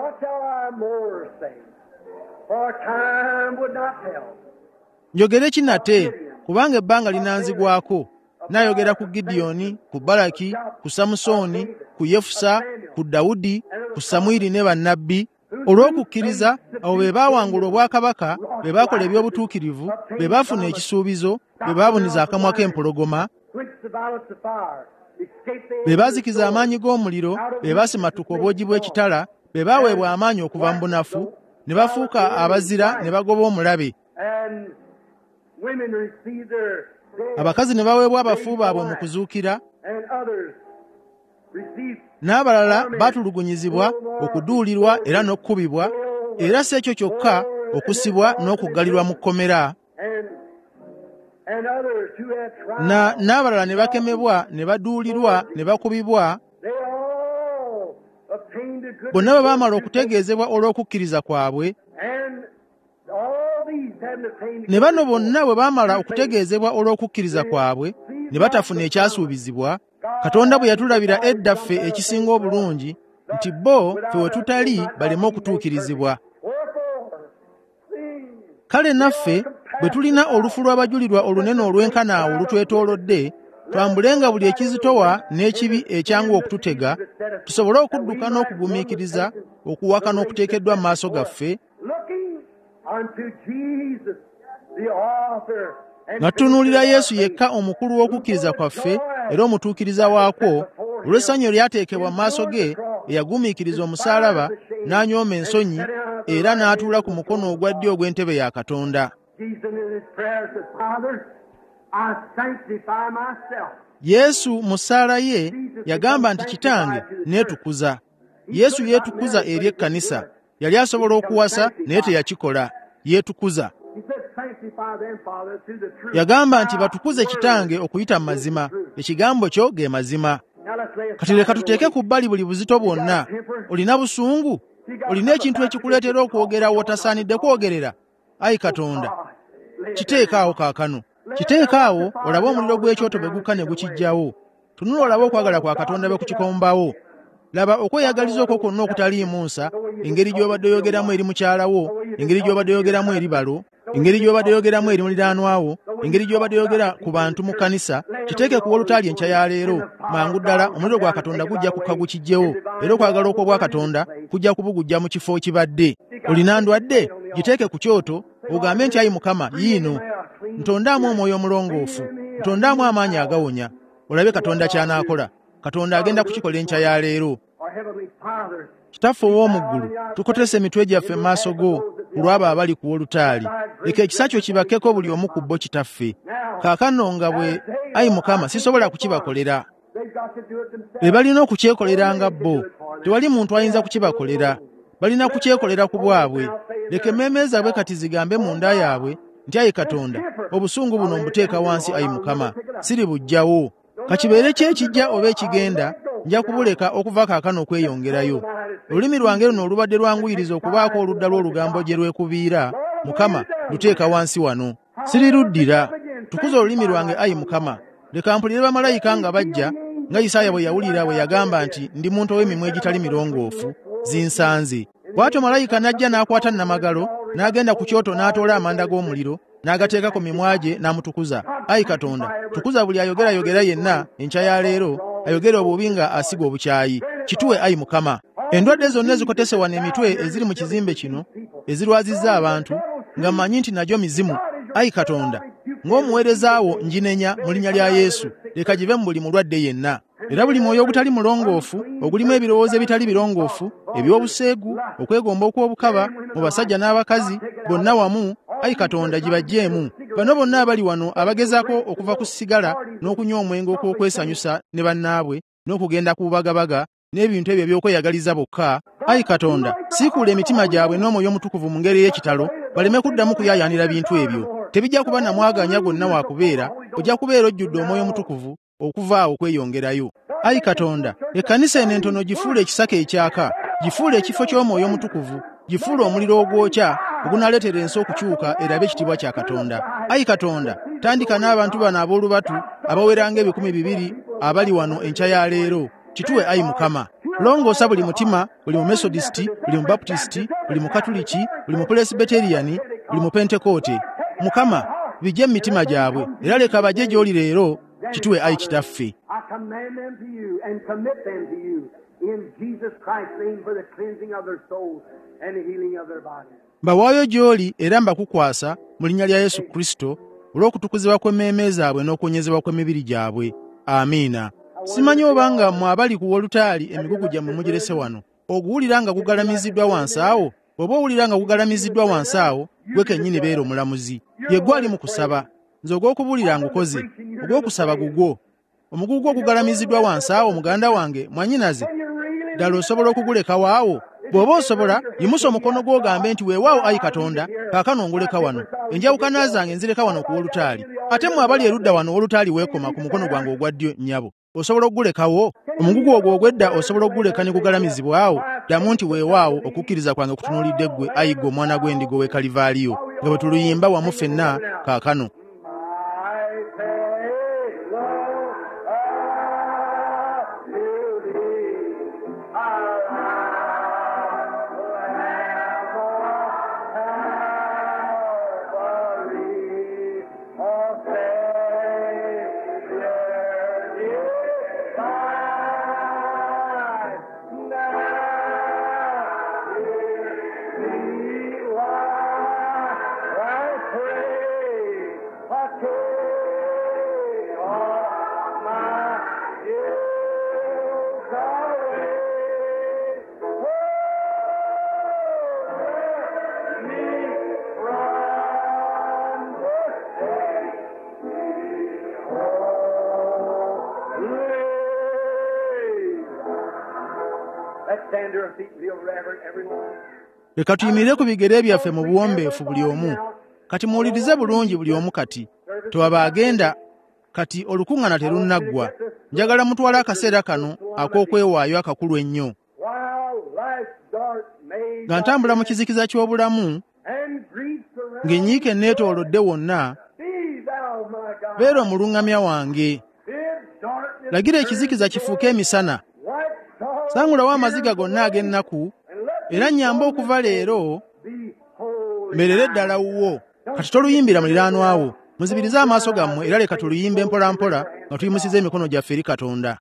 Njogere ki nate, kubanga ebbanga linanzigwako. Nayogera ku Gideoni, ku Baraki, ku Samusooni, ku Yefusa, ku Dawudi, ku Samwiri ne bannabbi. Olw'okukkiriza, abo be baawangula obwakabaka, be baakola eby'obutuukirivu, be baafuna ekisuubizo, be baabuniza akamwa k'empologoma, be baazikiza amaanyi g'omuliro, be baasimatuka obwogi bw'ekitala, be baaweebwa amaanyi okuva mu bunafu, ne bafuuka abazira ne bagoba omulabe. Abakazi ne baweebwa abafu baabwe mu kuzuukira, n'abalala baatulugunyizibwa, okuduulirwa era n'okkubibwa, era si ekyo kyokka, okusibwa n'okuggalirwa mu kkomera. N'abalala ne bakemebwa, ne baduulirwa, ne bakubibwa. Bonna bwe baamala okutegeezebwa olw'okukkiriza kwabwe, ne bano bonna bwe baamala okutegeezebwa olw'okukkiriza kwabwe, ne batafuna ekyasuubizibwa, Katonda bwe yatulabira edda ffe ekisinga obulungi, nti bo ffe we tutali baleme okutuukirizibwa. Kale naffe bwe tulina olufu lw'abajulirwa olunene olwenkana awo olutwetoolodde, twambulenga buli ekizitowa n'ekibi ekyanguwa okututega, tusobole okudduka n'okugumiikiriza okuwakana okuteekeddwa mu maaso gaffe, nga tutunuulira Yesu yekka omukulu w'okukkiriza kwaffe era omutuukiriza waakwo, olw'essanyu eryateekebwa mu maaso ge, eyagumiikiriza omusaalaba n'anyooma ensonyi era n'atuula ku mukono ogwa ddyo ogw'entebe ya Katonda. Yesu mu ssaala ye yagamba nti Kitange neetukuza. Yesu yeetukuza eri ekkanisa. Yali asobola okuwasa naye teyakikola. Yeetukuza. Yagamba nti batukuze Kitange okuyita mu mazima. Ekigambo kyo ge mazima. Kati leka tuteeke ku bbali buli buzito bwonna. Olina busungu? Olina ekintu ekikuleetera okwogera w'otasaanidde kwogerera? Ayi Katonda, kiteekaawo kaakano. Kiteekaawo olabe omuliro gw'ekyoto bwe gukka ne gukijjawo. Tunula olabe okwagala kwa Katonda bwe kukikombawo. Laba okweyagaliza okwo kwonna okutaliimu nsa, engeri gy'obadde oyogeramu eri mukyala wo, engeri gy'obadde oyogeramu eri balo, engeri gy'obadde oyogeramu eri muliraanwa wo, engeri gy'obadde oyogera ku bantu mu kkanisa, kiteeke ku w'olutaali enkya ya leero. Mangu ddala omuliro gwa Katonda gujja kukka gukijjewo, era okwagala okwo bwa Katonda kujja kubugujja mu kifo kibadde. Olina ndwadde? Giteeke ku kyoto, ogambe nti Ayi Mukama, yiino, ntondaamu omwoyo omulongoofu, ntondaamu amaanyi agawonya. Olabe Katonda ky'anaakola. Katonda agenda kukikola enkya ya leero. Kitaffe ow'omu ggulu, tukotese emitwe gyaffe mu maaso go ku lw'abo abali ku w'olutaali. Leka ekisa kyo kibakkeko buli omu ku bo Kitaffe. Kaakano nga bwe, Ayi Mukama, sisobola kukibakolera. Be balina okukyekoleranga bo. Tewali muntu ayinza kukibakolera. Balina kukyekolera ku bwabwe. Leka emmeeme zaabwe kati zigambe munda yaabwe nti Ayi Katonda, obusungu buno mbuteeka wansi Ayi Mukama, siri buggyawo. Kakibeere ki ekijja oba ekigenda, nja kubuleka okuva kaakano okweyongerayo. Olulimi lwange luno olubadde lwanguyiriza okubaako oludda lw'olugambo gye lwekubiira, Mukama, luteeka wansi wano. Siri luddira. Tukuza olulimi lwange Ayi Mukama. Leka mpulire bamalayika nga bajja, nga Isaaya bwe yawulira bwe yagamba nti ndi muntu ow'emimwa egitali mirongoofu, zinsanze. Bw'atyo malayika n'ajja n'akwata Nnamagalo, n'agenda ku kyoto n'atoola amanda g'omuliro, n'agateeka ku mimwa gye n'amutukuza. Ayi Katonda, tukuza buli ayogera yenna enkya ya leero, ayogera obubi nga asiga obukyayi. Kituwe Ayi Mukama. Endwadde zonna ezikotese wano emitwe eziri mu kizimbe kino, ezirwazizza abantu, nga mmanyi nti nagyo mizimu. Ayi Katonda, ng'omuweereza wo nginenya mu linnya lya Yesu, leka give mu buli mulwadde yenna. Era buli mwoyo ogutali mulongoofu, ogulimu ebirowoozo ebitali birongoofu, eby'obuseegu, okwegomba okw'obukaba, mu basajja n'abakazi, bonna wamu, Ayi Katonda gibaggyemu. Bano bonna abali wano abagezaako okuva ku sigala n'okunywa omwenge okw'okwesanyusa ne bannaabwe, n'okugenda ku bubagabaga, n'ebintu ebyo eby'okweyagaliza bokka, Ayi Katonda, siikuula emitima gyabwe n'omwoyo omutukuvu mu ngeri y'ekitalo, baleme kuddamu kuyaayaanira bintu ebyo. Tebijja kuba namwaganya gonna wa kubeera, ojja kubeera ojjudde omwoyo omutukuvu okuva awo okweyongerayo. Ayi Katonda, ekkanisa eno entono gifuule ekisaka ekyaka, gifuule ekifo ky'omwoyo omutukuvu, gifuule omuliro ogwokya ogunaaleetera ensi okukyuka erabe ekitiibwa kya Katonda. Ayi Katonda, tandika n'abantu bano ab'olubatu abaweranga 200 abali wano enkya ya leero. Kituwe Ayi Mukama. Longoosa buli mutima, buli mu Methodisiti, buli mu Baptisiti, buli mu Katuliki, buli mu Presbyteriani, buli mu Pentekote. Mukama, bijje mu mitima gyabwe, era leka bajje gy'oli leero. Kituwe Ayi Kitaffe. Mbawaayo gy'oli era mbakukwasa mu linnya lya Yesu Kristo olw'okutukuzibwa kw'emmeeme zaabwe n'okuwonyezebwa kw'emibiri gyabwe. Amiina. Simanyi obanga mmwe abali ku w'olutaali emigugu gyammwe mugirese wano, oguwulira nga gugalamiziddwa wansi awo? Oba owulira nga gugalamiziddwa wansi awo, gwe kennyini beera omulamuzi. Ye gwe ali mu kusaba. Nze ogw'okubuulira ngukoze, ogw'okusaba gugwo. Omugugu gwo gugalamiziddwa wansi awo, muganda wange, mwannyinaze. Ddala osobola okugulekawo awo? Bw'oba osobola, yimusa omukono gwo ogambe nti weewaawo Ayi Katonda, kaakano nguleka wano. Enjawukana zange nzireka wano ku w'olutaali. Ate mmwe abali erudda wano w'olutaali weekoma ku mukono gwange ogwa ddyo nnyabo. Osobola okugulekawo? Omugugu ogwo ogw'edda osobola okuguleka ne gugalamizibwa awo? Ddamu nti weewaawo okukkiriza kwange kutunuulidde ggwe, Ayi ggwe omwana gw'endiga ow'e Kalivaaliyo, nga bwe tuluyimba wamu ffenna kaakano. leka tuyimirire ku bigere byaffe mu buwombeefu buli omu. Kati muwulirize bulungi buli omu kati. Tewaba agenda kati olukuŋŋaana terunnaggwa. Njagala mutwale akaseera kano ak'okwewaayo akakulu ennyo. Nga ntambula mu kizikiza ky'obulamu, ng'ennyiike neetoolodde wonna, beera omuluŋŋamya wange. Lagira ekizikiza kifuuke emisana. Sangulawo amaziga gonna ag'ennaku, era nnyambe okuva leero mmerere ddala wuwo. Kati toluyimbira muliraanwa wo. Muzibirize amaaso gammwe era leka tuluyimbe mpola mpola nga tuyimusiza emikono gyaffe eri Katonda.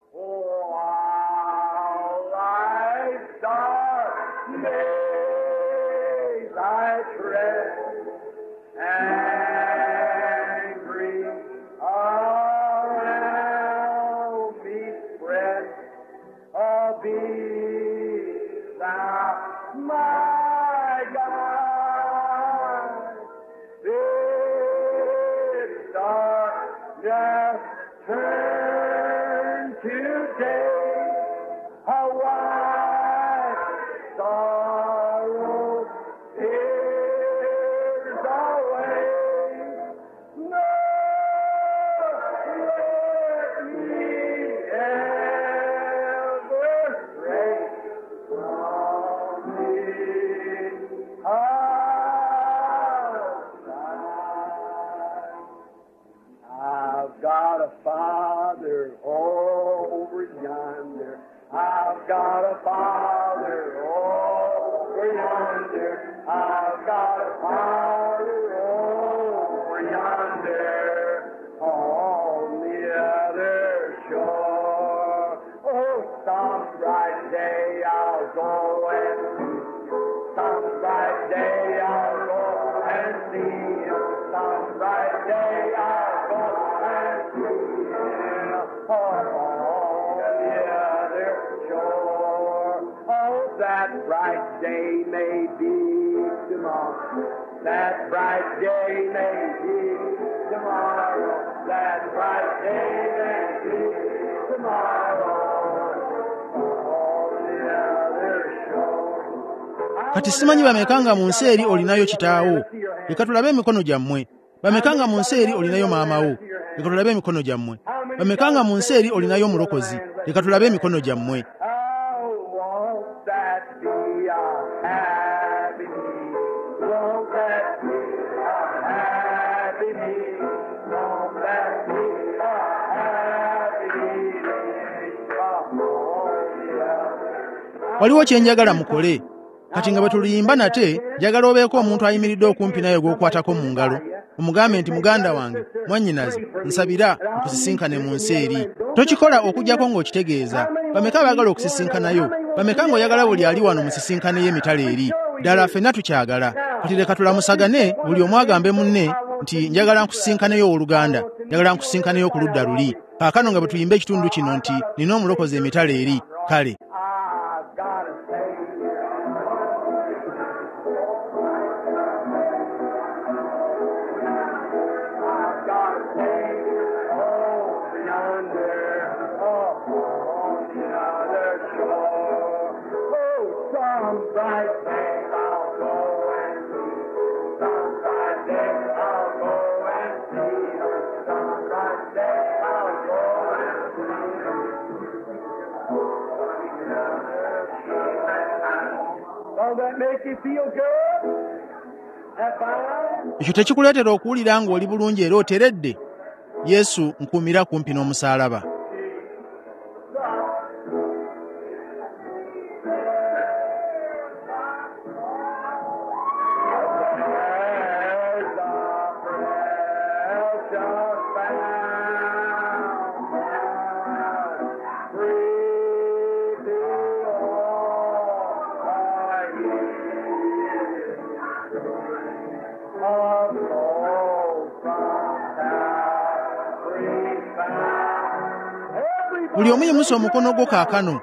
Kati simanyi bamekanga mu nsi eri olinayo kitaawo. Leka tulabe emikono gyammwe. Bamekanga mu nsi eri olinayo maama wo. Leka tulabe emikono gyammwe. Bamekanga mu nsi eri olinayo omulokozi. Leka tulabe emikono gyammwe. Waliwo kye njagala mukole. Kati nga bwe tuluyimba nate, njagala obeeko omuntu ayimiridde okumpi naye gw'okwatako mu ngalo. Omugambe nti muganda wange, mwannyinaze, nsabira ntusisinkane mu nsi eri. Tokikola okujjako ng'okitegeeza. Bameka baagala okusisinkanayo. Bameka ng'oyagala buli ali wano musisinkane y'emitala eri. Ddala ffenna tukyagala. Kati leka tulamusagane buli omu agambe munne nti njagala nkusisinkaneyo owooluganda. Njagala nkusisinkaneyo ku ludda luli. Kaakano nga bwe tuyimba ekitundu kino nti nina omulokozi emitala eri. Kale. Ekyo tekikuleetera okuwulira ng'oli bulungi era oteredde? Yesu nkuumira kumpi n'omusaalaba. Buli omu yimusa omukono gwo kaakano.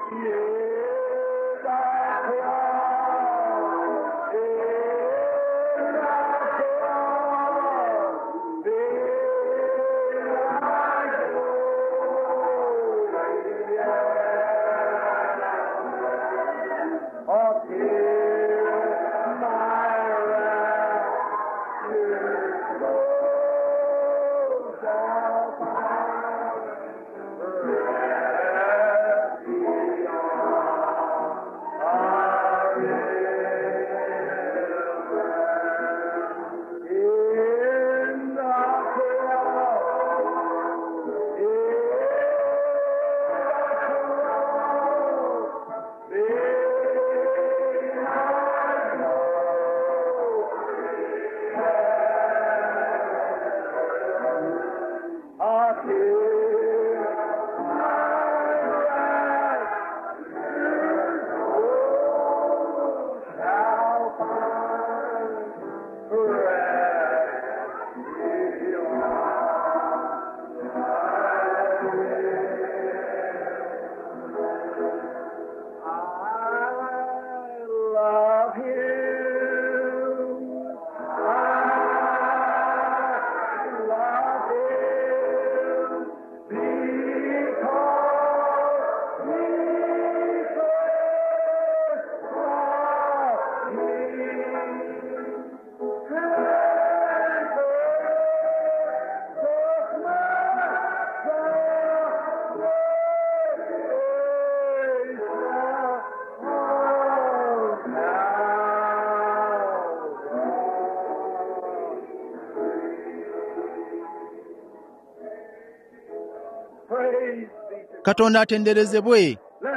Katonda atenderezebwe.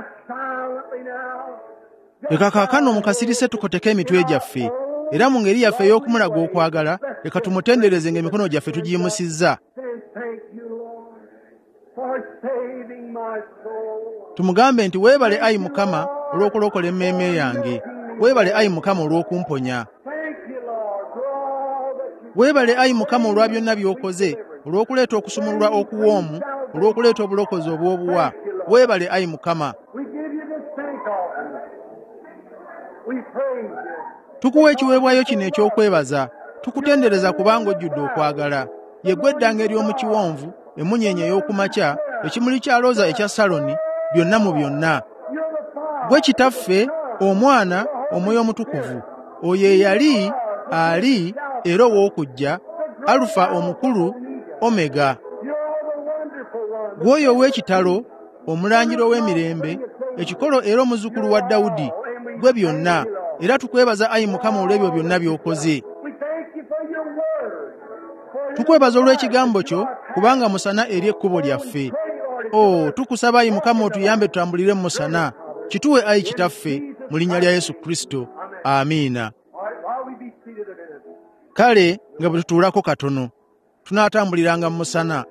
Leka kaakano mu kasirise tukoteko emitwe gyaffe, era mu ngeri yaffe ey'okumulaga okwagala, leka tumutendereze ng'emikono gyaffe tugiyimusizza. Tumugambe nti weebale ayi Mukama olw'okulokola emmeeme yange. Weebale ayi Mukama olw'okumponya. Weebale ayi Mukama olwa byonna by'okoze, olw'okuleeta okusumululwa okuwoomu, olw'okuleeta obulokozi obw'obuwa. Weebale ayi Mukama. Tukuwa ekiweebwayo kino eky'okwebaza, tukutendereza kubanga ojjudde okwagala. Yeggwe eddanga ery'omu kiwonvu, emunyeenye ey'okumakya, ekimuli kya Looza ekya Saloni, byonna mu byonna. Gwe Kitaffe, Omwana, Omwoyo Omutukuvu. Oyo eyali, ali, era ow'okujja, Alufa omukulu, Omega. Gwoyo ow'ekitalo, Omulangira ow'emirembe, ekikolo era omuzzukulu wa Dawudi, gwe byonna, era tukwebaza ayi Mukama olw'ebyo byonna by'okoze. Tukwebaza olw'ekigambo kyo, kubanga musana eri ekkubo lyaffe. Tukusaba ayi Mukama otuyambe tutambulire mu musana. Kituwe ayi Kitaffe, mu linnya lya Yesu Kristo. Amiina. Kale nga bwe tutuulako katono, tunaatambuliranga mu musana.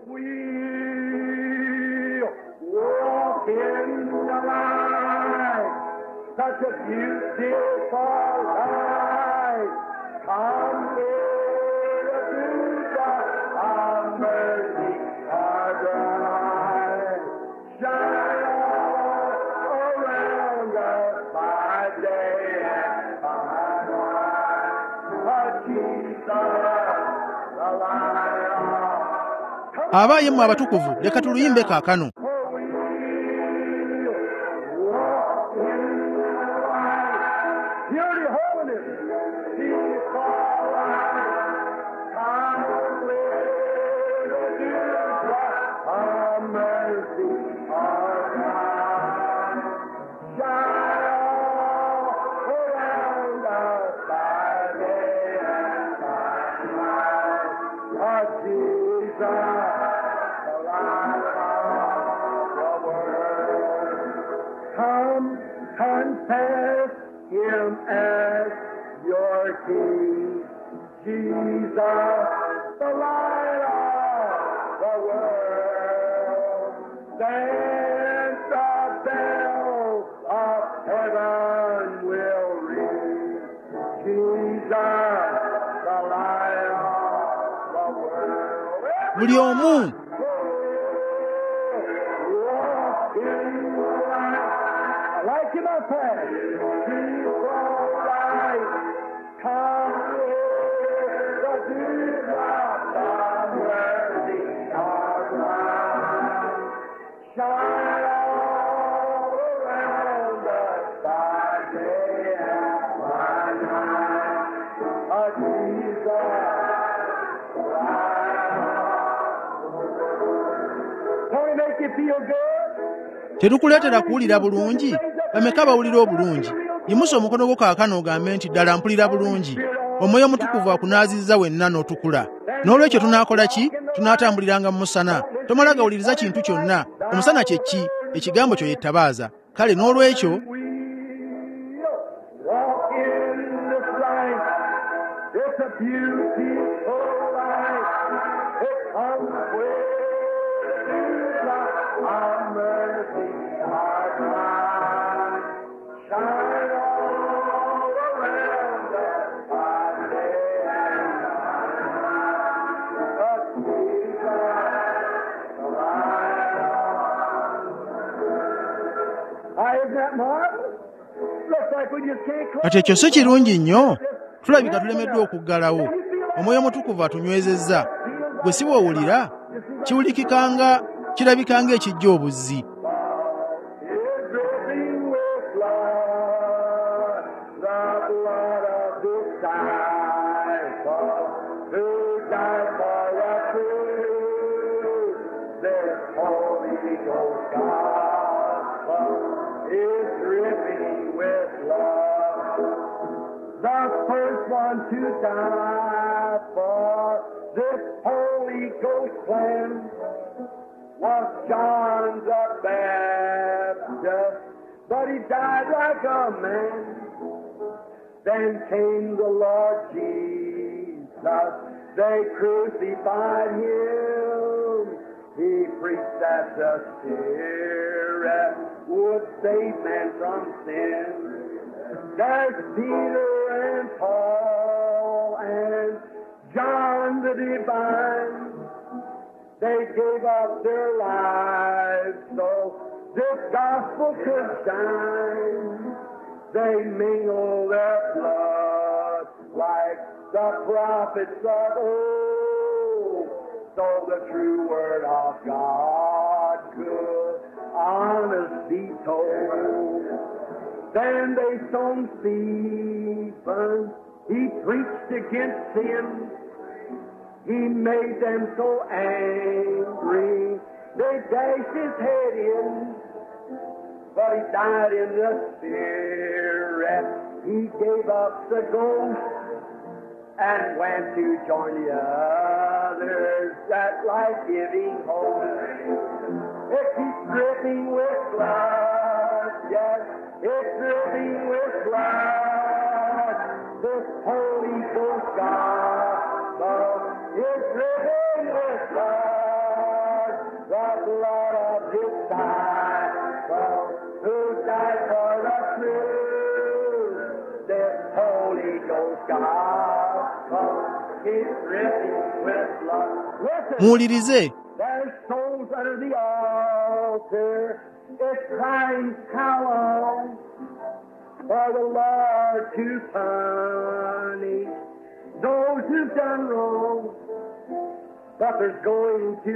Abaaye mmwe abatukuvu, leka tuluyimbe kaakano. Confess him as your King, Jesus, the light of the world. Then the bells of heaven will ring, Jesus, the light of the world. Buli omu like in our past, keep all right, come with the dewdrop of mercy, our God, shine all around us by day and by night, Jesus, don't it make you feel good? Tetukuleetera kuwulira bulungi? Bameka bawulira obulungi? Yimusa omukono gwo kaakano ogambe nti ddala mpulira bulungi. Omwoyo Omutukuvu akunaazizza wenna n'otukula. N'olwekyo tunaakola ki? Tunaatambuliranga mu musana. Tomala gawuliriza kintu kyonna. Omusana kye ki? Ekigambo kyo yettabaaza. Kale n'olwekyo kati ekyo si kirungi nnyo? Tulabika tulemeddwa okuggalawo. Omwoyo Omutukuvu atunywezezza. Gwe si bw'owulira? Kiwulikikanga, kirabikanga ekijja obuzzi. To die for this Holy Ghost plan was John the Baptist, but he died like a man. Then came the Lord Jesus, they crucified him. He preached that the Spirit would save man from sin. There's Peter and Paul and John the Divine. They gave up their lives so this gospel could shine. They mingled their blood like the prophets of old, so the true word of God could honest be told. Then they stoned Stephen. He preached against sin. He made them so angry, they dashed his head in. But he died in the Spirit. He gave up the ghost and went to join the others, that life-giving host. It keeps dripping with blood, yes, it's dripping with blood. This Holy Ghost gospel is dripping with blood, the blood of His disciple who died for the truth. This Holy Ghost gospel is dripping with blood. Listen, muwulirize. there's souls under the altar. It's crying, how long for the Lord to punish those who've done wrong? But there's going to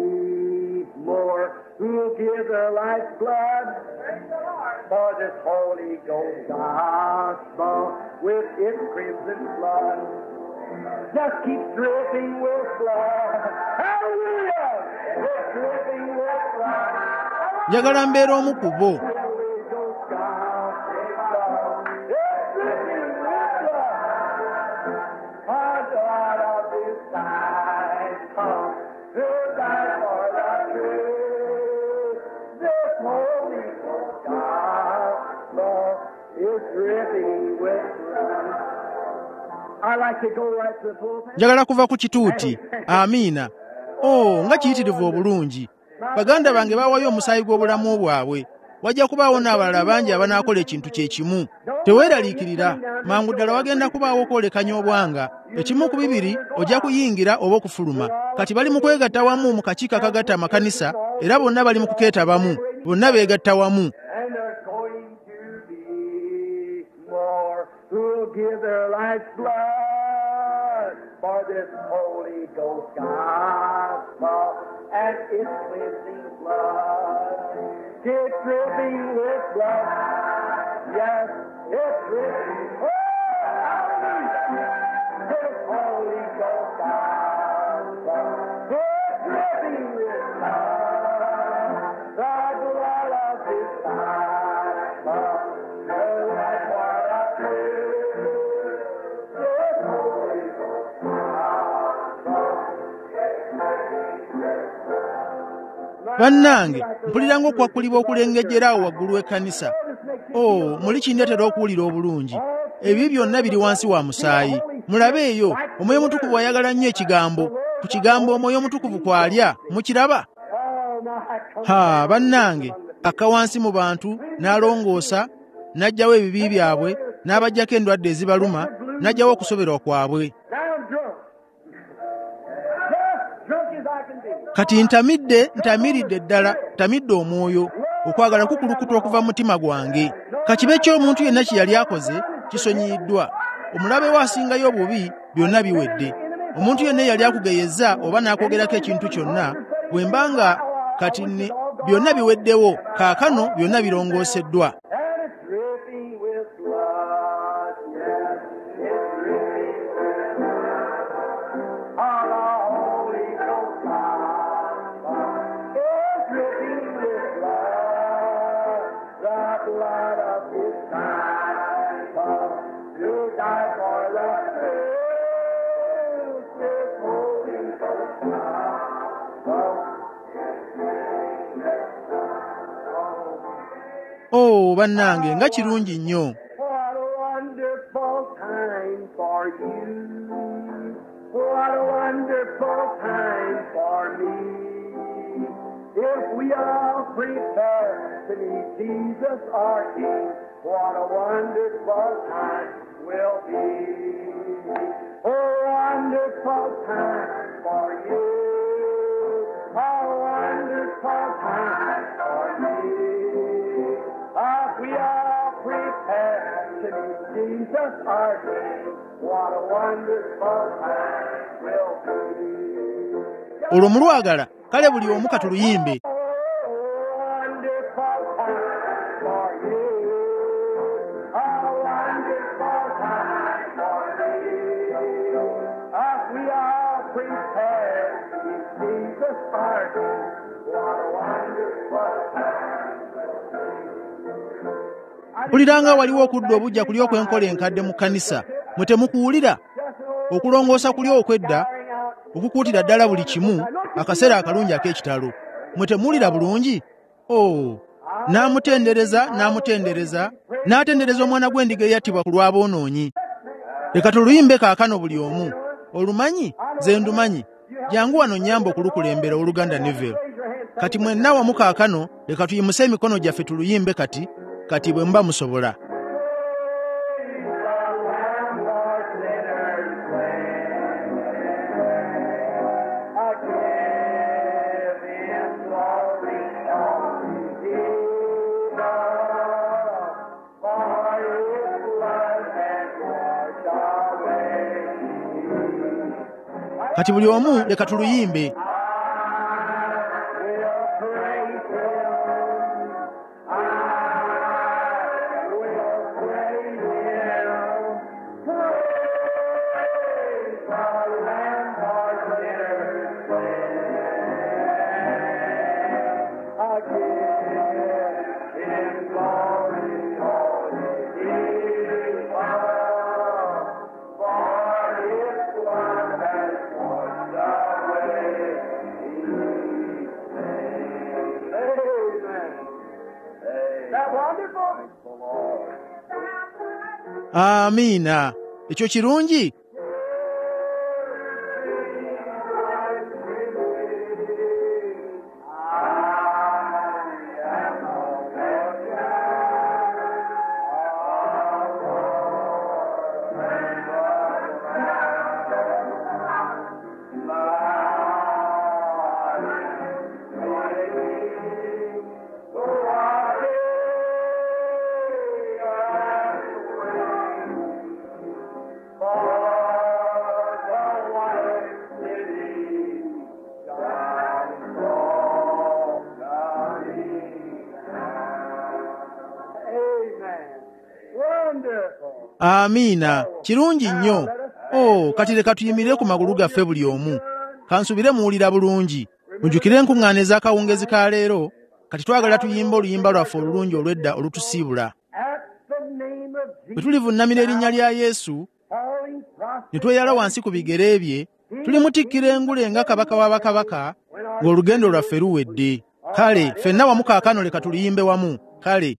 be more who'll give their life's blood for this Holy Ghost gospel with its crimson flood. Just keep dripping with blood. Hallelujah! It's dripping with blood. Njagala mbeera omu ku bo. Holy Ghost gospel. It's dripping with blood. The blood of His disciple who died for the truth. This Holy Ghost gospel is dripping with blood. I like to go right to the pulpit. Njagala kuva ku kituuti. Amiina. Nga kiyitirivu obulungi. Baganda bange baawayo omusaayi gw'obulamu bwabwe. Wajja kubaawo n'abalala bangi abanaakola ekintu kye kimu. Teweeraliikirira, mangu ddala wagenda kubaawo okwolekanya obwanga. Ekimu ku bibiri ojja kuyingira oba okufuluma. Kati bali mu kwegatta wamu mu kakiiko akagatta amakanisa, era bonna bali mu kukeetabamu. Bonna beegatta wamu. And there's going to be more who'll give their life's blood for this Holy Ghost gospel and its cleansing blood. It's dripping with blood. Yes, it's dripping. Oh, hallelujah! This Holy Ghost gospel. It's dripping with blood. The blood of His disciple. The life for the truth. This Holy Ghost gospel. Bannange, mpulira ng'okwakulibwa okulengejjerawo waggulu w'ekkanisa. Muli kindeetera okuwulira obulungi. Ebyo byonna biri wansi wa musaayi. Mulabe eyo, Omwoyo Omutukuvu ayagala nnyo ekigambo. Ku kigambo Omwoyo Omutukuvu kw'alya, mukiraba? Bannange, akka wansi mu bantu, n'alongoosa, n'aggyawo ebibi byabwe, n'abaggyako endwadde ezibaluma, n'aggyawo okusoberwa kwabwe. Kati ntamiridde ddala, ntamidde omwoyo, okwagala kukulukuta okuva mu mutima gwange. Kakibe ky'omuntu yenna kye yali akoze, kisonyiyiddwa. Omulabe we asingayo obubi, byonna biwedde. Omuntu yenna yali akugeyezza oba n'akwogerako ekintu kyonna, bwe mbanga kati byonna biweddewo, kaakano byonna birongooseddwa. bannange nga kirungi nnyo. What a wonderful time for you. What a wonderful time for me. If we all prepare to meet Jesus our King, what a wonderful time will be. A wonderful time for you. A wonderful time for me. If we all prepare to meet Jesus our King, what a wonderful time will be. Olwo mulwagala kale buli omu katuluyimbe. Mpuliranga waliwo okudda obujja kuli okwenkola enkadde mu kkanisa. Mwe temukuwulira? Okulongoosa kuli okwedda, okukuutira ddala buli kimu, akaseera akalungi ak'ekitalo. Mwe temuwulira bulungi? N'amutendereza, n'atendereza omwana gw'endiga eyattibwa ku lw'aboonoonyi. Leka tuluyimbe kaakano buli omu. Olumanyi? Nze ndumanyi. Jangu wano nnyamba okulukulembera oluganda Neville. Kati mwenna wamu kaakano, leka tuyimuse emikono gyaffe tuluyimbe kati bwe mba musobola. Kati buli omu leka tuluyimbe. Amiina. Ekyo kirungi? Amiina. Kirungi nnyo. Kati leka tuyimirire ku magulu gaffe buli omu. Kansubire muwulira bulungi. Mujjukire enkuŋŋaana ez'akawungezi ka leero. Kati twagala tuyimba oluyimba lwaffe olulungi olw'edda olutusiibula. Bwe tulivunnamira erinnya lya Yesu, ne tweyala wansi ku bigere bye, tulimutikkira engule nga kabaka wa bakabaka, ng'olugendo lwaffe luwedde. Kale, ffenna wamu kaakano leka tuliyimbe wamu. Kale.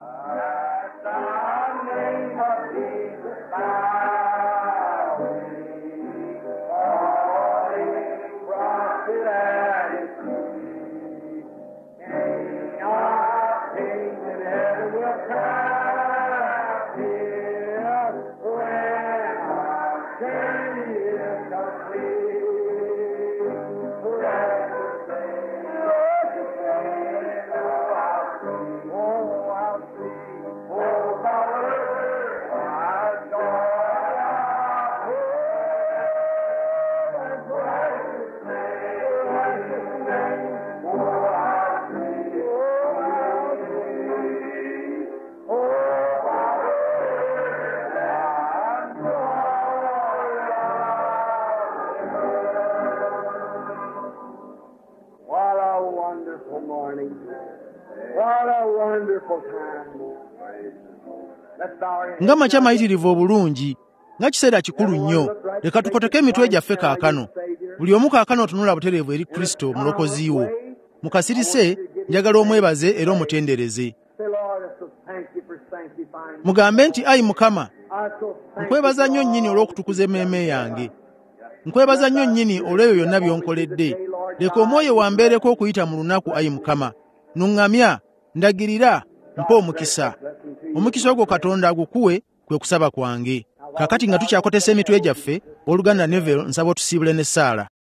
Nga makya mayitirivu obulungi, nga kiseera kikulu nnyo. Leka tukoteke emitwe gyaffe kaakano. Buli omu kaakano otunula butereevu eri Kristo omulokozi wo. Mukasirise, njagala omwebaze era omutendereze. mugambe nti ayi Mukama, nkwebaza nnyo nnyini olw'okutukuza emmeeme yange. Nkwebaza nnyo nnyini olw'ebyo byonna by'onkoledde. Leka omwoyo wambeereko okuyita mu lunaku, ayi Mukama. Nuŋŋamya, ndagirira, mpa omukisa. Omukisa ogwo Katonda agukuwe, kwe kusaba kwange. Kakati nga tukyakotesa emitwe gyaffe, ooluganda Neville nsaba otusiibule ne Saala.